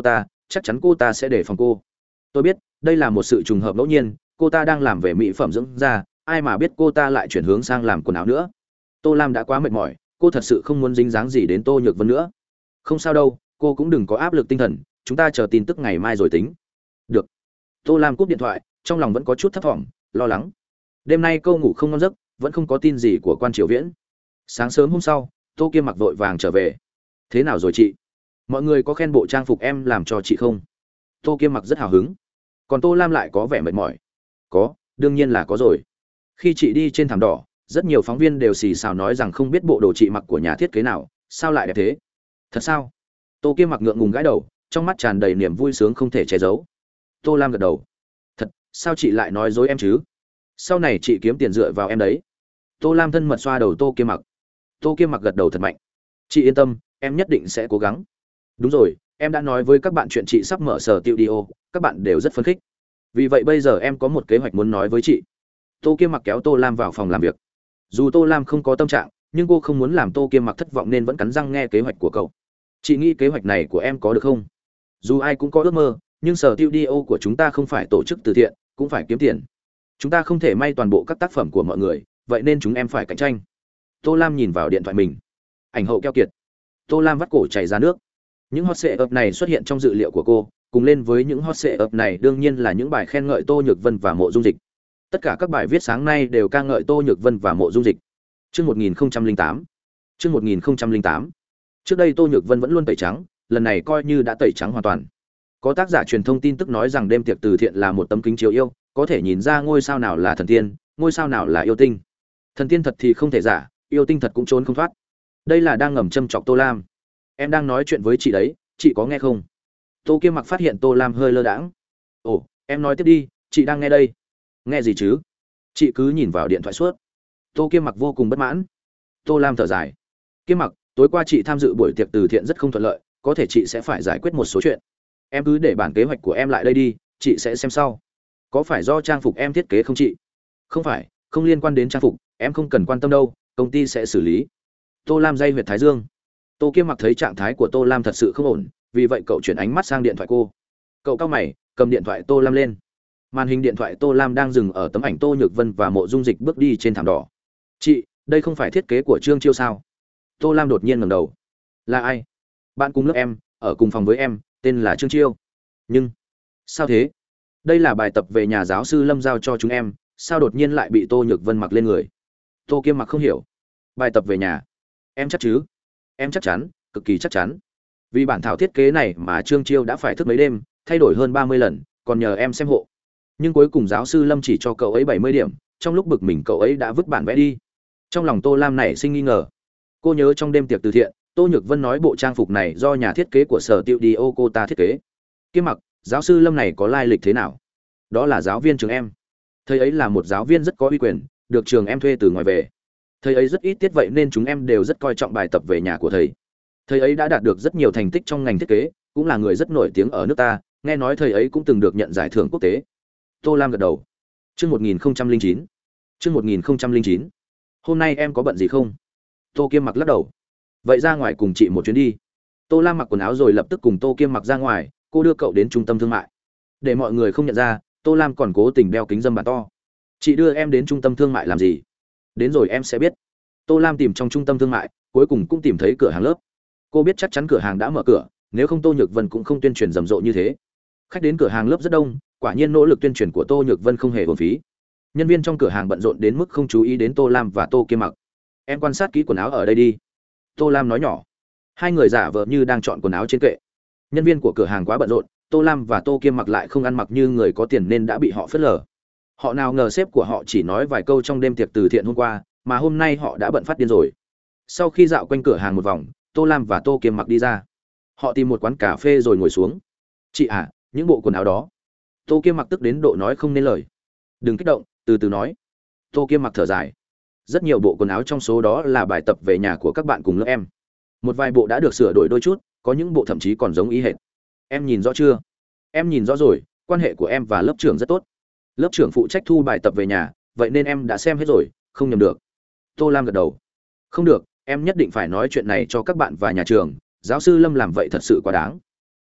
chắc chắn cô ta sẽ đề phòng cô. Tôi biết đây là một sự trùng hợp ngẫu nhiên, cô ta đang làm về mỹ phẩm dưỡng da, ai mà biết cô ta lại chuyển hướng sang làm quần áo nữa. Tô Lam đã quá mệt mỏi, cô thật sự không muốn dính dáng gì đến Tô Nhược Vân nữa. Không sao đâu, cô cũng đừng có áp lực tinh thần, chúng ta chờ tin tức ngày mai rồi tính. Được. Tô Lam cúp điện thoại, trong lòng vẫn có chút thấp thỏm, lo lắng. Đêm nay cô ngủ không ngon giấc, vẫn không có tin gì của Quan Triều Viễn. Sáng sớm hôm sau, Tô Kiêm mặc vội vàng trở về. Thế nào rồi chị? Mọi người có khen bộ trang phục em làm cho chị không? Tô Kiêm mặc rất hào hứng. Còn Tô Lam lại có vẻ mệt mỏi. Có, đương nhiên là có rồi. Khi chị đi trên thảm đỏ, rất nhiều phóng viên đều xì xào nói rằng không biết bộ đồ chị mặc của nhà thiết kế nào, sao lại đẹp thế? Thật sao? Tô Kiêm mặc ngượng ngùng gãi đầu, trong mắt tràn đầy niềm vui sướng không thể che giấu. Tô Lam gật đầu. Thật, sao chị lại nói dối em chứ? Sau này chị kiếm tiền dựa vào em đấy. Tô Lam thân mật xoa đầu Tô Kiêm mặc. Tô Kiêm mặc gật đầu thật mạnh. Chị yên tâm, em nhất định sẽ cố gắng. Đúng rồi, em đã nói với các bạn chuyện chị sắp mở sở studio, các bạn đều rất phấn khích. Vì vậy bây giờ em có một kế hoạch muốn nói với chị. Tô Kiêm mặc kéo Tô Lam vào phòng làm việc. Dù Tô Lam không có tâm trạng, nhưng cô không muốn làm Tô Kiêm mặc thất vọng nên vẫn cắn răng nghe kế hoạch của cậu. Chị nghĩ kế hoạch này của em có được không? Dù ai cũng có ước mơ, nhưng sở studio của chúng ta không phải tổ chức từ thiện, cũng phải kiếm tiền. Chúng ta không thể may toàn bộ các tác phẩm của mọi người, vậy nên chúng em phải cạnh tranh. Tô Lam nhìn vào điện thoại mình. Ảnh hậu keo kiệt. Tô Lam vắt cổ chảy ra nước. Những hot sệ ấp này xuất hiện trong dự liệu của cô, cùng lên với những hot sệ ấp này đương nhiên là những bài khen ngợi Tô Nhược Vân và Mộ Dung Dịch. Tất cả các bài viết sáng nay đều ca ngợi Tô Nhược Vân và Mộ Dung Dịch. Chương một nghìn không trăm lẻ tám. Chương một nghìn không trăm lẻ tám. Trước đây Tô Nhược Vân vẫn luôn tẩy trắng, lần này coi như đã tẩy trắng hoàn toàn. Có tác giả truyền thông tin tức nói rằng đêm tiệc từ thiện là một tấm kính chiếu yêu, có thể nhìn ra ngôi sao nào là thần tiên, ngôi sao nào là yêu tinh. Thần tiên thật thì không thể giả, yêu tinh thật cũng trốn không thoát. Đây là đang ngầm châm chọc Tô Lam. Em đang nói chuyện với chị đấy, chị có nghe không? Tô Kiêm mặc phát hiện Tô Lam hơi lơ đãng. Ồ, em nói tiếp đi, chị đang nghe đây. Nghe gì chứ? Chị cứ nhìn vào điện thoại suốt. Tô Kiêm mặc vô cùng bất mãn. Tô Lam thở dài. Kiêm mặc, tối qua chị tham dự buổi tiệc từ thiện rất không thuận lợi, có thể chị sẽ phải giải quyết một số chuyện. Em cứ để bản kế hoạch của em lại đây đi, chị sẽ xem sau. Có phải do trang phục em thiết kế không chị? Không phải, không liên quan đến trang phục, em không cần quan tâm đâu, công ty sẽ xử lý. Tô Lam dây huyệt thái dương. Tô Kiêm mặc thấy trạng thái của Tô Lam thật sự không ổn, vì vậy cậu chuyển ánh mắt sang điện thoại cô. Cậu cau mày, cầm điện thoại Tô Lam lên. Màn hình điện thoại Tô Lam đang dừng ở tấm ảnh Tô Nhược Vân và Mộ Dung Dịch bước đi trên thảm đỏ. Chị, đây không phải thiết kế của Trương Chiêu sao? Tô Lam đột nhiên ngẩng đầu. Là ai? Bạn cùng lớp em, ở cùng phòng với em, tên là Trương Chiêu. Nhưng sao thế? Đây là bài tập về nhà giáo sư Lâm giao cho chúng em, sao đột nhiên lại bị Tô Nhược Vân mặc lên người? Tô Kiêm mặc không hiểu. Bài tập về nhà? Em chắc chứ? Em chắc chắn, cực kỳ chắc chắn. Vì bản thảo thiết kế này mà Trương Chiêu đã phải thức mấy đêm, thay đổi hơn ba mươi lần, còn nhờ em xem hộ. Nhưng cuối cùng giáo sư Lâm chỉ cho cậu ấy bảy mươi điểm, trong lúc bực mình cậu ấy đã vứt bản vẽ đi. Trong lòng Tô Lam nảy sinh nghi ngờ. Cô nhớ trong đêm tiệc từ thiện, Tô Nhược Vân nói bộ trang phục này do nhà thiết kế của sở studio cô ta thiết kế. Kiêm mặc, giáo sư Lâm này có lai lịch thế nào? Đó là giáo viên trường em. Thầy ấy là một giáo viên rất có uy quyền, được trường em thuê từ ngoài về. Thầy ấy rất ít tiết vậy nên chúng em đều rất coi trọng bài tập về nhà của thầy. Thầy ấy đã đạt được rất nhiều thành tích trong ngành thiết kế, cũng là người rất nổi tiếng ở nước ta, nghe nói thầy ấy cũng từng được nhận giải thưởng quốc tế. Tô Lam gật đầu. Chương một nghìn không trăm lẻ chín. Chương một nghìn không trăm lẻ chín. Hôm nay em có bận gì không? Tô Kiêm mặc lắc đầu. Vậy ra ngoài cùng chị một chuyến đi. Tô Lam mặc quần áo rồi lập tức cùng Tô Kiêm mặc ra ngoài, cô đưa cậu đến trung tâm thương mại. Để mọi người không nhận ra, Tô Lam còn cố tình đeo kính dâm bản to. Chị đưa em đến trung tâm thương mại làm gì? Đến rồi em sẽ biết. Tô Lam tìm trong trung tâm thương mại, cuối cùng cũng tìm thấy cửa hàng lớp. Cô biết chắc chắn cửa hàng đã mở cửa, nếu không Tô Nhược Vân cũng không tuyên truyền rầm rộ như thế. Khách đến cửa hàng lớp rất đông, quả nhiên nỗ lực tuyên truyền của Tô Nhược Vân không hề uổng phí. Nhân viên trong cửa hàng bận rộn đến mức không chú ý đến Tô Lam và Tô Kiêm mặc. Em quan sát kỹ quần áo ở đây đi. Tô Lam nói nhỏ. Hai người giả vờ như đang chọn quần áo trên kệ. Nhân viên của cửa hàng quá bận rộn, Tô Lam và Tô Kiêm mặc lại không ăn mặc như người có tiền nên đã bị họ phớt lờ. Họ nào ngờ sếp của họ chỉ nói vài câu trong đêm tiệc từ thiện hôm qua, mà hôm nay họ đã bận phát điên rồi. Sau khi dạo quanh cửa hàng một vòng, Tô Lam và Tô Kiêm mặc đi ra. Họ tìm một quán cà phê rồi ngồi xuống. Chị à, những bộ quần áo đó. Tô Kiêm mặc tức đến độ nói không nên lời. Đừng kích động, từ từ nói. Tô Kiêm mặc thở dài. Rất nhiều bộ quần áo trong số đó là bài tập về nhà của các bạn cùng lớp em. Một vài bộ đã được sửa đổi đôi chút, có những bộ thậm chí còn giống y hệt. Em nhìn rõ chưa? Em nhìn rõ rồi, quan hệ của em và lớp trưởng rất tốt. Lớp trưởng phụ trách thu bài tập về nhà, vậy nên em đã xem hết rồi, không nhầm được. Tô Lam gật đầu. Không được, em nhất định phải nói chuyện này cho các bạn và nhà trường, giáo sư Lâm làm vậy thật sự quá đáng.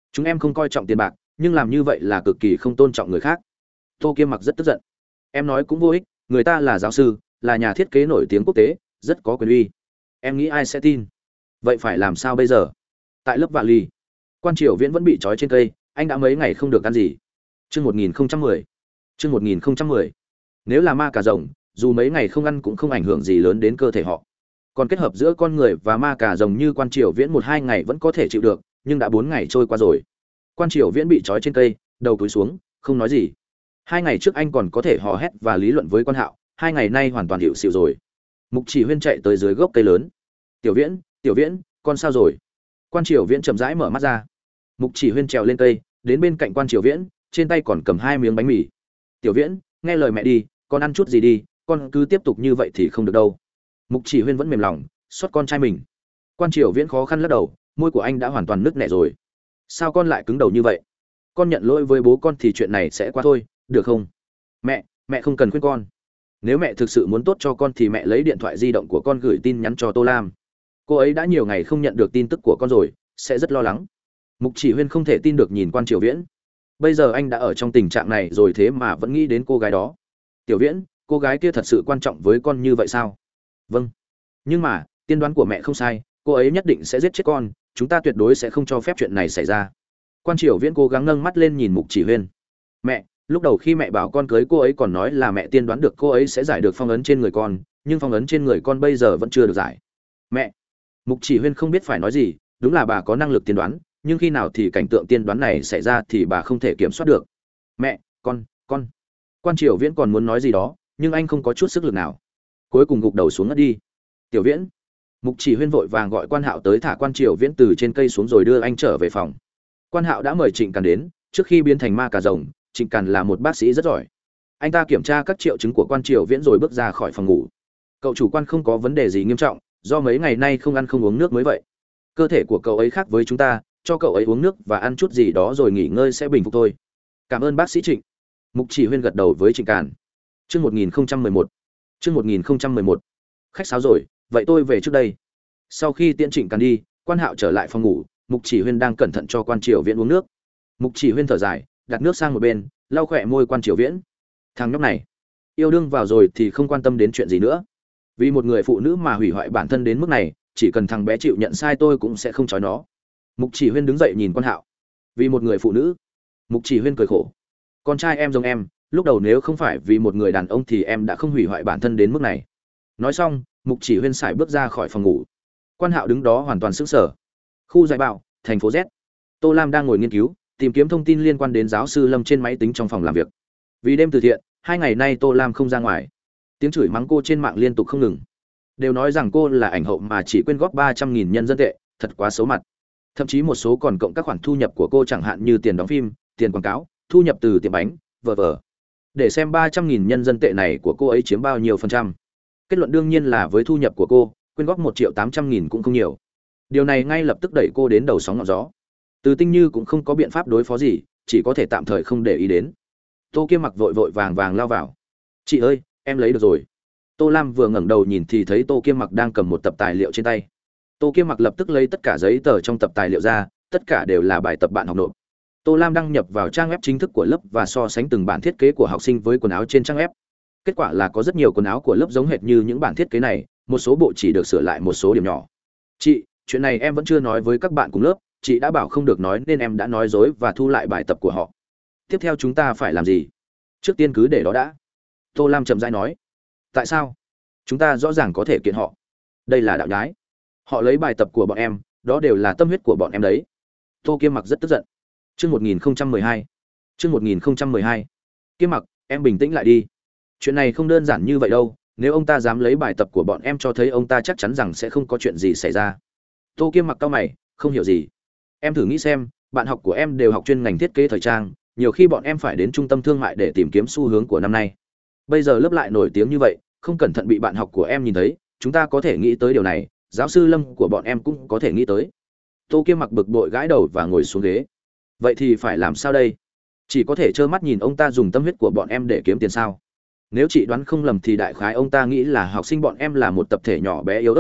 Chúng em không coi trọng tiền bạc, nhưng làm như vậy là cực kỳ không tôn trọng người khác. Tô Kiêm Mặc rất tức giận. Em nói cũng vô ích, người ta là giáo sư, là nhà thiết kế nổi tiếng quốc tế, rất có quyền uy. Em nghĩ ai sẽ tin? Vậy phải làm sao bây giờ? Tại lớp vạ ly, Quan Triều Viễn vẫn bị trói trên cây, anh đã mấy ngày không được ăn gì. Chương một nghìn không trăm mười. Chương một nghìn không trăm mười. Nếu là ma cà rồng, dù mấy ngày không ăn cũng không ảnh hưởng gì lớn đến cơ thể họ. Còn kết hợp giữa con người và ma cà rồng như Quan Triều Viễn một hai ngày vẫn có thể chịu được, nhưng đã bốn ngày trôi qua rồi. Quan Triều Viễn bị trói trên cây, đầu cúi xuống, không nói gì. Hai ngày trước anh còn có thể hò hét và lý luận với Quan Hạo, hai ngày nay hoàn toàn hiệu xịu rồi. Mục Chỉ Huyên chạy tới dưới gốc cây lớn. "Tiểu Viễn, Tiểu Viễn, con sao rồi?" Quan Triều Viễn chậm rãi mở mắt ra. Mục Chỉ Huyên trèo lên cây, đến bên cạnh Quan Triều Viễn, trên tay còn cầm hai miếng bánh mì. "Tiểu Viễn, nghe lời mẹ đi, con ăn chút gì đi, con cứ tiếp tục như vậy thì không được đâu." Mục Chỉ Huyên vẫn mềm lòng, xót con trai mình. Quan Triều Viễn khó khăn lắc đầu, môi của anh đã hoàn toàn nứt nẻ rồi. "Sao con lại cứng đầu như vậy? Con nhận lỗi với bố con thì chuyện này sẽ qua thôi, được không?" "Mẹ, mẹ không cần khuyên con. Nếu mẹ thực sự muốn tốt cho con thì mẹ lấy điện thoại di động của con gửi tin nhắn cho Tô Lam. Cô ấy đã nhiều ngày không nhận được tin tức của con rồi, sẽ rất lo lắng." Mục Chỉ Huyên không thể tin được nhìn Quan Triều Viễn. Bây giờ anh đã ở trong tình trạng này rồi thế mà vẫn nghĩ đến cô gái đó. "Tiểu Viễn, cô gái kia thật sự quan trọng với con như vậy sao?" "Vâng. Nhưng mà, tiên đoán của mẹ không sai, cô ấy nhất định sẽ giết chết con, chúng ta tuyệt đối sẽ không cho phép chuyện này xảy ra." Quan Triều Viễn cố gắng nâng mắt lên nhìn Mục Chỉ Huyên. "Mẹ, lúc đầu khi mẹ bảo con cưới cô ấy còn nói là mẹ tiên đoán được cô ấy sẽ giải được phong ấn trên người con, nhưng phong ấn trên người con bây giờ vẫn chưa được giải." "Mẹ." Mục Chỉ Huyên không biết phải nói gì, đúng là bà có năng lực tiên đoán, nhưng khi nào thì cảnh tượng tiên đoán này xảy ra thì bà không thể kiểm soát được. "Mẹ, con, con." Quan Triều Viễn còn muốn nói gì đó, nhưng anh không có chút sức lực nào. Cuối cùng gục đầu xuống ngất đi. "Tiểu Viễn." Mục Chỉ Huyên vội vàng gọi Quan Hạo tới thả Quan Triều Viễn từ trên cây xuống rồi đưa anh trở về phòng. Quan Hạo đã mời Trịnh Càn đến, trước khi biến thành ma cà rồng, Trịnh Càn là một bác sĩ rất giỏi. Anh ta kiểm tra các triệu chứng của Quan Triều Viễn rồi bước ra khỏi phòng ngủ. "Cậu chủ Quan không có vấn đề gì nghiêm trọng, do mấy ngày nay không ăn không uống nước mới vậy. Cơ thể của cậu ấy khác với chúng ta, cho cậu ấy uống nước và ăn chút gì đó rồi nghỉ ngơi sẽ bình phục thôi." "Cảm ơn bác sĩ Trịnh." Mục Chỉ Huyên gật đầu với Trịnh Càn. Chương một nghìn không trăm mười một. Chương một nghìn không trăm mười một. Khách sáo rồi, vậy tôi về trước đây. Sau khi tiễn Trịnh Càn đi, Quan Hạo trở lại phòng ngủ, Mục Chỉ Huyên đang cẩn thận cho Quan Triều Viễn uống nước. Mục Chỉ Huyên thở dài, đặt nước sang một bên, lau khỏe môi Quan Triều Viễn. Thằng nhóc này, yêu đương vào rồi thì không quan tâm đến chuyện gì nữa. Vì một người phụ nữ mà hủy hoại bản thân đến mức này, chỉ cần thằng bé chịu nhận sai tôi cũng sẽ không chói nó. Mục Chỉ Huyên đứng dậy nhìn Quan Hạo. Vì một người phụ nữ? Mục Chỉ Huyên cười khổ. Con trai em giống em, lúc đầu nếu không phải vì một người đàn ông thì em đã không hủy hoại bản thân đến mức này. Nói xong, Mục Chỉ Huyên sải bước ra khỏi phòng ngủ. Quan Hạo đứng đó hoàn toàn sững sờ. Khu Giải Bảo, thành phố Z. Tô Lam đang ngồi nghiên cứu, tìm kiếm thông tin liên quan đến giáo sư Lâm trên máy tính trong phòng làm việc. Vì đêm từ thiện, hai ngày nay Tô Lam không ra ngoài. Tiếng chửi mắng cô trên mạng liên tục không ngừng. Đều nói rằng cô là ảnh hậu mà chỉ quyên góp ba trăm nghìn nhân dân tệ, thật quá xấu mặt. Thậm chí một số còn cộng các khoản thu nhập của cô chẳng hạn như tiền đóng phim, tiền quảng cáo, thu nhập từ tiệm bánh, vờ vờ. Để xem ba trăm nghìn nhân dân tệ này của cô ấy chiếm bao nhiêu phần trăm. Kết luận đương nhiên là với thu nhập của cô, quyên góp một triệu tám trăm nghìn cũng không nhiều. Điều này ngay lập tức đẩy cô đến đầu sóng ngọn gió. Từ Tinh Như cũng không có biện pháp đối phó gì, chỉ có thể tạm thời không để ý đến. Tô Kiêm Mặc vội vội vàng vàng lao vào. "Chị ơi, em lấy được rồi." Tô Lam vừa ngẩng đầu nhìn thì thấy Tô Kiêm Mặc đang cầm một tập tài liệu trên tay. Tô Kiêm Mặc lập tức lấy tất cả giấy tờ trong tập tài liệu ra, tất cả đều là bài tập bạn học nộp. Tô Lam đăng nhập vào trang web chính thức của lớp và so sánh từng bản thiết kế của học sinh với quần áo trên trang web. Kết quả là có rất nhiều quần áo của lớp giống hệt như những bản thiết kế này, một số bộ chỉ được sửa lại một số điểm nhỏ. "Chị, chuyện này em vẫn chưa nói với các bạn cùng lớp, chị đã bảo không được nói nên em đã nói dối và thu lại bài tập của họ. Tiếp theo chúng ta phải làm gì?" "Trước tiên cứ để đó đã." Tô Lam chậm rãi nói. "Tại sao? Chúng ta rõ ràng có thể kiện họ. Đây là đạo nhái. Họ lấy bài tập của bọn em, đó đều là tâm huyết của bọn em đấy." Tô Kiêm Mặc rất tức giận. Chương một nghìn không trăm mười hai. Chương một nghìn không trăm mười hai. "Kiêm Mặc, em bình tĩnh lại đi. Chuyện này không đơn giản như vậy đâu, nếu ông ta dám lấy bài tập của bọn em cho thấy ông ta chắc chắn rằng sẽ không có chuyện gì xảy ra." Tô Kiêm Mặc cau mày, không hiểu gì. "Em thử nghĩ xem, bạn học của em đều học chuyên ngành thiết kế thời trang, nhiều khi bọn em phải đến trung tâm thương mại để tìm kiếm xu hướng của năm nay. Bây giờ lớp lại nổi tiếng như vậy, không cẩn thận bị bạn học của em nhìn thấy, chúng ta có thể nghĩ tới điều này, giáo sư Lâm của bọn em cũng có thể nghĩ tới." Tô Kiêm Mặc bực bội gãi đầu và ngồi xuống ghế. "Vậy thì phải làm sao đây? Chỉ có thể trơ mắt nhìn ông ta dùng tâm huyết của bọn em để kiếm tiền sao? Nếu chị đoán không lầm thì đại khái ông ta nghĩ là học sinh bọn em là một tập thể nhỏ bé yếu ớt thôi,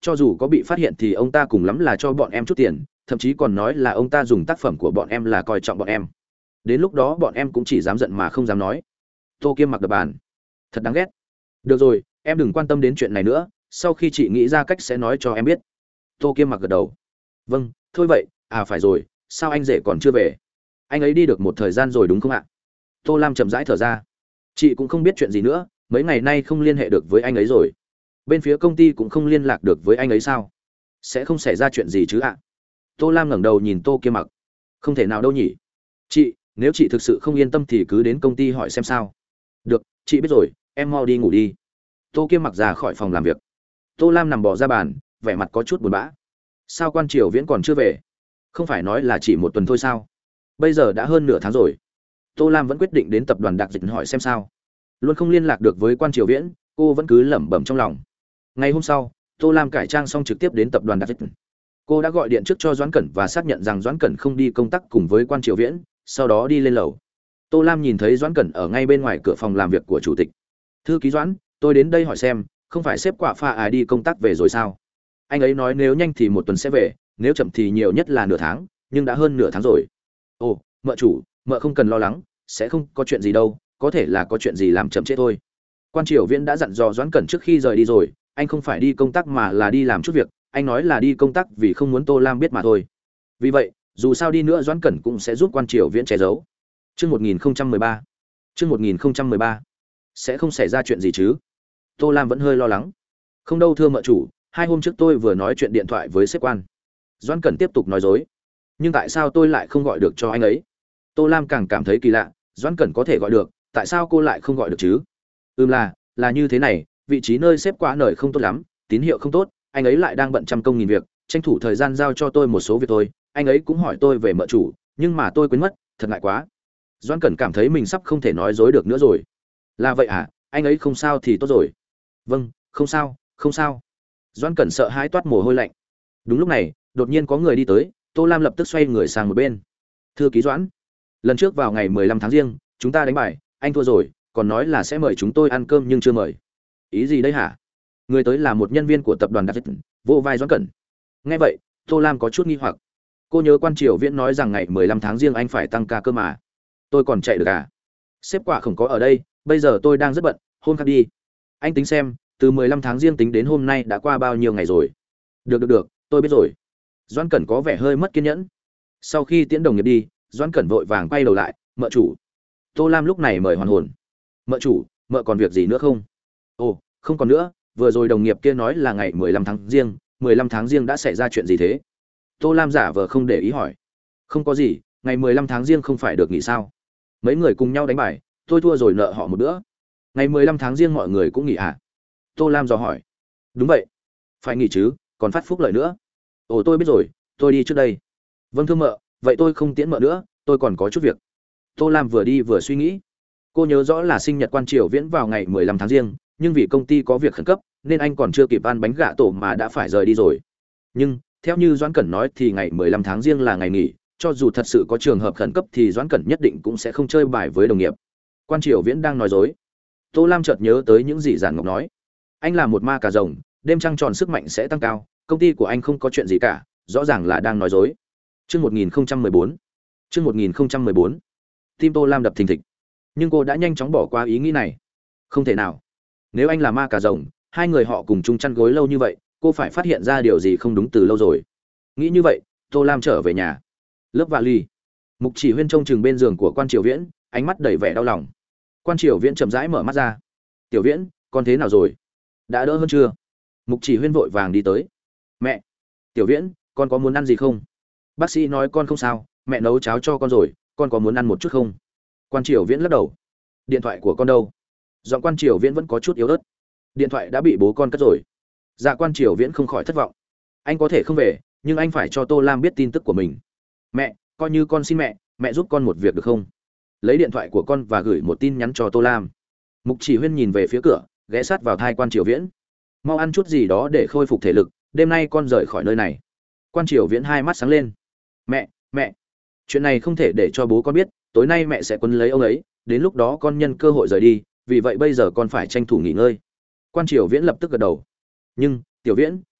cho dù có bị phát hiện thì ông ta cùng lắm là cho bọn em chút tiền, thậm chí còn nói là ông ta dùng tác phẩm của bọn em là coi trọng bọn em. Đến lúc đó bọn em cũng chỉ dám giận mà không dám nói. Tô Kiêm Mặc đập bàn. Thật đáng ghét. Được rồi, em đừng quan tâm đến chuyện này nữa, sau khi chị nghĩ ra cách sẽ nói cho em biết. Tô Kiêm Mặc gật đầu. Vâng, thôi vậy, à phải rồi, sao anh rể còn chưa về? Anh ấy đi được một thời gian rồi đúng không ạ? Tô Lam chậm rãi thở ra. Chị cũng không biết chuyện gì nữa, mấy ngày nay không liên hệ được với anh ấy rồi. Bên phía công ty cũng không liên lạc được với anh ấy sao? Sẽ không xảy ra chuyện gì chứ ạ? Tô Lam ngẩng đầu nhìn Tô Kiêm Mặc. Không thể nào đâu nhỉ? Chị, nếu chị thực sự không yên tâm thì cứ đến công ty hỏi xem sao. Được, chị biết rồi, em mau đi ngủ đi. Tô Kiêm Mặc ra khỏi phòng làm việc. Tô Lam nằm bò ra bàn, vẻ mặt có chút buồn bã. Sao Quan Triều Viễn còn chưa về? Không phải nói là chỉ một tuần thôi sao? Bây giờ đã hơn nửa tháng rồi. Tô Lam vẫn quyết định đến tập đoàn Đặc Dịch hỏi xem sao. Luôn không liên lạc được với Quan Triều Viễn, cô vẫn cứ lẩm bẩm trong lòng. Ngày hôm sau, Tô Lam cải trang xong trực tiếp đến tập đoàn Đặc Dịch. Cô đã gọi điện trước cho Doãn Cẩn và xác nhận rằng Doãn Cẩn không đi công tác cùng với Quan Triều Viễn, sau đó đi lên lầu. Tô Lam nhìn thấy Doãn Cẩn ở ngay bên ngoài cửa phòng làm việc của chủ tịch. Thư ký Doãn, tôi đến đây hỏi xem, không phải sếp Quả Pha ai đi công tác về rồi sao? Anh ấy nói nếu nhanh thì một tuần sẽ về, nếu chậm thì nhiều nhất là nửa tháng, nhưng đã hơn nửa tháng rồi. Ồ, mợ chủ, mợ không cần lo lắng, sẽ không có chuyện gì đâu, có thể là có chuyện gì làm chậm trễ thôi. Quan Triều Viễn đã dặn dò Doãn Cẩn trước khi rời đi rồi, anh không phải đi công tác mà là đi làm chút việc, anh nói là đi công tác vì không muốn Tô Lam biết mà thôi. Vì vậy, dù sao đi nữa Doãn Cẩn cũng sẽ giúp Quan Triều Viễn che giấu. Chương một nghìn không trăm mười ba. Chương một nghìn không trăm mười ba. Sẽ không xảy ra chuyện gì chứ? Tô Lam vẫn hơi lo lắng. Không đâu thưa mợ chủ, hai hôm trước tôi vừa nói chuyện điện thoại với sếp Quan. Doãn Cẩn tiếp tục nói dối. Nhưng tại sao tôi lại không gọi được cho anh ấy? Tô Lam càng cảm thấy kỳ lạ, Doãn Cẩn có thể gọi được, tại sao cô lại không gọi được chứ? Ừm là, là như thế này, vị trí nơi sếp Quá nời không tốt lắm, tín hiệu không tốt, anh ấy lại đang bận trăm công nghìn việc, tranh thủ thời gian giao cho tôi một số việc thôi, anh ấy cũng hỏi tôi về mợ chủ, nhưng mà tôi quên mất, thật ngại quá. Doãn Cẩn cảm thấy mình sắp không thể nói dối được nữa rồi. Là vậy à, anh ấy không sao thì tốt rồi. Vâng, không sao, không sao. Doãn Cẩn sợ hãi toát mồ hôi lạnh. Đúng lúc này, đột nhiên có người đi tới, Tô Lam lập tức xoay người sang một bên. Thư ký Doãn, lần trước vào ngày mười lăm tháng giêng, chúng ta đánh bài, anh thua rồi, còn nói là sẽ mời chúng tôi ăn cơm nhưng chưa mời. Ý gì đây hả? Người tới là một nhân viên của tập đoàn Đặc Dịch, vô vai Doãn Cẩn. Nghe vậy, Tô Lam có chút nghi hoặc. Cô nhớ Quan Triều Viễn nói rằng ngày mười lăm tháng giêng anh phải tăng ca cơ mà. Tôi còn chạy được à? Sếp Quả không có ở đây, bây giờ tôi đang rất bận, hôm khác đi. Anh tính xem, từ mười lăm tháng giêng tính đến hôm nay đã qua bao nhiêu ngày rồi? Được được được, tôi biết rồi. Doãn Cẩn có vẻ hơi mất kiên nhẫn. Sau khi tiễn đồng nghiệp đi, Doãn Cẩn vội vàng quay đầu lại, "Mợ chủ." Tô Lam lúc này mời hoàn hồn. "Mợ chủ, mợ còn việc gì nữa không?" "Ồ, không còn nữa, vừa rồi đồng nghiệp kia nói là ngày mười lăm tháng giêng, mười lăm tháng giêng đã xảy ra chuyện gì thế?" Tô Lam giả vờ không để ý hỏi. "Không có gì, ngày mười lăm tháng giêng không phải được nghỉ sao? Mấy người cùng nhau đánh bài, tôi thua rồi nợ họ một bữa. Ngày mười lăm tháng giêng mọi người cũng nghỉ à?" Tô Lam dò hỏi. "Đúng vậy. Phải nghỉ chứ, còn phát phúc lợi nữa." "Ồ tôi biết rồi, tôi đi trước đây." "Vâng thưa mợ, vậy tôi không tiễn mợ nữa, tôi còn có chút việc." Tô Lam vừa đi vừa suy nghĩ. Cô nhớ rõ là sinh nhật Quan Triều Viễn vào ngày mười lăm tháng giêng, nhưng vì công ty có việc khẩn cấp nên anh còn chưa kịp ăn bánh gạ tổ mà đã phải rời đi rồi. Nhưng theo như Doãn Cẩn nói thì ngày mười lăm tháng giêng là ngày nghỉ, cho dù thật sự có trường hợp khẩn cấp thì Doãn Cẩn nhất định cũng sẽ không chơi bài với đồng nghiệp. Quan Triều Viễn đang nói dối. Tô Lam chợt nhớ tới những gì Giản Ngọc nói. Anh là một ma cà rồng, đêm trăng tròn sức mạnh sẽ tăng cao, công ty của anh không có chuyện gì cả, rõ ràng là đang nói dối. Chương một nghìn không trăm mười bốn. Chương một nghìn không trăm mười bốn. Tim Tô Lam đập thình thịch. Nhưng cô đã nhanh chóng bỏ qua ý nghĩ này. Không thể nào. Nếu anh là ma cà rồng, hai người họ cùng chung chăn gối lâu như vậy, cô phải phát hiện ra điều gì không đúng từ lâu rồi. Nghĩ như vậy, Tô Lam trở về nhà. Lớp vali. Mục Chỉ Huyên trông chừng bên giường của Quan Triều Viễn, ánh mắt đầy vẻ đau lòng. Quan Triều Viễn chậm rãi mở mắt ra. "Tiểu Viễn, con thế nào rồi? Đã đỡ hơn chưa?" Mục Chỉ Huyên vội vàng đi tới. "Mẹ, Tiểu Viễn, con có muốn ăn gì không? Bác sĩ nói con không sao, mẹ nấu cháo cho con rồi, con có muốn ăn một chút không?" Quan Triều Viễn lắc đầu. "Điện thoại của con đâu?" Giọng Quan Triều Viễn vẫn có chút yếu ớt. "Điện thoại đã bị bố con cất rồi." Dạ Quan Triều Viễn không khỏi thất vọng. Anh có thể không về, nhưng anh phải cho Tô Lam biết tin tức của mình. "Mẹ, coi như con xin mẹ, mẹ giúp con một việc được không? Lấy điện thoại của con và gửi một tin nhắn cho Tô Lam." Mục Chỉ Huyên nhìn về phía cửa, ghé sát vào thai Quan Triều Viễn. "Mau ăn chút gì đó để khôi phục thể lực, đêm nay con rời khỏi nơi này." Quan Triều Viễn hai mắt sáng lên. "Mẹ, mẹ, chuyện này không thể để cho bố con biết, tối nay mẹ sẽ quấn lấy ông ấy, đến lúc đó con nhân cơ hội rời đi, vì vậy bây giờ con phải tranh thủ nghỉ ngơi." Quan Triều Viễn lập tức gật đầu. "Nhưng, Tiểu Viễn,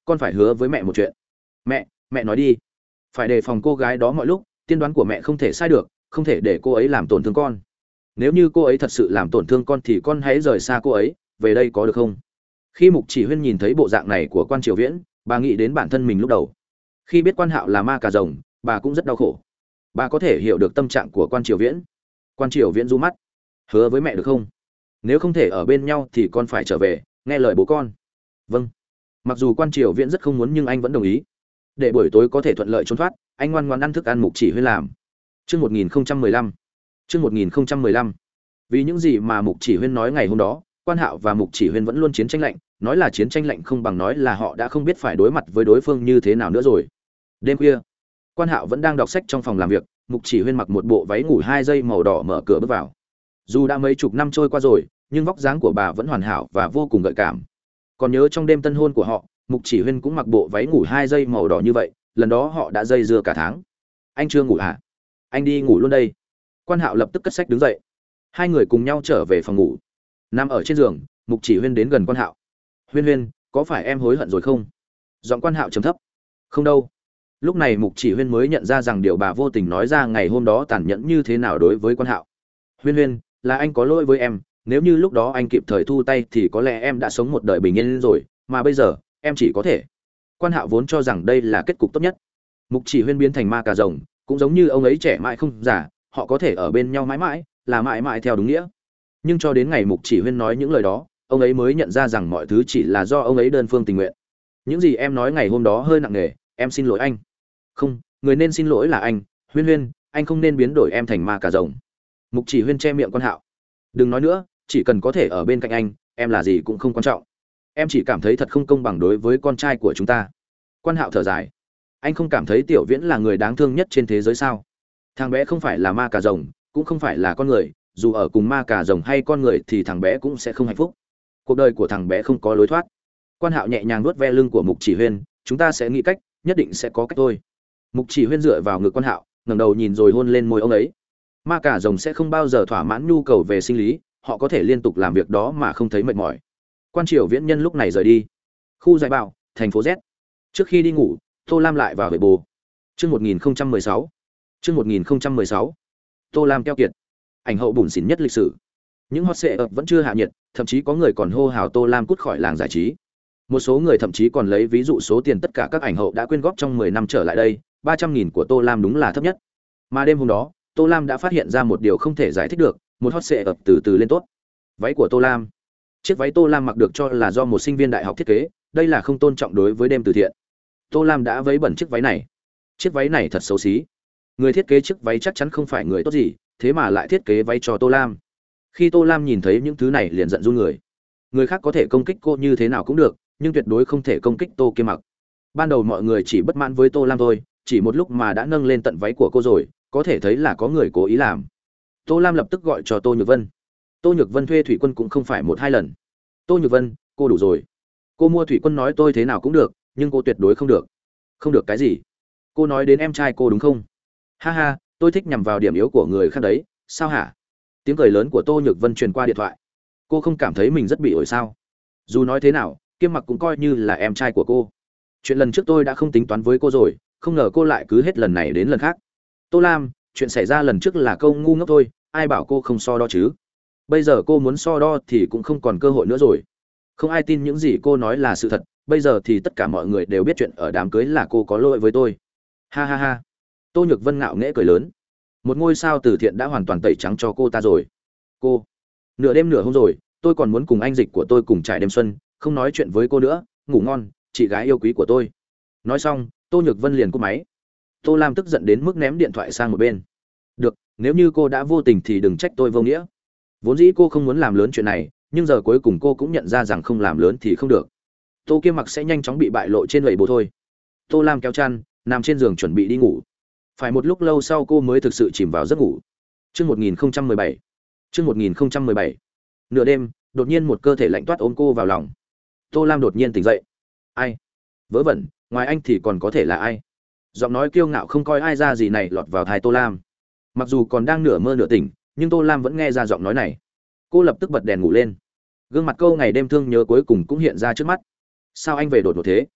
con phải hứa với mẹ một chuyện. Mẹ, mẹ nói đi. Phải đề phòng cô gái đó mọi lúc, tiên đoán của mẹ không thể sai được, không thể để cô ấy làm tổn thương con. Nếu như cô ấy thật sự làm tổn thương con thì con hãy rời xa cô ấy, về đây có được không? Khi Mục Chỉ Huyên nhìn thấy bộ dạng này của Quan Triều Viễn, bà nghĩ đến bản thân mình lúc đầu. Khi biết Quan Hạo là ma cà rồng, bà cũng rất đau khổ. Bà có thể hiểu được tâm trạng của Quan Triều Viễn. Quan Triều Viễn du mắt. Hứa với mẹ được không? Nếu không thể ở bên nhau thì con phải trở về, nghe lời bố con. Vâng. Mặc dù Quan Triều Viễn rất không muốn nhưng anh vẫn đồng ý. Để buổi tối có thể thuận lợi trốn thoát, anh ngoan ngoãn ăn thức ăn Mục Chỉ Huyên làm. Chương một nghìn không trăm mười lăm. Chương một nghìn không trăm mười lăm. Vì những gì mà Mục Chỉ Huyên nói ngày hôm đó, Quan Hạo và Mục Chỉ Huyên vẫn luôn chiến tranh lạnh, nói là chiến tranh lạnh không bằng nói là họ đã không biết phải đối mặt với đối phương như thế nào nữa rồi. Đêm khuya, Quan Hạo vẫn đang đọc sách trong phòng làm việc, Mục Chỉ Huyên mặc một bộ váy ngủ hai dây màu đỏ mở cửa bước vào. Dù đã mấy chục năm trôi qua rồi, nhưng vóc dáng của bà vẫn hoàn hảo và vô cùng gợi cảm. Còn nhớ trong đêm tân hôn của họ, Mục Chỉ Huyên cũng mặc bộ váy ngủ hai dây màu đỏ như vậy, lần đó họ đã dây dưa cả tháng. Anh chưa ngủ à? Anh đi ngủ luôn đây. Quan Hạo lập tức cất sách đứng dậy. Hai người cùng nhau trở về phòng ngủ. Nằm ở trên giường, Mục Chỉ Huyên đến gần Quan Hạo. Huyên Huyên, có phải em hối hận rồi không? Giọng Quan Hạo trầm thấp. Không đâu. Lúc này Mục Chỉ Huyên mới nhận ra rằng điều bà vô tình nói ra ngày hôm đó tàn nhẫn như thế nào đối với Quan Hạo. Huyên Huyên, là anh có lỗi với em, nếu như lúc đó anh kịp thời thu tay thì có lẽ em đã sống một đời bình yên rồi, mà bây giờ, em chỉ có thể. Quan Hạo vốn cho rằng đây là kết cục tốt nhất. Mục Chỉ Huyên biến thành ma cà rồng, cũng giống như ông ấy trẻ mãi không già, họ có thể ở bên nhau mãi mãi, là mãi mãi theo đúng nghĩa. Nhưng cho đến ngày Mục Chỉ Huyên nói những lời đó, ông ấy mới nhận ra rằng mọi thứ chỉ là do ông ấy đơn phương tình nguyện. Những gì em nói ngày hôm đó hơi nặng nề, em xin lỗi anh. Không, người nên xin lỗi là anh, Huyên Huyên, anh không nên biến đổi em thành ma cà rồng. Mục Chỉ Huyên che miệng Quan Hạo. Đừng nói nữa, chỉ cần có thể ở bên cạnh anh, em là gì cũng không quan trọng. Em chỉ cảm thấy thật không công bằng đối với con trai của chúng ta. Quan Hạo thở dài. Anh không cảm thấy Tiểu Viễn là người đáng thương nhất trên thế giới sao? Thằng bé không phải là ma cà rồng, cũng không phải là con người, dù ở cùng ma cà rồng hay con người thì thằng bé cũng sẽ không hạnh phúc. Cuộc đời của thằng bé không có lối thoát. Quan Hạo nhẹ nhàng nuốt ve lưng của Mục Chỉ Huyên, chúng ta sẽ nghĩ cách, nhất định sẽ có cách thôi. Mục Chỉ Huyên dựa vào ngực Quan Hạo, ngẩng đầu nhìn rồi hôn lên môi ông ấy. Ma cà rồng sẽ không bao giờ thỏa mãn nhu cầu về sinh lý, họ có thể liên tục làm việc đó mà không thấy mệt mỏi. Quan Triều Viễn nhân lúc này rời đi. Khu Giải Bảo, thành phố Z. Trước khi đi ngủ, Tô Lam lại vào về bồ. Chương một nghìn không trăm mười sáu. Chương một nghìn không trăm mười sáu. Tô Lam keo kiệt. Ảnh hậu bủn xỉn nhất lịch sử. Những hot search vẫn chưa hạ nhiệt, thậm chí có người còn hô hào Tô Lam cút khỏi làng giải trí. Một số người thậm chí còn lấy ví dụ số tiền tất cả các ảnh hậu đã quyên góp trong mười năm trở lại đây, ba trăm nghìn của Tô Lam đúng là thấp nhất. Mà đêm hôm đó, Tô Lam đã phát hiện ra một điều không thể giải thích được, một hot search từ từ lên tốt. Váy của Tô Lam. Chiếc váy Tô Lam mặc được cho là do một sinh viên đại học thiết kế, đây là không tôn trọng đối với đêm từ thiện. Tô Lam đã vấy bẩn chiếc váy này. Chiếc váy này thật xấu xí. Người thiết kế chiếc váy chắc chắn không phải người tốt gì, thế mà lại thiết kế váy cho Tô Lam. Khi Tô Lam nhìn thấy những thứ này liền giận run người. Người khác có thể công kích cô như thế nào cũng được, nhưng tuyệt đối không thể công kích Tô Kiêm Mặc. Ban đầu mọi người chỉ bất mãn với Tô Lam thôi, chỉ một lúc mà đã nâng lên tận váy của cô rồi, có thể thấy là có người cố ý làm. Tô Lam lập tức gọi cho Tô Nhược Vân. Tô Nhược Vân thuê thủy quân cũng không phải một hai lần. Tô Nhược Vân, cô đủ rồi. Cô mua thủy quân nói tôi thế nào cũng được, nhưng cô tuyệt đối không được. Không được cái gì? Cô nói đến em trai cô đúng không? Ha ha, tôi thích nhằm vào điểm yếu của người khác đấy, sao hả? Tiếng cười lớn của Tô Nhược Vân truyền qua điện thoại. Cô không cảm thấy mình rất bị ổi sao? Dù nói thế nào, Kiêm Mặc cũng coi như là em trai của cô. Chuyện lần trước tôi đã không tính toán với cô rồi, không ngờ cô lại cứ hết lần này đến lần khác. Tô Lam, chuyện xảy ra lần trước là câu ngu ngốc thôi, ai bảo cô không so đo chứ? Bây giờ cô muốn so đo thì cũng không còn cơ hội nữa rồi. Không ai tin những gì cô nói là sự thật, bây giờ thì tất cả mọi người đều biết chuyện ở đám cưới là cô có lỗi với tôi. Ha ha ha. Tô Nhược Vân ngạo nghễ cười lớn. Một ngôi sao từ thiện đã hoàn toàn tẩy trắng cho cô ta rồi. Cô, nửa đêm nửa hôm rồi, tôi còn muốn cùng anh dịch của tôi cùng trải đêm xuân, không nói chuyện với cô nữa, ngủ ngon, chị gái yêu quý của tôi. Nói xong, Tô Nhược Vân liền cúp máy. Tô Lam tức giận đến mức ném điện thoại sang một bên. Được, nếu như cô đã vô tình thì đừng trách tôi vô nghĩa. Vốn dĩ cô không muốn làm lớn chuyện này, nhưng giờ cuối cùng cô cũng nhận ra rằng không làm lớn thì không được. Tô Kiêm Mặc sẽ nhanh chóng bị bại lộ trên lầy bố thôi. Tô Lam kéo chăn, nằm trên giường chuẩn bị đi ngủ. Phải một lúc lâu sau cô mới thực sự chìm vào giấc ngủ. Chương một nghìn không trăm mười bảy. Chương một nghìn không trăm mười bảy. Nửa đêm, đột nhiên một cơ thể lạnh toát ôm cô vào lòng. Tô Lam đột nhiên tỉnh dậy. Ai? Vớ vẩn, ngoài anh thì còn có thể là ai? Giọng nói kiêu ngạo không coi ai ra gì này lọt vào tai Tô Lam. Mặc dù còn đang nửa mơ nửa tỉnh, nhưng Tô Lam vẫn nghe ra giọng nói này. Cô lập tức bật đèn ngủ lên. Gương mặt cô ngày đêm thương nhớ cuối cùng cũng hiện ra trước mắt. Sao anh về đột ngột thế?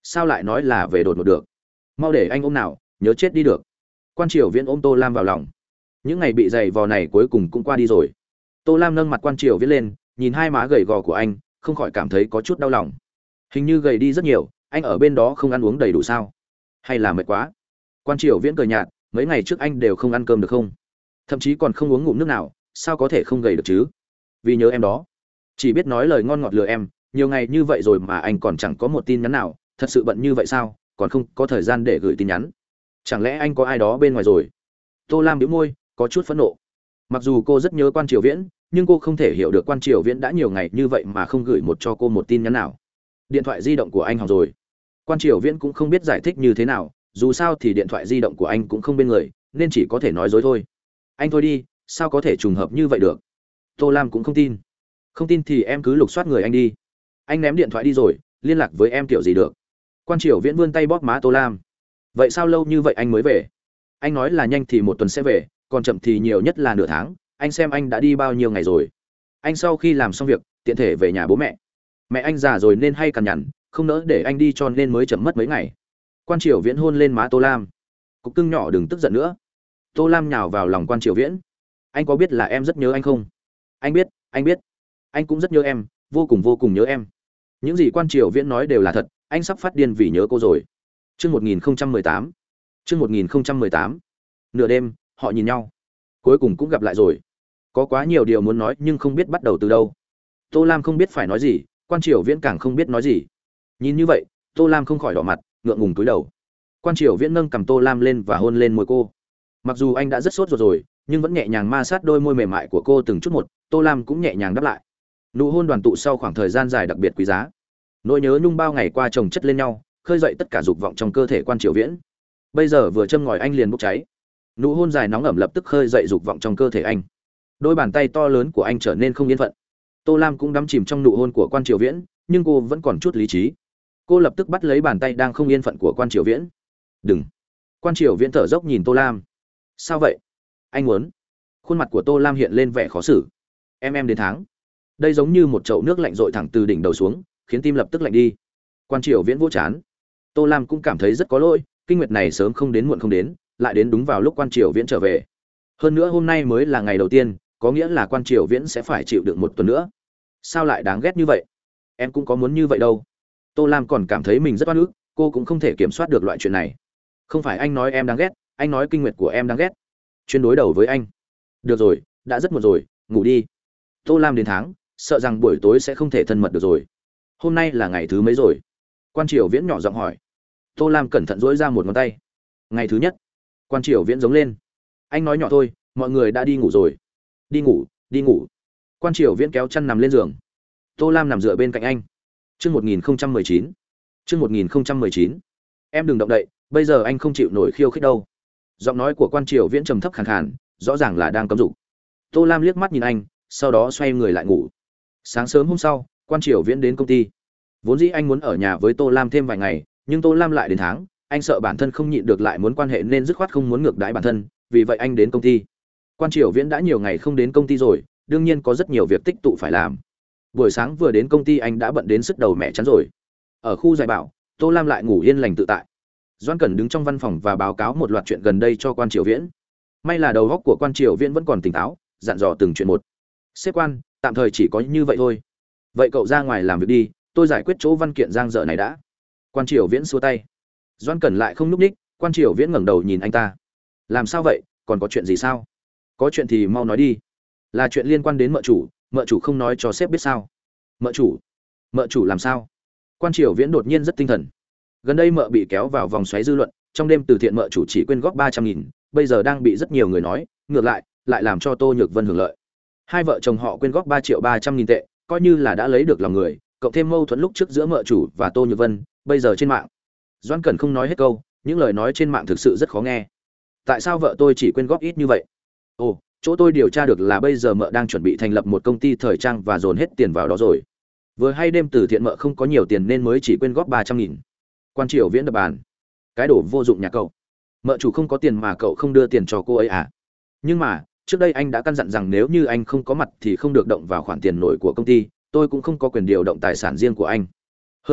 Sao lại nói là về đột ngột được? Mau để anh ôm nào, nhớ chết đi được. Quan Triều Viễn ôm Tô Lam vào lòng. Những ngày bị dày vò này cuối cùng cũng qua đi rồi. Tô Lam nâng mặt Quan Triều Viễn lên, nhìn hai má gầy gò của anh, không khỏi cảm thấy có chút đau lòng. Hình như gầy đi rất nhiều, anh ở bên đó không ăn uống đầy đủ sao? Hay là mệt quá? Quan Triều Viễn cười nhạt, mấy ngày trước anh đều không ăn cơm được không? Thậm chí còn không uống ngụm nước nào, sao có thể không gầy được chứ? Vì nhớ em đó, chỉ biết nói lời ngon ngọt lừa em, nhiều ngày như vậy rồi mà anh còn chẳng có một tin nhắn nào, thật sự bận như vậy sao? Còn không có thời gian để gửi tin nhắn. Chẳng lẽ anh có ai đó bên ngoài rồi? Tô Lam bĩu môi, có chút phẫn nộ. Mặc dù cô rất nhớ Quan Triều Viễn, nhưng cô không thể hiểu được Quan Triều Viễn đã nhiều ngày như vậy mà không gửi một cho cô một tin nhắn nào. Điện thoại di động của anh hỏng rồi. Quan Triều Viễn cũng không biết giải thích như thế nào, dù sao thì điện thoại di động của anh cũng không bên người, nên chỉ có thể nói dối thôi. Anh thôi đi, sao có thể trùng hợp như vậy được? Tô Lam cũng không tin. Không tin thì em cứ lục soát người anh đi. Anh ném điện thoại đi rồi, liên lạc với em kiểu gì được? Quan Triều Viễn vươn tay bóp má Tô Lam. Vậy sao lâu như vậy anh mới về? Anh nói là nhanh thì một tuần sẽ về, còn chậm thì nhiều nhất là nửa tháng. Anh xem anh đã đi bao nhiêu ngày rồi? Anh sau khi làm xong việc, tiện thể về nhà bố mẹ. Mẹ anh già rồi nên hay cằn nhằn, không nỡ để anh đi cho nên mới chậm mất mấy ngày. Quan Triều Viễn hôn lên má Tô Lam. Cục cưng nhỏ đừng tức giận nữa. Tô Lam nhào vào lòng Quan Triều Viễn. Anh có biết là em rất nhớ anh không? Anh biết, anh biết. Anh cũng rất nhớ em, vô cùng vô cùng nhớ em. Những gì Quan Triều Viễn nói đều là thật, anh sắp phát điên vì nhớ cô rồi. Chương một nghìn không trăm mười tám. Chương một nghìn không trăm mười tám. Nửa đêm, họ nhìn nhau. Cuối cùng cũng gặp lại rồi. Có quá nhiều điều muốn nói nhưng không biết bắt đầu từ đâu. Tô Lam không biết phải nói gì, Quan Triều Viễn càng không biết nói gì. Nhìn như vậy, Tô Lam không khỏi đỏ mặt, ngượng ngùng cúi đầu. Quan Triều Viễn nâng cầm Tô Lam lên và hôn lên môi cô. Mặc dù anh đã rất sốt ruột rồi, nhưng vẫn nhẹ nhàng ma sát đôi môi mềm mại của cô từng chút một, Tô Lam cũng nhẹ nhàng đáp lại. Nụ hôn đoàn tụ sau khoảng thời gian dài đặc biệt quý giá. Nỗi nhớ nhung bao ngày qua chồng chất lên nhau, khơi dậy tất cả dục vọng trong cơ thể Quan Triều Viễn. Bây giờ vừa châm ngòi anh liền bốc cháy. Nụ hôn dài nóng ẩm lập tức khơi dậy dục vọng trong cơ thể anh. Đôi bàn tay to lớn của anh trở nên không yên phận. Tô Lam cũng đắm chìm trong nụ hôn của Quan Triều Viễn, nhưng cô vẫn còn chút lý trí. Cô lập tức bắt lấy bàn tay đang không yên phận của Quan Triều Viễn. "Đừng!" Quan Triều Viễn thở dốc nhìn Tô Lam. "Sao vậy? Anh muốn?" Khuôn mặt của Tô Lam hiện lên vẻ khó xử. "Em em đến tháng." Đây giống như một chậu nước lạnh dội thẳng từ đỉnh đầu xuống, khiến tim lập tức lạnh đi. Quan Triều Viễn vỗ chán. Tô Lam cũng cảm thấy rất có lỗi, kinh nguyệt này sớm không đến muộn không đến, lại đến đúng vào lúc Quan Triều Viễn trở về. Hơn nữa hôm nay mới là ngày đầu tiên, có nghĩa là Quan Triều Viễn sẽ phải chịu đựng một tuần nữa. Sao lại đáng ghét như vậy? Em cũng có muốn như vậy đâu. Tô Lam còn cảm thấy mình rất oan ức, cô cũng không thể kiểm soát được loại chuyện này. Không phải anh nói em đáng ghét, anh nói kinh nguyệt của em đáng ghét. Chuyên đối đầu với anh. Được rồi, đã rất muộn rồi, ngủ đi. Tô Lam đến tháng, sợ rằng buổi tối sẽ không thể thân mật được rồi. Hôm nay là ngày thứ mấy rồi? Quan Triều Viễn nhỏ giọng hỏi. Tô Lam cẩn thận duỗi ra một ngón tay. Ngày thứ nhất. Quan Triều Viễn giống lên. Anh nói nhỏ thôi, mọi người đã đi ngủ rồi. Đi ngủ, đi ngủ. Quan Triều Viễn kéo chăn nằm lên giường. Tô Lam nằm dựa bên cạnh anh. Chương một nghìn không trăm mười chín. Chương một nghìn không trăm mười chín. Em đừng động đậy, bây giờ anh không chịu nổi khiêu khích đâu. Giọng nói của Quan Triều Viễn trầm thấp khàn khàn, rõ ràng là đang cấm dục. Tô Lam liếc mắt nhìn anh, sau đó xoay người lại ngủ. Sáng sớm hôm sau, Quan Triều Viễn đến công ty. Vốn dĩ anh muốn ở nhà với Tô Lam thêm vài ngày, nhưng Tô Lam lại đến tháng, anh sợ bản thân không nhịn được lại muốn quan hệ nên dứt khoát không muốn ngược đãi bản thân, vì vậy anh đến công ty. Quan Triều Viễn đã nhiều ngày không đến công ty rồi, đương nhiên có rất nhiều việc tích tụ phải làm. Buổi sáng vừa đến công ty anh đã bận đến sức đầu mẹ chán rồi. Ở khu giải bảo, Tô Lam lại ngủ yên lành tự tại. Doãn Cẩn đứng trong văn phòng và báo cáo một loạt chuyện gần đây cho Quan Triều Viễn. May là đầu óc của Quan Triều Viễn vẫn còn tỉnh táo, dặn dò từng chuyện một. "Sếp Quan, tạm thời chỉ có như vậy thôi. Vậy cậu ra ngoài làm việc đi, tôi giải quyết chỗ văn kiện giang dở này đã." Quan Triều Viễn xua tay. Doãn Cẩn lại không nhúc nhích, Quan Triều Viễn ngẩng đầu nhìn anh ta. "Làm sao vậy, còn có chuyện gì sao?" "Có chuyện thì mau nói đi." "Là chuyện liên quan đến mợ chủ, mợ chủ không nói cho sếp biết sao?" "Mợ chủ? Mợ chủ làm sao?" Quan Triều Viễn đột nhiên rất tinh thần. Gần đây mợ bị kéo vào vòng xoáy dư luận, trong đêm từ thiện mợ chủ chỉ quyên góp ba trăm nghìn, bây giờ đang bị rất nhiều người nói, ngược lại, lại làm cho Tô Nhược Vân hưởng lợi. Hai vợ chồng họ quyên góp ba triệu ba trăm nghìn tệ, coi như là đã lấy được lòng người, cộng thêm mâu thuẫn lúc trước giữa mợ chủ và Tô Nhược Vân, bây giờ trên mạng. Doãn Cẩn không nói hết câu, những lời nói trên mạng thực sự rất khó nghe. "Tại sao vợ tôi chỉ quyên góp ít như vậy?" "Ồ, chỗ tôi điều tra được là bây giờ mợ đang chuẩn bị thành lập một công ty thời trang và dồn hết tiền vào đó rồi. Vừa hay đêm từ thiện mợ không có nhiều tiền nên mới chỉ quyên góp ba trăm nghìn." Quan Triều Viễn đập bàn. "Cái đồ vô dụng nhà cậu. Mợ chủ không có tiền mà cậu không đưa tiền cho cô ấy à? Nhưng mà, trước đây anh đã căn dặn rằng nếu như anh không có mặt thì không được động vào khoản tiền nổi của công ty, tôi cũng không có quyền điều động tài sản riêng của anh. Hơn nữa,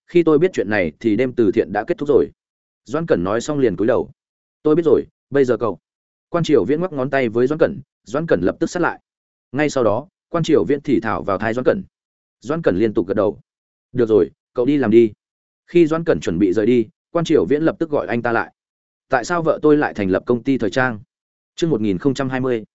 khi tôi biết chuyện này thì đêm từ thiện đã kết thúc rồi. Doãn Cẩn nói xong liền cúi đầu. Tôi biết rồi, bây giờ cậu. Quan Triều Viễn ngoắc ngón tay với Doãn Cẩn, Doãn Cẩn lập tức sát lại. Ngay sau đó, Quan Triều Viễn thì thào vào tai Doãn Cẩn. Doãn Cẩn liên tục gật đầu. Được rồi, cậu đi làm đi. Khi Doãn Cẩn chuẩn bị rời đi, Quan Triều Viễn lập tức gọi anh ta lại. Tại sao vợ tôi lại thành lập công ty thời trang? Chương một nghìn không trăm hai mươi.